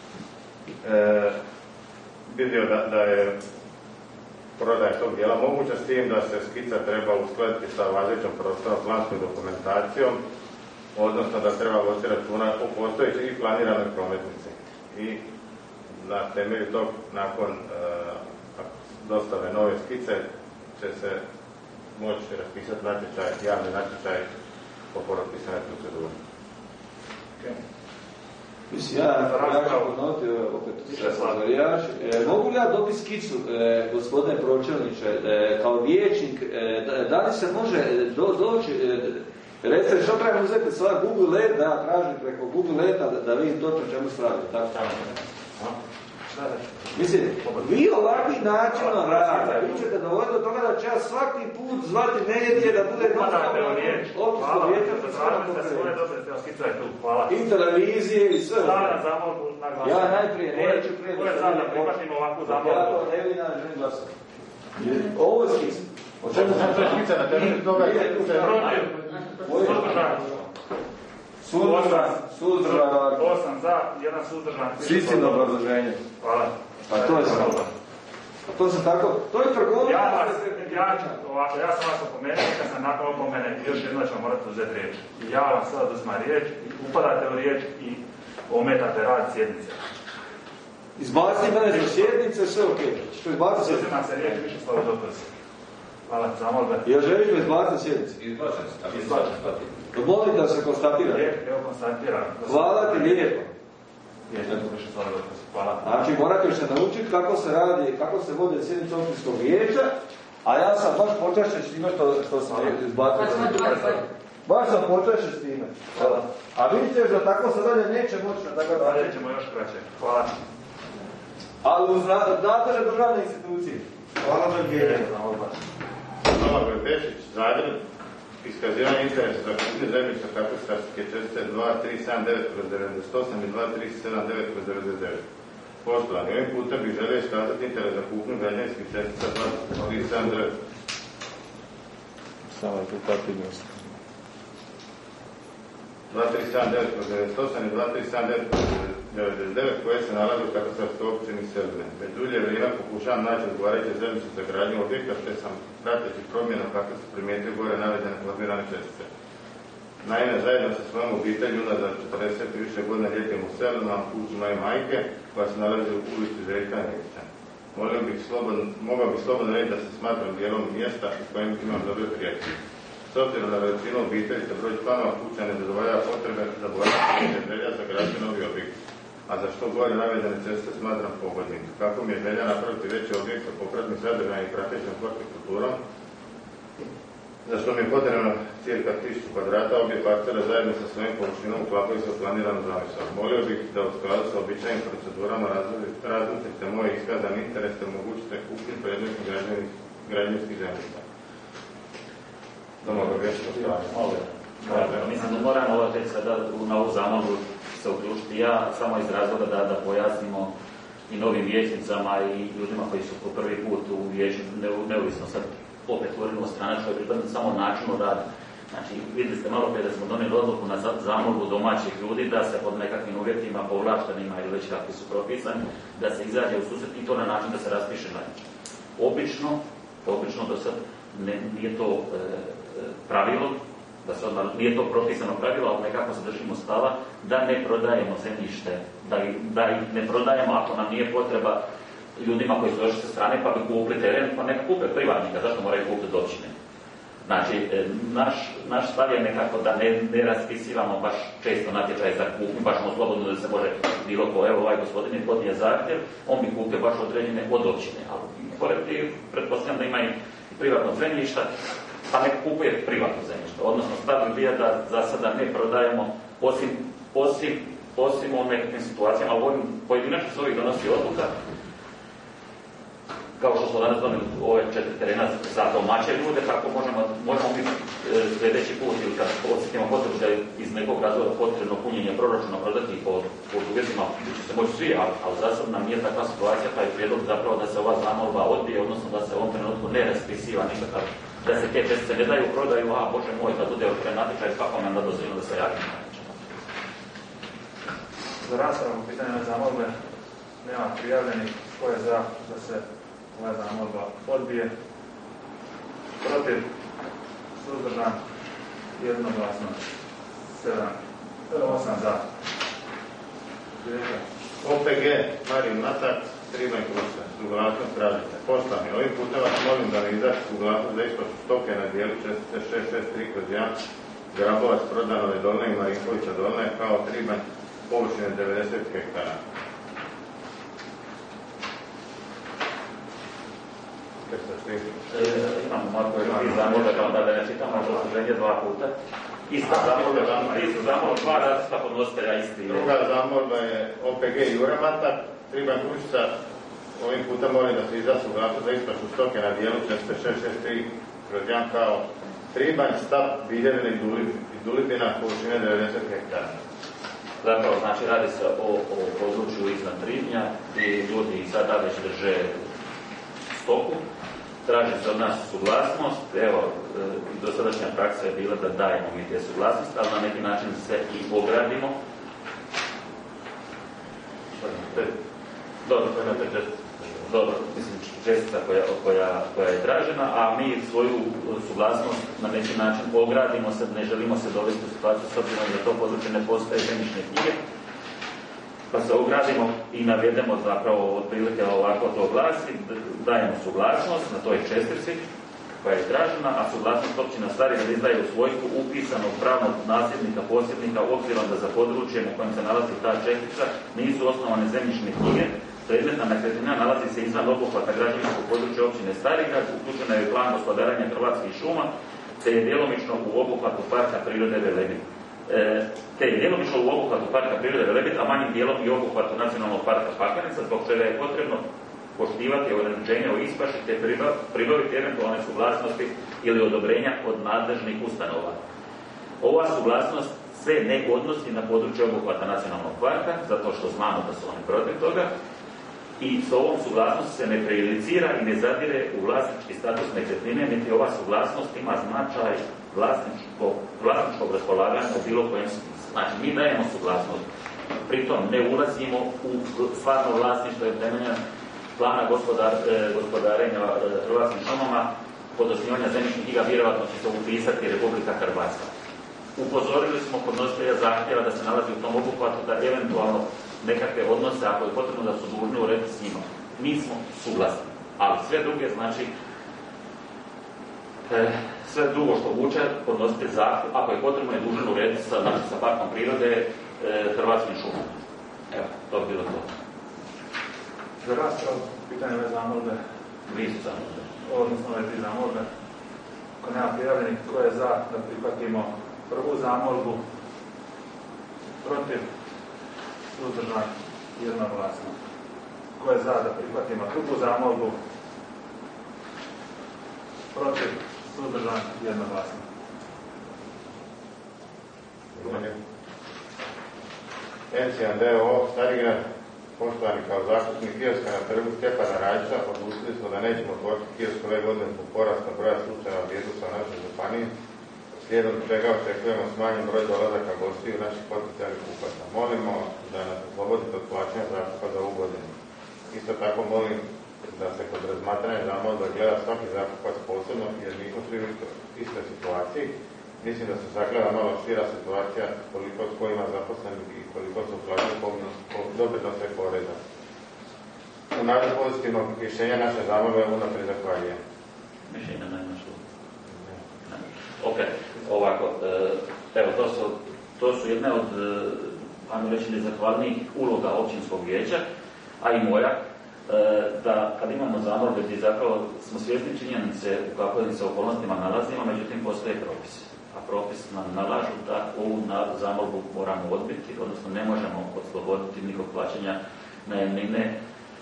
vidio da, da je prodaja tog dijela moguća, s tim da se skica treba uskladiti sa važećom prostorno-planskom dokumentacijom, odnosno da treba voditi računa o postojećoj i planiranoj prometnici. I na temelju tog, nakon e, dostave nove skice, će se moći raspisati natječaj, javni natječaj po propisanoj proceduri. Okay. Mislim, ja, ja ću ponoviti opet Zarijač. E, mogu li ja dobiti skicu, e, gospodine pročelniče, e, kao vijećnik, e, da, da li se može do, doći, e, recite što trebam uzeti sada Google Earth, da ja tražim preko Google Eartha da, da vidim točno čemu se radi, tako? Mislim, vi ovakvi načinom rada, vi ćete dovoljiti do toga da će ja svaki put zvati negdje da bude Upadate u riječ. Hvala vam, općinsko zatražite svoje dobre, evo skicaj tu, hvala. i televizije i sve. Stavljam zamolbu na glasanje. Ja najprije neću prije Ko je za da prihvatimo ovakvu zamolbu? Ja to ne vidim, želim glasati. Ovo je skica. O čemu sam to skica na temelju toga? Protiv. Suzdržan. Suzdržan. Suzdržan. Osam za, jedan suzdržan. Sličino obrazloženje. Hvala. A to je samo. To se tako, to je trgovina. Ja vas, ja, ovako, ja sam vas opomenuo, kad sam nakon opomene, još jedno ćemo morati uzeti riječ. I ja vam sad uzmam riječ, i upadate u riječ i ometate rad sjednice. Izbaciti mene za sjednice, sve ok. Što izbaciti sjednice? Uzimam se riječ, više slovo dokaz. Hvala, zamolbe. Ja želiš me izbaciti sjednice? Izbačen se, tako Izbačen. izbačen. Molim da se konstatira. Evo konstatiram. Hvala ti lijepo. Više slovo dokaz. Hvala. Znači, morat ćeš se naučiti kako se radi, kako se vode sjednice općinskog vijeća, a ja sam baš počešćen s time što, što sam izbacio. Baš sam počešćen s time. Hvala. A vidite da tako se dalje neće moći na takav način. Dalje ćemo još kraće. Hvala. Ali uz nadležne državne institucije. Hvala za gdje. Domagoj Pešić, Zagreb, iskazivanje interesa za kupnju zemljišta katastarske čestice dva tri sedam devet devedeset osam i dva tri sedam devet devedeset devet. Poštovani, ovim putem bih želio iskazati interes za kupnju građevinskih čestica dva tri sedam devet. Samo je tu papirnost. dva tri sedam devet devedeset osam i dva tri sedam devet devedeset devet koje se nalaze u katastarskoj općini Seline. Već dulje vrijeme pokušavam naći odgovarajuće zemljište za gradnju objekta, te sam prateći promjenu kako se primijetio gore navedene formirane čestice. Naime, zajedno sa svojom obitelji unazad četrdeset i više godina ljetim u Selinu, na kuću moje majke, koja se nalazi u ulici Željka Nevića. Molio bih slobodno, mogao bih slobodno reći da se smatram dijelom mjesta u kojem imam dobre prijatelje. S obzirom na veličinu obitelji te broj članova kuća ne zadovoljava potrebe za boravak želja za gradnju novi objekt, a za što gore navedene ceste smatram pogodnim. Kako mi je želja napraviti veći objekt sa popratnim sadržajem i pratećom hortikulturom, za što mi je potrebno cirka tisuću kvadrata, obje parcele zajedno sa svojim površinom uklapaju se u planiranu zamisao. Molio bih da u skladu sa običajnim procedurama razlučite moj iskazan interes te omogućite kupnju predmetnih građevinskih zemljišta. Domagoj Pešić, Mislim da moramo ovo već sada na ovu zamolbu se uključiti. Ja samo iz razloga da, da pojasnimo i novim vijećnicama i ljudima koji su po prvi put u vijeću, neovisno sad opet govorimo o stranačkoj pripadnosti, samo načinu rada. Znači, vidjeli ste malo prije da smo donijeli odluku na zamolbu domaćih ljudi da se pod nekakvim uvjetima povlaštenima ili već kakvi su propisani, da se izađe u susret i to na način da se raspiše natječaj. Obično, obično do sad ne, nije to e, pravilo, da se odmah, nije to propisano pravilo, ali nekako se držimo stava da ne prodajemo zemljište, da, da ih ne prodajemo ako nam nije potreba ljudima koji su došli sa strane pa bi kupili teren, pa neka kupe privatnika, zašto moraju kupiti općine? Znači, naš, naš stav je nekako da ne, ne raspisivamo baš često natječaje za kupnju, baš mu slobodno da se može bilo ko, evo ovaj gospodin je podnije zahtjev, on bi kupio baš određene od općine, ali pored ti pretpostavljam da ima i privatnog zemljišta, pa nek kupuje privatno zemljište, odnosno stav bi bio da za sada ne prodajemo osim, osim, osim u nekakvim situacijama, ali ovim pojedinačno se ovih donosi odluka, kao što smo danas donijeli ove četiri terena za domaće ljude, tako možemo, možemo biti e, sljedeći put ili kad osjetimo potrebu da je iz nekog razloga potrebno punjenje proračuna prodati po, po uvjetima, gdje će se moći svi, ali, ali za sad nam nije takva situacija, pa je prijedlog zapravo da se ova zamolba odbije, odnosno da se u ovom trenutku ne raspisiva nikakav, da se te čestice ne daju prodaju, a Bože moj, da bude otvoren natječaj, kako nam da dozvoljeno da se javimo natječaj. Za raspravu pitanje na zamolbe nema prijavljenih. Ko je za da se ova zamolba odbije? Protiv? Suzdržan? Jednoglasno? sedam, osam za. O P G Marin Matak, Tribanj Kruša, suglasnost tražite. Poštovani, ovim putem vas molim da mi izaći suglasnost za isplatu stoke na dijelu čestice šest šest tri kroz jedan Grabovac, Prodanove Dolne i Marinkovića Dolne kao Tribanj površine devedeset hektara. E, imamo Marko i zamolbe, kao da ne čitamo obrazloženje dva puta. Ista zamolba, ista zamolba, dva različita podnositelja, isti. Druga zamolba je O P G Jure Matak, Tribanj Kućica, ovim puta molim da se izda suglasnost za isprašu stoke na dijelu četiri šest šest tri kroz jedan kao Tribanj, Stap, Biljevine i Dulipina, površine devedeset hektara. Zapravo, znači, radi se o, o području iznad Tribnja, gdje ljudi i sada već drže stoku. Traži se od nas suglasnost, evo, dosadašnja praksa je bila da dajemo mi te suglasnosti, ali na neki način se i ogradimo. Dobro, dobro, mislim, čestica koja, koja, koja je tražena, a mi svoju suglasnost na neki način ogradimo se, ne želimo se dovesti u situaciju s obzirom da to područje ne postoje zemljišne knjige, pa se ogradimo i navedemo zapravo otprilike ovako to glasi, dajemo suglasnost na toj čestici koja je tražena, a suglasnost općina Starigrad izdaje u svojstvu upisanog pravnog nasljednika, posjednika, obzirom da za područjem u kojem se nalazi ta čestica nisu osnovane zemljišne knjige. Predmetna nekretnina nalazi se izvan obuhvata građevinskog područja općine Starigrad, uključena je plan gospodarenja Hrvatskih šuma, te je djelomično u obuhvatu Parka prirode Velebit. E, te je djelomično u obuhvatu Parka prirode Velebit, a manjim dijelom i obuhvatu Nacionalnog parka Pakranica, zbog čega je potrebno poštivati ograničenja o ispaši te pribaviti eventualne suglasnosti ili odobrenja od nadležnih ustanova. Ova suglasnost se ne odnosi na područje obuhvata Nacionalnog parka, zato što znamo da su oni protiv toga, i s ovom suglasnost se ne prejudicira i ne zadire u vlasnički status nekretnine, niti ova suglasnost ima značaj vlasničkog, vlasničkog raspolaganja u bilo kojem smislu. Znači, mi dajemo suglasnost, pritom ne ulazimo u stvarno vlasništvo i temelja plana gospodar, eh, gospodarenja eh, Hrvatskim šumama. Kod osnivanja zemljišnih knjiga vjerovatno će se upisati Republika Hrvatska. Upozorili smo podnositelja zahtjeva da se nalazi u tom obuhvatu da eventualno nekakve odnose, ako je potrebno, da su dužni urediti s njima. Mi smo suglasni, ali sve druge, znači, e, sve drugo što vuče podnositelj zahtjev, ako je potrebno, je dužan urediti sa, znači, sa parkom prirode e, Hrvatskim šumama. Evo, to bi bilo to. Za raspravu, pitanje ove zamolbe. Vi su zamolbe. Odnosno ove tri zamolbe. Ako nema prijavljenih, tko je za da prihvatimo prvu zamolbu, protiv, suzdržan, jednoglasno. Tko je za da prihvatimo drugu zamolbu, protiv, suzdržan, jednoglasno. N C D O Starigrad, poštovani kao zastupnik kioska na trgu Stjepana Radića, odlučili smo da nećemo otvoriti kiosk ove godine zbog porasta broja slučajeva virusa u našoj županiji, slijedom čega očekujemo smanjen broj dolazaka gostiju naših potencijalnih kupaca. Molimo da nas oslobodite od plaćanja zakupa za ovu godinu. Isto tako molim da se kod razmatranja zamolbe gleda svaki zakupac posebno, jer nismo svi u istoj situaciji. Mislim da se sagleda malo šira situacija koliko s kojima zaposleni i koliko se uplaćuju doprinose i poreza. U nadu pozitivnog rješenja naše zamolbe unaprijed zahvaljujem. Mišljenja najmašu. Ok, ovako, evo, to su, to su jedne od, ajmo reći, nezahvalnijih uloga općinskog vijeća, a i moja, da kad imamo zamolbe gdje zapravo smo svjesni činjenice u kakvim se okolnostima nalazimo, međutim postoje propisi. A propis nam nalažu da ovu zamolbu moramo odbiti, odnosno ne možemo osloboditi nikog plaćanja najamnine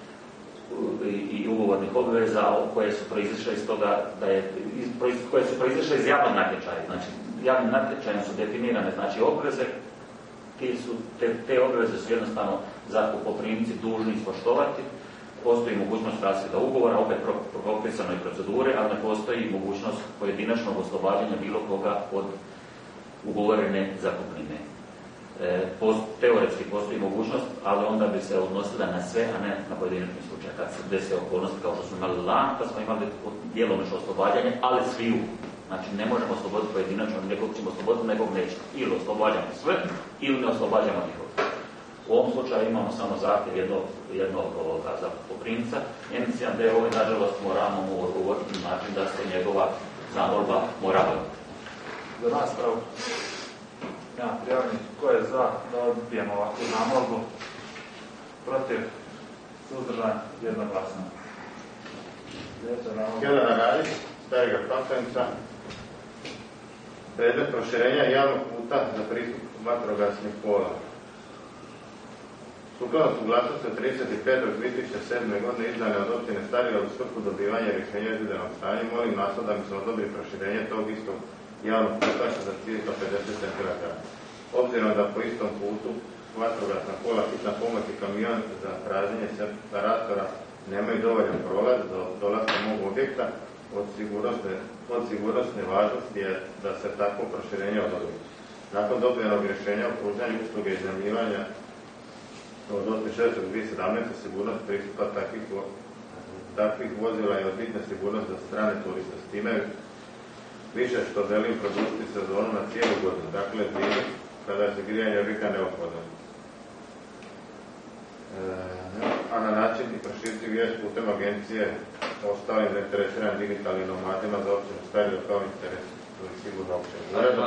i ugovornih obveza koje su proizišle iz toga da je, koje su proizišle iz javnog natječaja. Znači, javnim natječajem su definirane, znači, obveze, su, te, te obveze su jednostavno zakupoprimci dužni ispoštovati. Postoji mogućnost raskida ugovora, opet propisanoj procedure, ali ne postoji mogućnost pojedinačnog oslobađanja bilo koga od ugovorene zakupnine. E, post, teoretski postoji mogućnost, ali onda bi se odnosila na sve, a ne na pojedinačni slučaj. Kad se desi okolnosti kao što smo imali lan, kad smo imali djelomično oslobađanje, ali sviju. Znači, ne možemo osloboditi pojedinačno, nekog ćemo osloboditi, nekog nećemo. Ili oslobađamo sve, ili ne oslobađamo nikog. U ovom slučaju imamo samo zahtjev jednog, jednog ovoga zakupoprimca. N C D O, nažalost, moramo mu odgovoriti na način da se njegova zamolba mora odbiti. Za raspravu. Ja, prijavnik, tko je za da odbijemo ovakvu zamolbu? Protiv, suzdržan, jednoglasno. Jelena Radić, Starigrad Pakranica. Predmet proširenja javnog puta za pristup vatrogasnih pola. Sukladno suglasnosti od trideset petog dvije tisuće sedme. godine izdane od općine Starigrad u svrhu dobivanja rješenja o izvedenom stanju, molim naslov da mi se odobri proširenje tog istog javnog puta za tristo pedeset centimetara. Obzirom da po istom putu vatrogasna kola, hitna pomoć i kamion za pražnjenje separatora nemaju dovoljan prolaz do dolaska mog objekta, od sigurnosne, od sigurnosne važnosti je da se takvo proširenje odobri. Nakon dobivenog rješenja o pružanju usluge iznajmljivanja od osmog šestog dvije tisuće sedamnaeste. sigurnost pristupa takvih, takvih vozila je od bitne sigurnosti za strane turiste. S time više što želim produžiti sezonu na cijelu godinu, dakle zimu, kada se grijanje objekta neophodno. E, a na način i proširiti vijest putem agencije o ostalim zainteresiranim digitalnim nomadima za općinu Starigrad kao interes sigurno općinu.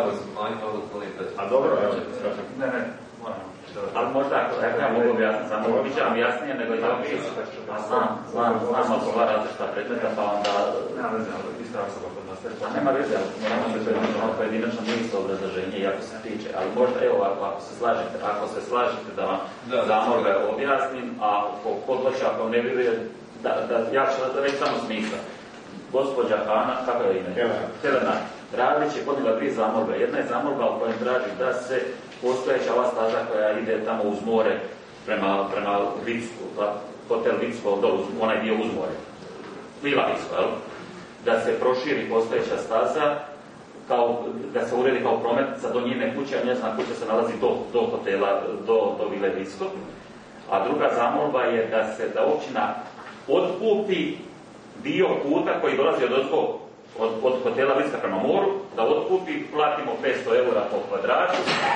A dobro, evo, skačem. Ne, ne, moram. Ali možda, ako ja mogu objasniti, samo bit će vam jasnije nego ja bi a znam, znam, znam od toga različita predmeta, pa onda... Nema veze, ali ista osoba kod nas. A nema veze, moramo se ono pojedinačno nije isto obrazloženje, iako se tiče, ali možda, evo, ako, ako se slažete, ako se slažete da vam zamolbe objasnim, a kod hoće, ako ne vjeruje, da, da, ja ću da reći samo smisla. Gospođa Hana, kako je ime? Helena. Radić je podnijela dvije zamolbe. Jedna je zamolba u kojem traži da se postojeća ova staza koja ide tamo uz more prema, prema Vicku, hotel Vicko, do, onaj dio uz more, Vila Vicko, jel? Da se proširi postojeća staza, kao, da se uredi kao prometnica do njene kuće, a njezina kuća se nalazi do, do hotela, do, do Vile Vicko. A druga zamolba je da se, da općina otkupi dio puta koji dolazi od odskog Od, od hotela Vicka prema moru, da otkupi, platimo petsto eura po kvadratu.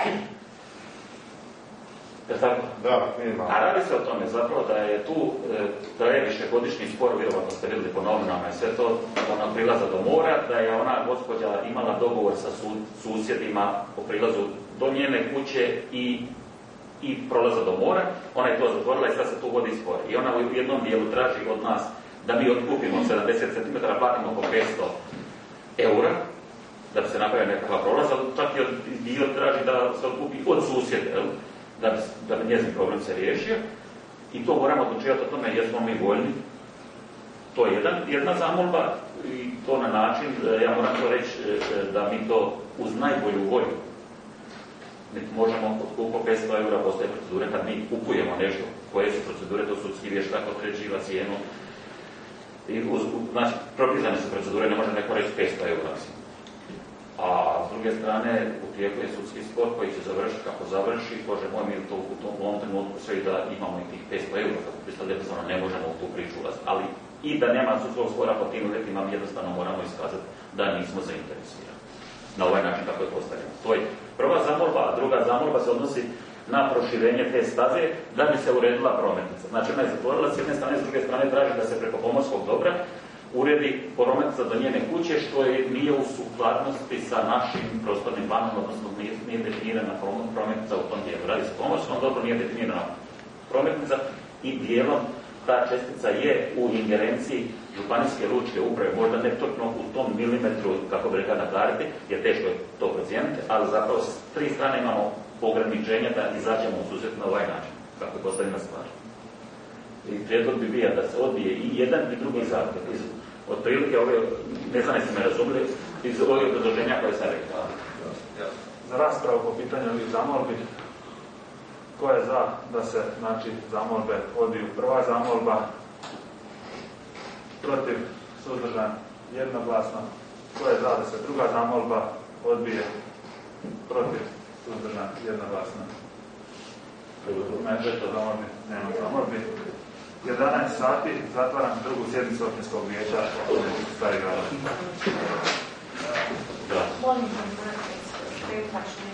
Je tako? Da, minimalno. A radi se o tome zapravo da je tu, da je višegodišnji spor, vjerovatno ste vidjeli po novinama i sve to, ona prilaza do mora, da je ona gospođa imala dogovor sa su, susjedima o prilazu do njene kuće i, i prolaza do mora. Ona je to zatvorila i sad se tu vodi spor. I ona u jednom dijelu traži od nas da mi otkupimo sedamdeset centimetara, platimo oko petsto eura, da bi se napravio nekakav prolaz, ali čak i dio traži da se otkupi od susjede, da bi, da bi njezin problem se riješio. I to moramo odlučivati o tome jesmo mi voljni. To je jedan, jedna zamolba i to na način, ja moram to reći, da mi to uz najbolju volju možemo otkupo petsto eura, postoje procedure kad mi kupujemo nešto. Koje su procedure, to sudski vještak određiva cijenu. I uz, znači, propisane su procedure, ne može neko reći petsto eura. A s druge strane, u tijeku je sudski spor koji će završiti kako završi, Bože moj, mi to u tom ovom trenutku sve i da imamo i tih petsto eura, kako predstavljate, jednostavno ne možemo u tu priču ulaziti. Ali i da nema sudskog spora po tim uvjetima, mi jednostavno moramo iskazati da nismo zainteresirani. Na ovaj način kako je postavljeno. To je prva zamolba, a druga zamolba se odnosi na proširenje te staze da bi se uredila prometnica. Znači ona je zatvorila s jedne strane, s druge strane traži da se preko pomorskog dobra uredi prometnica do njene kuće, što je, nije u sukladnosti sa našim prostornim planom, odnosno nije, nije definirana prometnica u tom dijelu. Radi se pomorskom dobru, nije definirana prometnica i dijelom ta čestica je u ingerenciji županijske lučke uprave, možda ne točno u tom milimetru, kako bi rekla, na karti, jer teško je to procijeniti, ali zapravo s tri strane imamo ograničenja da izađemo u susret na ovaj način, kako je postavljena stvar. I prijedlog bi bio da se odbije i jedan i drugi zahtjev. Iz otprilike ove, ne znam jeste me razumili, iz ovih obrazloženja koje sam rekao. Za raspravu po pitanju ovih zamolbi, ko je za da se, znači, zamolbe odbiju? Prva zamolba, protiv, suzdržan, jednoglasno. Ko je za da se druga zamolba odbije? Protiv, suzdržan, jednoglasno. Neće to zamolbi, nema zamolbi. jedanaest sati, zatvaram drugu sjednicu općinskog vijeća u Starigradu. Da. Molim vas,